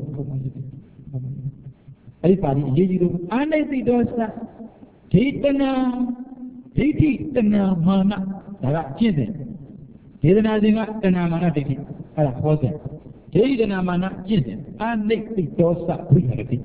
Everybody, and I see those are Titana, Mana, Jizin. Titana, Mana, I was there. Titana, Mana, Jizin, and they see those are reality.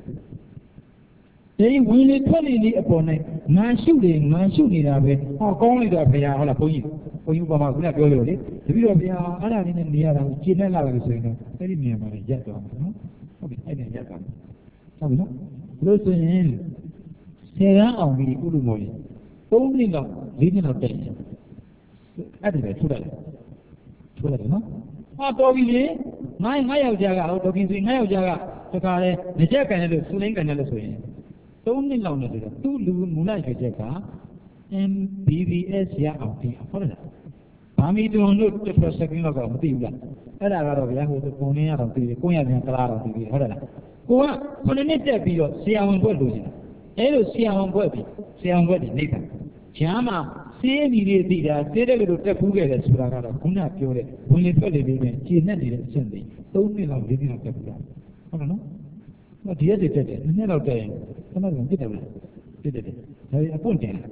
They will tell you upon it, man shooting away, or calling the Paya for you. For you, Bama, we are going to be Allah in India, Chinella is saying, very near my jet on. Okay, I didn't get on. Listen in. Sarah on the Urumoli. Only not leading of days. Anyway, to that, no? Probably, my Jaga, talking to my Jaga, to call it the Jack and the Sling and the Swing. Only longer, two Luna Jaga. And BVS ya out here. Pami don't look the first second of the people. And I got over Yahoo, the pony out of the Koya and Clara of the Horror. Go up, put a net there, see how I'm going to do. Hello, see how I'm going, see how I'm going later. Chama, see me, dear, say a little Tapuga, Spragara, Kuna Pure, when it fell in, she netted Sunday. Don't be like living of the blood. I don't know. But he hesitated, and never day. Another one did it. I put it.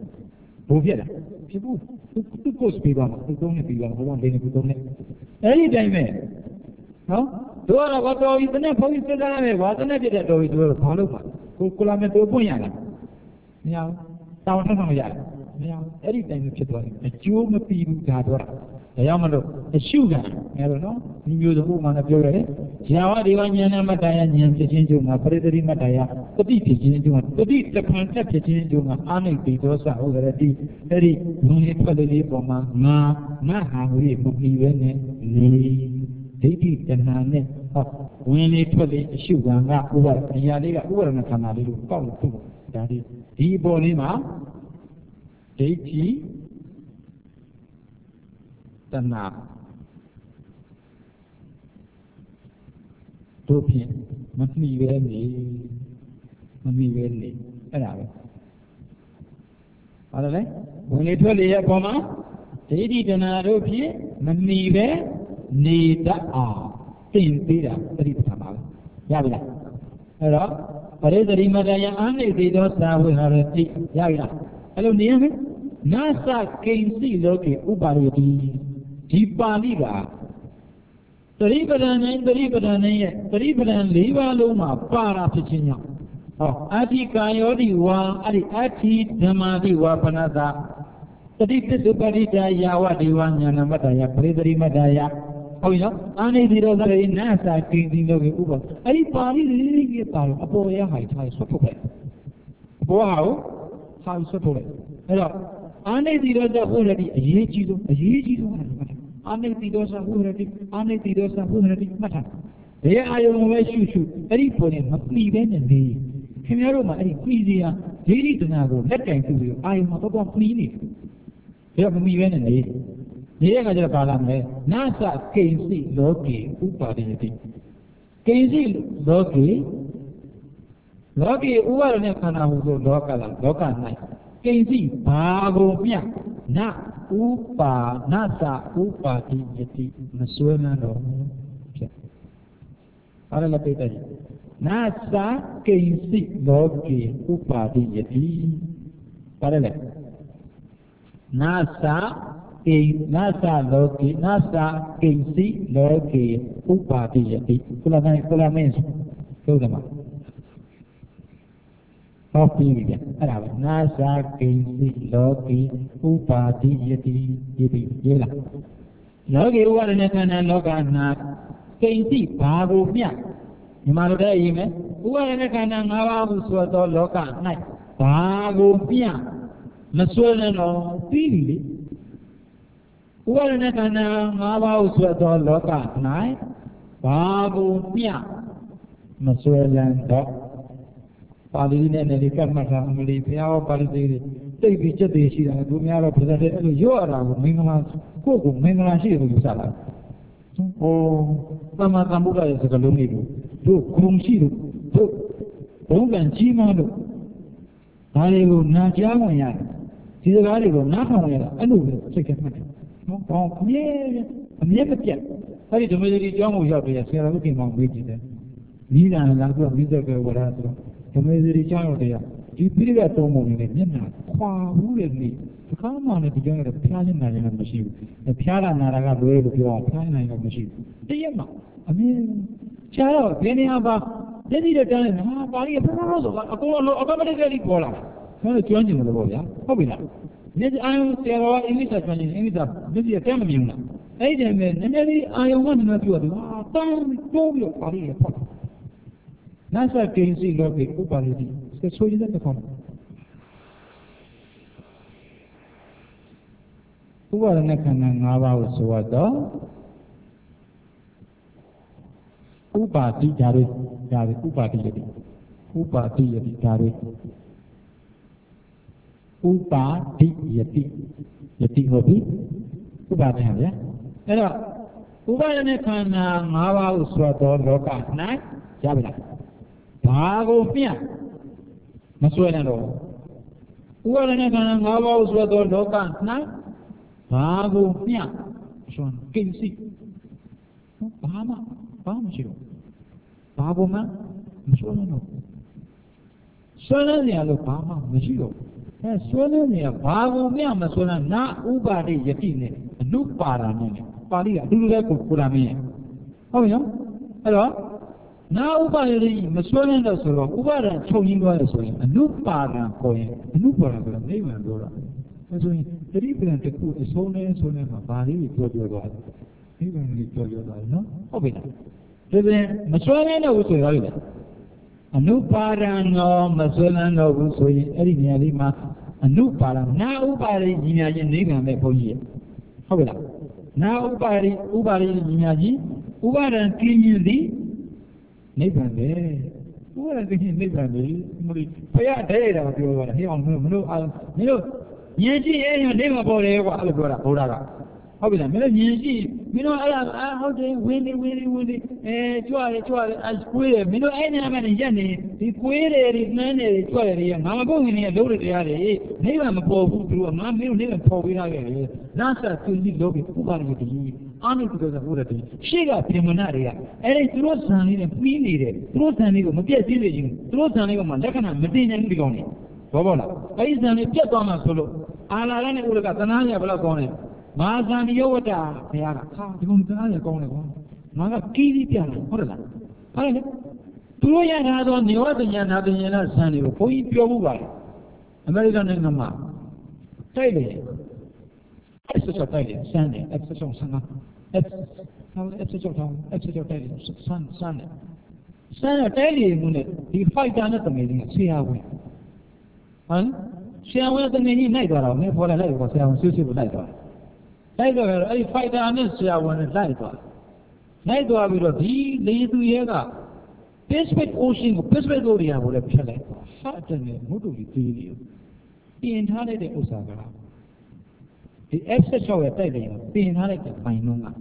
People who goes people who don't people who want to do any time. No? Do I what do you think? Police said I wasn't it that always were follow who could have to Puyana. Yeah, down from Yard. Yeah, any time you do a few people got a Yamado, a sugar. I don't know. You the woman of your head. Yawa Divanyana Mataya and Juma, Predri Mataya, the beach in Juma, the beach, the concept in Juma, Aniki, those are already very only for Ma, we even Titi and Nane, when it was a sugar, Yadiga, Urana Canadi, called to that is Ebonima, Titi, Tana. Must be very, when it was a comma, they did an Aropi, Manive, Nita, Tin Pira, Ripama. Yavila. Hello, Parade Rimadaya, and they don't start with her Yavila. Hello, near me? Nasa came see Loki, Ubarudi, Jipaliga. The river and Liva Luma, Para Pichina. Oh, Ati Kayodi wa, Ati Damadi Wapanada. The Dictus Uparita Yawa Divanya Madaya, Predri Madaya. Oh, you know, Ani Dirosa in Nasa came in the Uber. I party really a boy, I support. Wow, how support. Hello, Ani Dirosa already a year. Anetidosa Hurati Mata. There I always shoot, very poem, must be then and thee. Cameroma, Ecclesia, Daily Donago, that kind to you, I am about cleaning. There me when and thee. Here I have a Nasa Casey Loki, Uparity. Casey Loki, Uarnekana, local night. Casey, Pago Mia, Na. Upa, Nasa, Upa, Yeti, Masuana, Nasa, Kaisi, Loki, Upa, Yeti, Parallel. Nasa, nasa loki nasa kinsi loki upadiyati kula means so the ma copy again nasa kinsi loki upadiyati yela loki upadane kana loka na kinsi bago mya nimalo de yime upadane kana ngaba bu so to loka nai bago mya maswele no pili upadane kana ngaba bu so to loka nai bago mya maswele do Pali ne ne kamata amli pya pali de tai bi chet de shi da du mya ro phasa de ai lo yo ara ko mingala ko mingala shi lo yu sa la o tama kambuka ye sa lo ngi do kum shi lo do bong ban chi ma lo da le ko na ja wan ya di saka de ko na khawon ya la ai lo be siat ke mat no ba mye mye ma piat ai de me de jaw mo yaw de ya lo ki ma ngwe ji de ni na la ko mi de ko wa ra soဓမ္မစရိကြောင့်တရားဒီပြိကသုံးပုံနဲ့မျက်နှာခွာဘူးလေဒီခါမှလည်းဒီကြောင့်လည်းဖျားနေတာလည်းမရှိဘူးဖျားတာနာတာကဘယ်လိုပြောအောင်ဖျားနေတာလည်းမရှိဘူးတရက်မှအမြင်ချားတော့ဘယ်နေရာပါလက်ရှိတော့တန်းနေဟာပါဠိကဘယ်လိုဆိုအကုန်လုံး automatically ပေါ်လာတယ်ဒါလည်းကျွမ်းကျင်တယ်လို့ဗျာဟုတ်ပြီလားဒီအာယုံဆရာတော်အင်္ဂလိပ်စာကျွမ်းကျင်အင်္ဂလိပ်စာမျက်စိကတဲမမြင်ဘူးလားအဲ့ဒီတည်းမဲ့နည်းနည်းလေးအာယုံကနည်းနည်းပြောတယ်ဟာတောင်းတိုးပြီးတော့ပါဠိရပေါ့Nasa kinsi loki upariti. Iske soji da देखो. Uparane khana ngaba ko sowa to upati jare upati yati jare upati yati hobi upati ha ya.အဲ့တော့ဥပါဒณะခန္ဓာ၅ပါးကိုဆိုတော့လောက၌ရပြီလားဘာကိုပြမဆွဲနဲ့တော့ဥပါဒณะခန္ဓာ၅ပါးကိုဆိုတော့လောက၌ဘာကိုပြဆိုကိစ္စဘာမရှိတော့ဘာကိုမှမဆွဲနဲ့တော့ဆွဲနေရလို့ဘာမှမရှိတော့ဆွဲနေရဘာကိုပြမဆွဲနဲ့နာဥပါဒိယတိနဲ့အနုပါဒာနဲ့ပါဠိကအတူတူပဲကိုလာမင်းဟုတ်ပြီနော်အဲ့တော့နာဥပါဒိမဆွဲနဲ့တော့ဆိုတော့ဥပါဒံချုပ်ရင်းသွားရဆိုရင်အနုပါဒံခေါ်ရင်အနုပါဒံဆိုတာနိဗ္ဗာန်ပြောတာအဲဆိုရင်တတိပဒံတစ်ခုအဆုံးနဲ့ဆိုနေမှာဘာလေးကိုပြောသွားတယ်နိဗ္ဗာန်ကိုပြောသွားတယ်နော်ဟုတ်ပြီလားဒါပြန်မဆွဲနဲ့တော့ဆိုရပြီလားအနုပါဒံတော့မဆွဲနဲ့တော့ဘူးဆိုရင်အဲ့ဒီနေရာလေးမှာအနုပါဒံနာဥပါဒိညီညာချင်းနိဗ္ဗာန်ပဲဘုန်းကြီးဟုတ်ပြီလားနာဥပါဒိညီညာချင်းဥပါဒံကင်းရင်သည်နိဗ္ဗာန်ပဲဥပါဒံကင်းရင်နိဗ္ဗာန်ပဲမလို့ဘုရားတဲ့တာပြောတာဟဲ့အောင်မလို့မင်းဉာဏ်ရှိရင်နိဗ္ဗာန်ပေါ်တယ်ကွာအဲ့လိုပြောတာဘုရားကဟုတ်ပြီလားမင်းတို့ဉာဏ်ရှိမင်းတို့အဲ့ဒါဟုတ်တယ်ဝင်းနေကြွရတယ်ကွေးတယ်မင်းတို့အဲ့နေရာမှာရက်နေဒီကွေးတယ်ဒီနှမ်းတယ်ကြွရတယ်ငါမပုတ်ခင်နေလုံးတဲ့တရားတွေနိဗ္ဗာန်မပေါ်ဘူးသူကငါမင်းတို့နိဗ္ဗာန်ပေါ်ပေးထားခဲ့တယ်နာသသူကြီးလောကဥပါဒ်ကိုတည်းအာနုတ္တဆိုတဲ့ရှေ့ကပြင်မနာတွေကအဲ့ဒီသူတို့ဇံလေးနဲ့ပြီးနေတယ်သူတို့ဇံလေးကိုမပြည့်စည်စေချင်သူတို့ဇံလေးကမှလက္ခဏာမတင်နိုင်ဘူးဒီကောင်နေဘောပေါက်လားအဲ့ဒီဇံလေးပြတ်သွားမှဆိုလို့အာလာရနဲ့ဥရကသနာရဘယ်လောက်ကောင်းလဲမာဇန်ယောဝတ္တဘုရားကဟာဒီကောင်သနာရကောင်းတယ်ကွာငါကကီးပြီးပြန်တယ်ဟုတ်တယ်လားဟုတ်တယ်သူတို့ရထားသောနေဝတ္တဉာဏ်နာပညာနဲ့ဇံတွေကိုဘုန်းကြီးပြောမှုပါတယ်အမေရိကန်နိုင်ငံမှာတိုက်တယ်အဲ့ဆိုတိုက်တယ်ဆန်းတယ်အဲ့ဆိုဆန်းတာအဲ့ဆိုတိုက်တယ်ဆန်းတယ်တိုက်တယ်မှုနဲ့ဒီ fighter နဲ့တမင်ကြီးဆရာဝင်ဟမ်ဆရာဝင်တမင်ကြီးနိုင်သွားတော့မင်းပေါ်လာလိုက်တော့ဆရာဝင်ဆွဆွကိုလိုက်သွားအဲ့ဒီ fighter နဲ့ဆရာဝန်နဲ့လိုက်သွားပြီးတော့ဒီလေသူရဲက Pacific Ocean ကို Pacific Ocean ကိုလည်းဖြတ်လိုက်ဟာတဲ့မုတ်တူကြီးသေးလေးပြင်ထားလိုက်တဲ့ဥစ္စာကဒီ F16 ရဲ့တိုက်တယ်ပြင်ထားလိုက်တဲ့ပိုင်လုံးက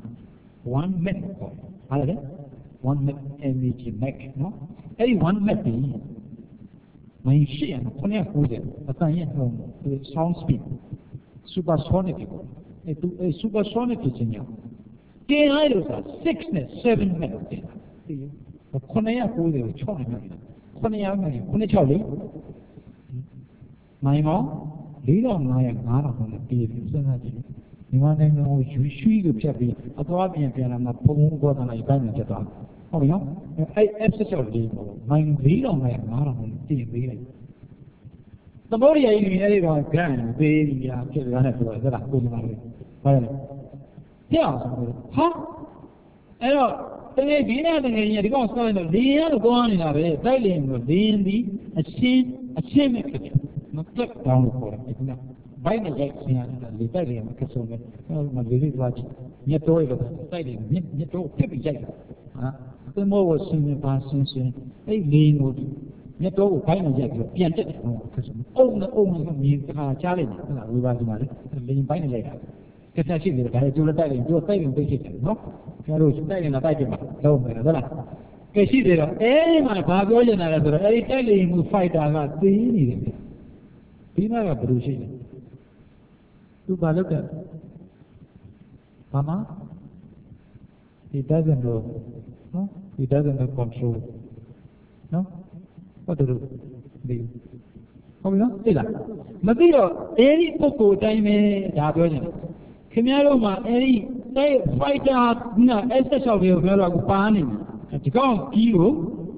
1 meg ပေါ့ဟာလေ1 meg mg meg နော်အဲ့ဒီ1 meg ဒီမိုင်းရှိရ990အတန်ရဲ့ဟို sound speed supersonic ပေါ့အဲ့ supersonic ဖြစ်ခြင်းကြောင့်ကျင်းလိုက်လို့ဆိုတာ6နဲ့7 minutes တင်တာဒီ990ကို6နဲ့မြတ်900နဲ့96လေနိုင်မော4500 5000နဲ့ပြည်ပြီစဉ်းစားကြည့်你看那个我虚个片皮，啊多片片了嘛，普通过的那一般人知道，好没有？哎是小的，买肥了买马上地肥了。那么你也那个干肥呀，就是原来说的，对吧？为什么？为什么？这样说的，好，哎呦。တကယ်ဒီနဲ့တကယ်ကြီးဒီကောင်ဆောက်လိုက်တော့လေရတော့ကောင်းနေတာပဲတိုက်လင်ကိုလေရင်ဒီအချင်းမဲ့ဖြစ်တယ်မပြတ်တောင်းလို့ခေါ်တယ်ဒီကဘိုင်းနဲ့ရိုက်ဆင်းရတယ်လေတိုက်လင်မှာကဆုံတယ်မလေးလေးသွားကြည့်မြတ်တော်ရလို့တိုက်လင်မြတ်တော်ပြစ်ပြီးရိုက်တာဟာသင်္ဘောကိုဆင်းပါဆင်းအဲ့လေကိုမြတ်တော်ကိုဘိုင်းနဲ့ရိုက်ပြီးပြန်တက်တယ်ဟောကဆုံအုံနဲ့မြေခါချလိုက်တယ်ဟုတ်လားဝေပါဒီမှာလေလေဘိုင်းနဲ့ရိုက်တာကက်ဆက်ရှိနေတယ်ဒါလည်းကျိုးလက်တိုက်ရင်ကျိုးတိုက်ရင်သိဖြစ်တယ်နော်ကျတို့တိုက်ရင်တော့တိုက်ပြမှာလုံးမယ်ဟုတ်လားကဲရှိတယ်တော့အဲဒီမှာဘာပြောချင်တာလဲဆိုတော့အဲဒီတိုက်လေမှု fighter ကသိနေတယ်ဒီမှာကဘယ်လိုရှိလဲသူဘာလုပ်တယ်ဘာမှ he doesn't know နော် he doesn't know control နော်ဟုတ်တယ်လို့ဒီဟုတ်ပြီနော်သိလားမသိတော့အဲဒီပုဂ္ဂိုလ်တိုင်းပဲဒါပြောချင်တယ်ခင်ဗျားတို့မှာအဲဒီfighter က S6 တွေကိုပြောတော့ပါနေတယ်ဒီကောင်ကြီးကို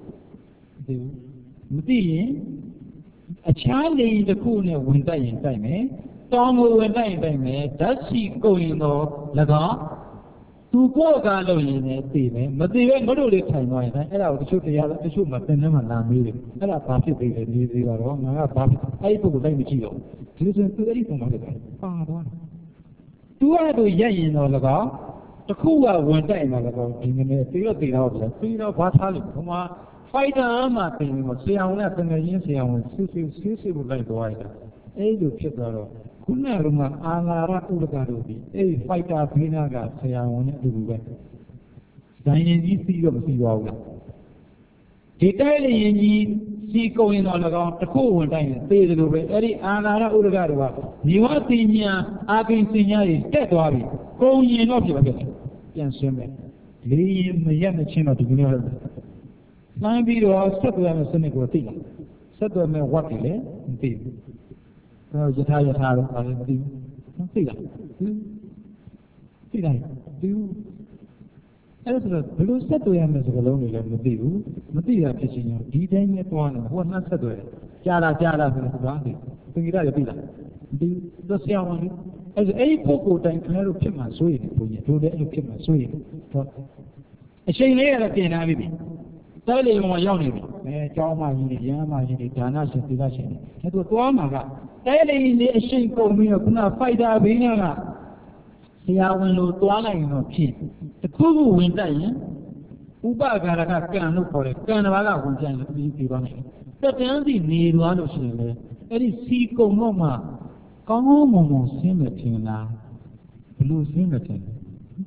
မသိရင်အခြားလေတစ်ခုနဲ့ဝင်တိုက်ရင်တိုက်မယ်တောင်းကိုဝင်တိုက်ရင်တိုက်မယ်ဓာတ်ရှိကုန်ရင်တော့၎င်းသူကိုကလို့ရင်လည်းသိမယ်မသိပဲငါတို့လေးထိုင်သွားရင်အဲ့ဒါကိုတချို့တရားတချို့မှသင်ထဲမှာလာမေးတယ်အဲ့ဒါဘာဖြစ်သေးလဲနေသေးပါတော့ငါကဘာဖြစ်အဲ့ဒီပုဂ္ဂိုလ်လိုက်မကြည့်တော့ဒီလိုဆိုသူအဲ့ဒီပုံမှန်တယ်ပါသွားသူကသူရက်ရင်တော့၎င်းတစ်ခုကဝင်တိုက်မှာ၎င်းဒီနည်းပြီးတော့ပြီးတော့ဘာထားလို့ဟိုမှာ fighter မှာပြင်လို့ဆရာဝန်နဲ့တကယ်ရင်းဆရာဝန်စစ်ဖို့လိုက်သွားရတာအဲ့လိုဖြစ်သွားတော့ခုနကမှအာလာရဥဒကတို့ဒီအဲ့ fighter ဘေးနာကဆရာဝန်နဲ့အတူတူပဲဇာရင်ကြီးစီးတော့မစီးသွားဘူးလားဒီတိုက်လေရင်ကြီးစီးကုန်ရင်တော့၎င်းတစ်ခုဝင်တိုက်ရင်သေတယ်လို့ပဲအဲ့ဒီအာလာရဥဒကတို့ကညီဝသိညာအာကိစညာတွေတက်သွားပြီကုန်ရင်တော့ဖြစ်ပါခဲ့ပြန်ဆွင်းမယ်လေရင်မရက်မချင်းတော့ဒီလိုမျိုးမှန်းပြီးတော့ဆက်သွယ်မယ်စနစ်ကိုသိလားဆက်သွယ်မယ်ဝတ်တယ်လေမသိဘူးတော့ယထာတော့ဘာလဲမသိဘူးသိလားသိလားဒီအဲ့ဒါဆိုဘယ်လိုဆက်သွယ်ရမလဲစကားလုံးတွေလည်းမသိဘူးမသိတာဖြစ်ချင်းရောဒီတိုင်းနဲ့တွားနေဟိုကနှက်ဆက်သွယ်ကြားလာဆိုတော့ဘာသိသင်္ကိတရပြီလားဒီတော့ဆရာဝန်ကြီးအဲ့ပုဂ္ဂိုလ်တိုင်းခင်ဗျားတို့ဖြစ်မှာစိုးရင်ဘုရားတို့လည်းအဲ့လိုဖြစ်မှာစိုးရင်တော့အချိန်လေးရတော့ပြင်လာပြီတိုက်လေမှာရောက်နေပြီကျောင်းမကြီးတွေရဟန်းမကြီးတွေဒါနရှင်သီလရှင်တွေဒါတို့သွားမှာကတိုက်လေလေးအချိန်ကုန်ပြီးတော့ခုန fighter ဘေးကဆရာဝန်လိုသွားလိုက်ရင်တော့ဖြစ်တခုခုဝင်တိုက်ရင်ဥပကာရကကံလို့ခေါ်တယ်ကံတစ်ပါးကဝင်ကြရင်ပြီးသွားနိုင်တယ်တက်တန်းစီနေသွားလို့ရှိရင်လေအဲ့ဒီစီကုံတော့မှကောင်းကောင်းမွန်မွန်ဆင်းမယ်ထင်လားဘလို့ဆင်းမယ်ထင်လဲ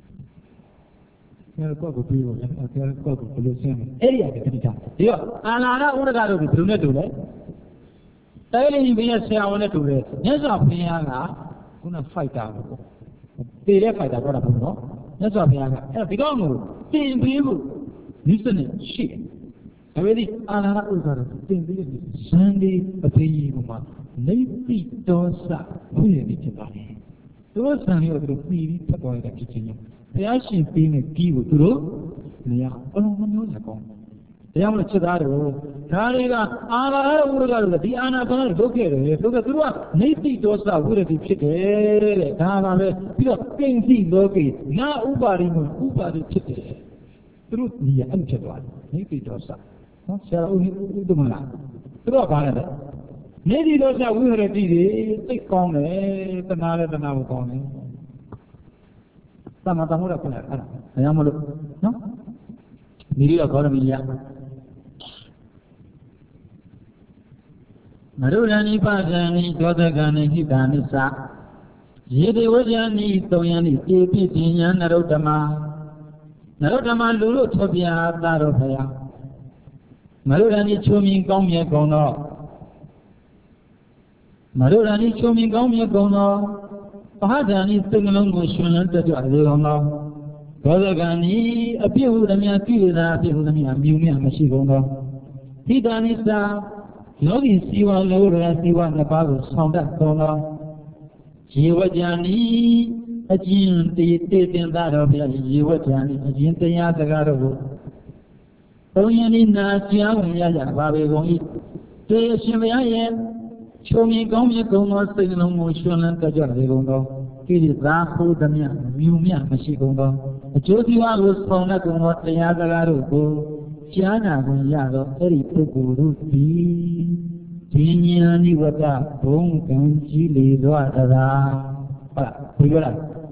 အဲ့တော့ကိုပြီးတော့အဲ့တော့ကိုဘလို့ဆင်းမယ်အဲ့ဒီအကတိတာဒီတော့အာလာရဥဒကတို့ဘယ်လိုနဲ့တူလဲတိုက်လေဘင်းရဲ့ဆရာဝန်နဲ့တူတယ်မြတ်စွာဘုရားကခုန fighter ကိုတည်တဲ့ fighter ပြောတာဘုရားနော်မြတ်စွာဘုရားကအဲ့တော့ဒီကောင်ကိုတင်ပြီးဖို့ဒီစနစ်ရှိတယ်ဒါပေမဲ့အာလာရဥဒကတို့တင်ပြီးတဲ့ဇန်ဒီအဖေကြီးကမှနေတိတော်စဘုရားကြီးဖြစ်ပါတယ်သူတို့ဆံလေးကိုသူတို့ပြီးပြီးဖတ်သွားတဲ့ဖြစ်ချင်းရောဘုရားရှင်ပြီးနေပြီးကိုသူတို့နေရာအလုံးမမျိုးစကောင်းတရားမလို့ချက်သားတယ်ဒါတွေကအာလာရဥဒကတို့ဒီအာနာပါနဒုက္ခတွေသူကသူတို့ကနေတိတော်စဝိရတိဖြစ်တယ်တဲ့ဒါကလည်းပြီးတော့ကိဉ္စီလောကေနာဥပါရိမဥပါရိဖြစ်တယ်သူတို့နေရာအဲ့ဖြစ်သွားတယ်နေတိတော်စနော်ဆရာဥဒ္ဓမလားသူတို့ကဘာလဲနေတိတော်စဝိရတိတွေသိကောင်းတယ်တဏှာလည်းတဏှာကိုကောင်းတယ်သမတမှုရခုနကအဲ့ဒါဘယ်မလို့နော်မိရိယဂေါရမီယမရုဒ္ဓနိပါဒဏိဒောသကဏိဟိတာနိသယေတိဝဇ္ဇာနိသုံးယံနိဧပိပညာနရုဒ္ဓမလူလို့ထွက်ပြတာတော့ဖယားမရုဒ္ဓနိချုံမြင်ကောင်းမြတ်ကုန်တော့မရုဒ္ဓနိချုံမြင်ကောင်းမြတ်ကုန်တော့ပဟဒာနိစိတ်နှလုံးကိုရှင်လန်းတက်ကြရေကုန်တော့ဒောသကဏိအပြည့်ဟုသမျှကိလေသာအပြည့်ဟုသမျှမြူမြမရှိကုန်တော့ဟိတာနိသလောကီစီဝါလောရစီဝါနှစ်ပါးကိုဆောင်တတ်ကုန်တော့ရေဝကြံဤအကျဉ်တည်တင်သားတော်ဘုရားရေဝကြံဤအကျဉ်တရားစကားတော်ကိုသုံးရင်းဤနာကြားဝင်ရကြပါပေကုန်၏တေအရှင်ဘုရားရဲ့ချုံမြင်ကောင်းမြတ်ကုန်သောစိတ်နှလုံးကိုရှင်လန်းကြကြပေကုန်သောကိရိသာဟူသည်မြမြူမြမရှိကုန်သောအကျိုးစီးပွားကိုဆောင်လက်ကုန်သောတရားစကားတို့ကိုကြားနာခွင့်ရသောအဲ့ဒီပုဂ္ဂိုလ်တို့သည်ဉာဏ်နိဝတ္တဘုံကံကြီးလေသောတရာဟုတ်လား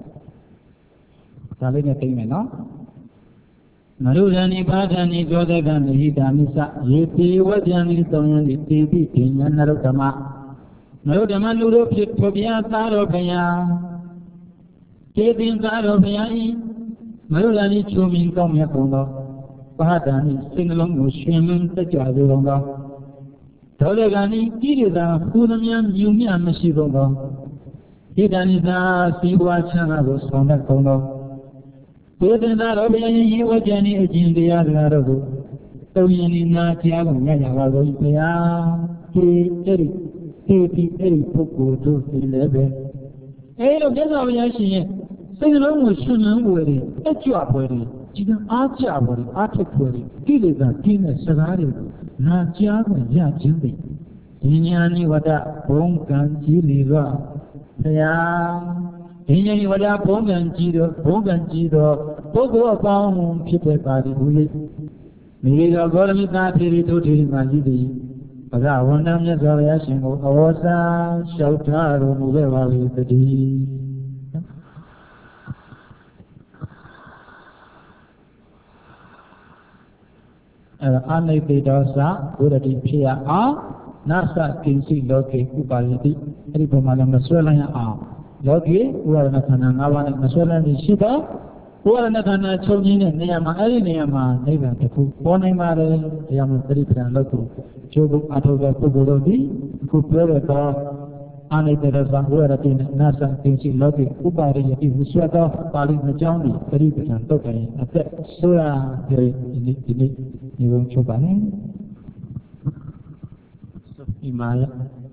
ပြောလိုက်ဒါလေးနဲ့သိမယ်နော်မရုဒဏိပါဒဏိသောတကံဟိတာမိစယေတိဝဇ္ဇံဤသုံးရည်တေတိပညာနရုဓမ္မနရုဓမ္မလူတို့ဖြစ်ဖော်ပြသားတော်ဘုရားတေသင်သားတော်ဘုရားဤမရုဒဏိချုံမြင်ကောင်းမြတ်ကုန်သောပါဒဏိစိတ်နှလုံးကိုရှင်လန်းတက်ကြွစေကုန်သောဒေါလကံဤကိရိတာဟူသည်များမြူမြမရှိကုန်သောဣဒံဤသာစီဝါချမ်းသာကိုဆောင်တတ်ကုန်သောသေတ္တာတော်ဘုရားရေဝကြံဤအကျင့်တရားစကားတို့ကိုသုံးရင်းဤနာကြားကိုညကြပါကုန်ဘုရားဒီအဲ့ဒီပုဂ္ဂိုလ်တို့ဒီလည်းပဲအဲ့လိုမြတ်စွာဘုရားရှင်ရဲ့စိတ်နှလုံးကိုရှင်လန်းဝယ်တယ်တက်ကြွပွဲတယ်ဒီကအားကြပွဲတယ်အားထုတ်ပွဲတယ်ကိလေသာကင်းတဲ့စကားတွေနာကြားကိုရခြင်းပဲဉာဏ်နိဝတ္တဘုံကံကြီးလေတော့ဘုရားဉာဏ်နိဝတ္တဘုံကံကြီးတော့ပုဂ္ဂိုလ်အပေါင်းဖြစ်တဲ့ပါတိဘူးလေမိဂောဂေါရမိသားထေရီတို့ထေရီမှကြီးသည်ဘဂဝန္တမြတ်စွာဘုရားရှင်ကိုအဝေါ်စာလျှောက်ထားတော်မူခဲ့ပါလေတည်းအာနိတေတောသဘုရတိဖြစ်ရအောင်နာသကိဉ္စီလောကေဥပါယတိအဲ့ဒီပုံမှာလည်းမဆွဲလိုက်ရအောင်လောကေဥပါဒနာခန္ဓာ၅ပါးနဲ့မဆွဲလိုက်ရှိတော့ဥပါဒနာခန္ဓာချုပ်ခြင်းတဲ့နေရာမှာအဲ့ဒီနေရာမှာနိဗ္ဗာန်တစ်ခုပေါ်နိုင်ပါတယ်တရားမှာသတိပဋ္ဌာန်လောက်ကိုကျိုးဖို့အထောက်အကူပုဂ္ဂိုလ်တို့ဒီအခုပြောတဲ့တော့အာနိတေတောသဘုရတိနဲ့နာသကိဉ္စီလောကေဥပါယတိဝိဆွတ်သောပါဠိနှစ်ကြောင်းဒီသတိပဋ္ဌာန်တုတ်တယ်အသက်ဆိုရဒီနေ့ဒီဘုံချုပ်ပါနဲ့ Imaya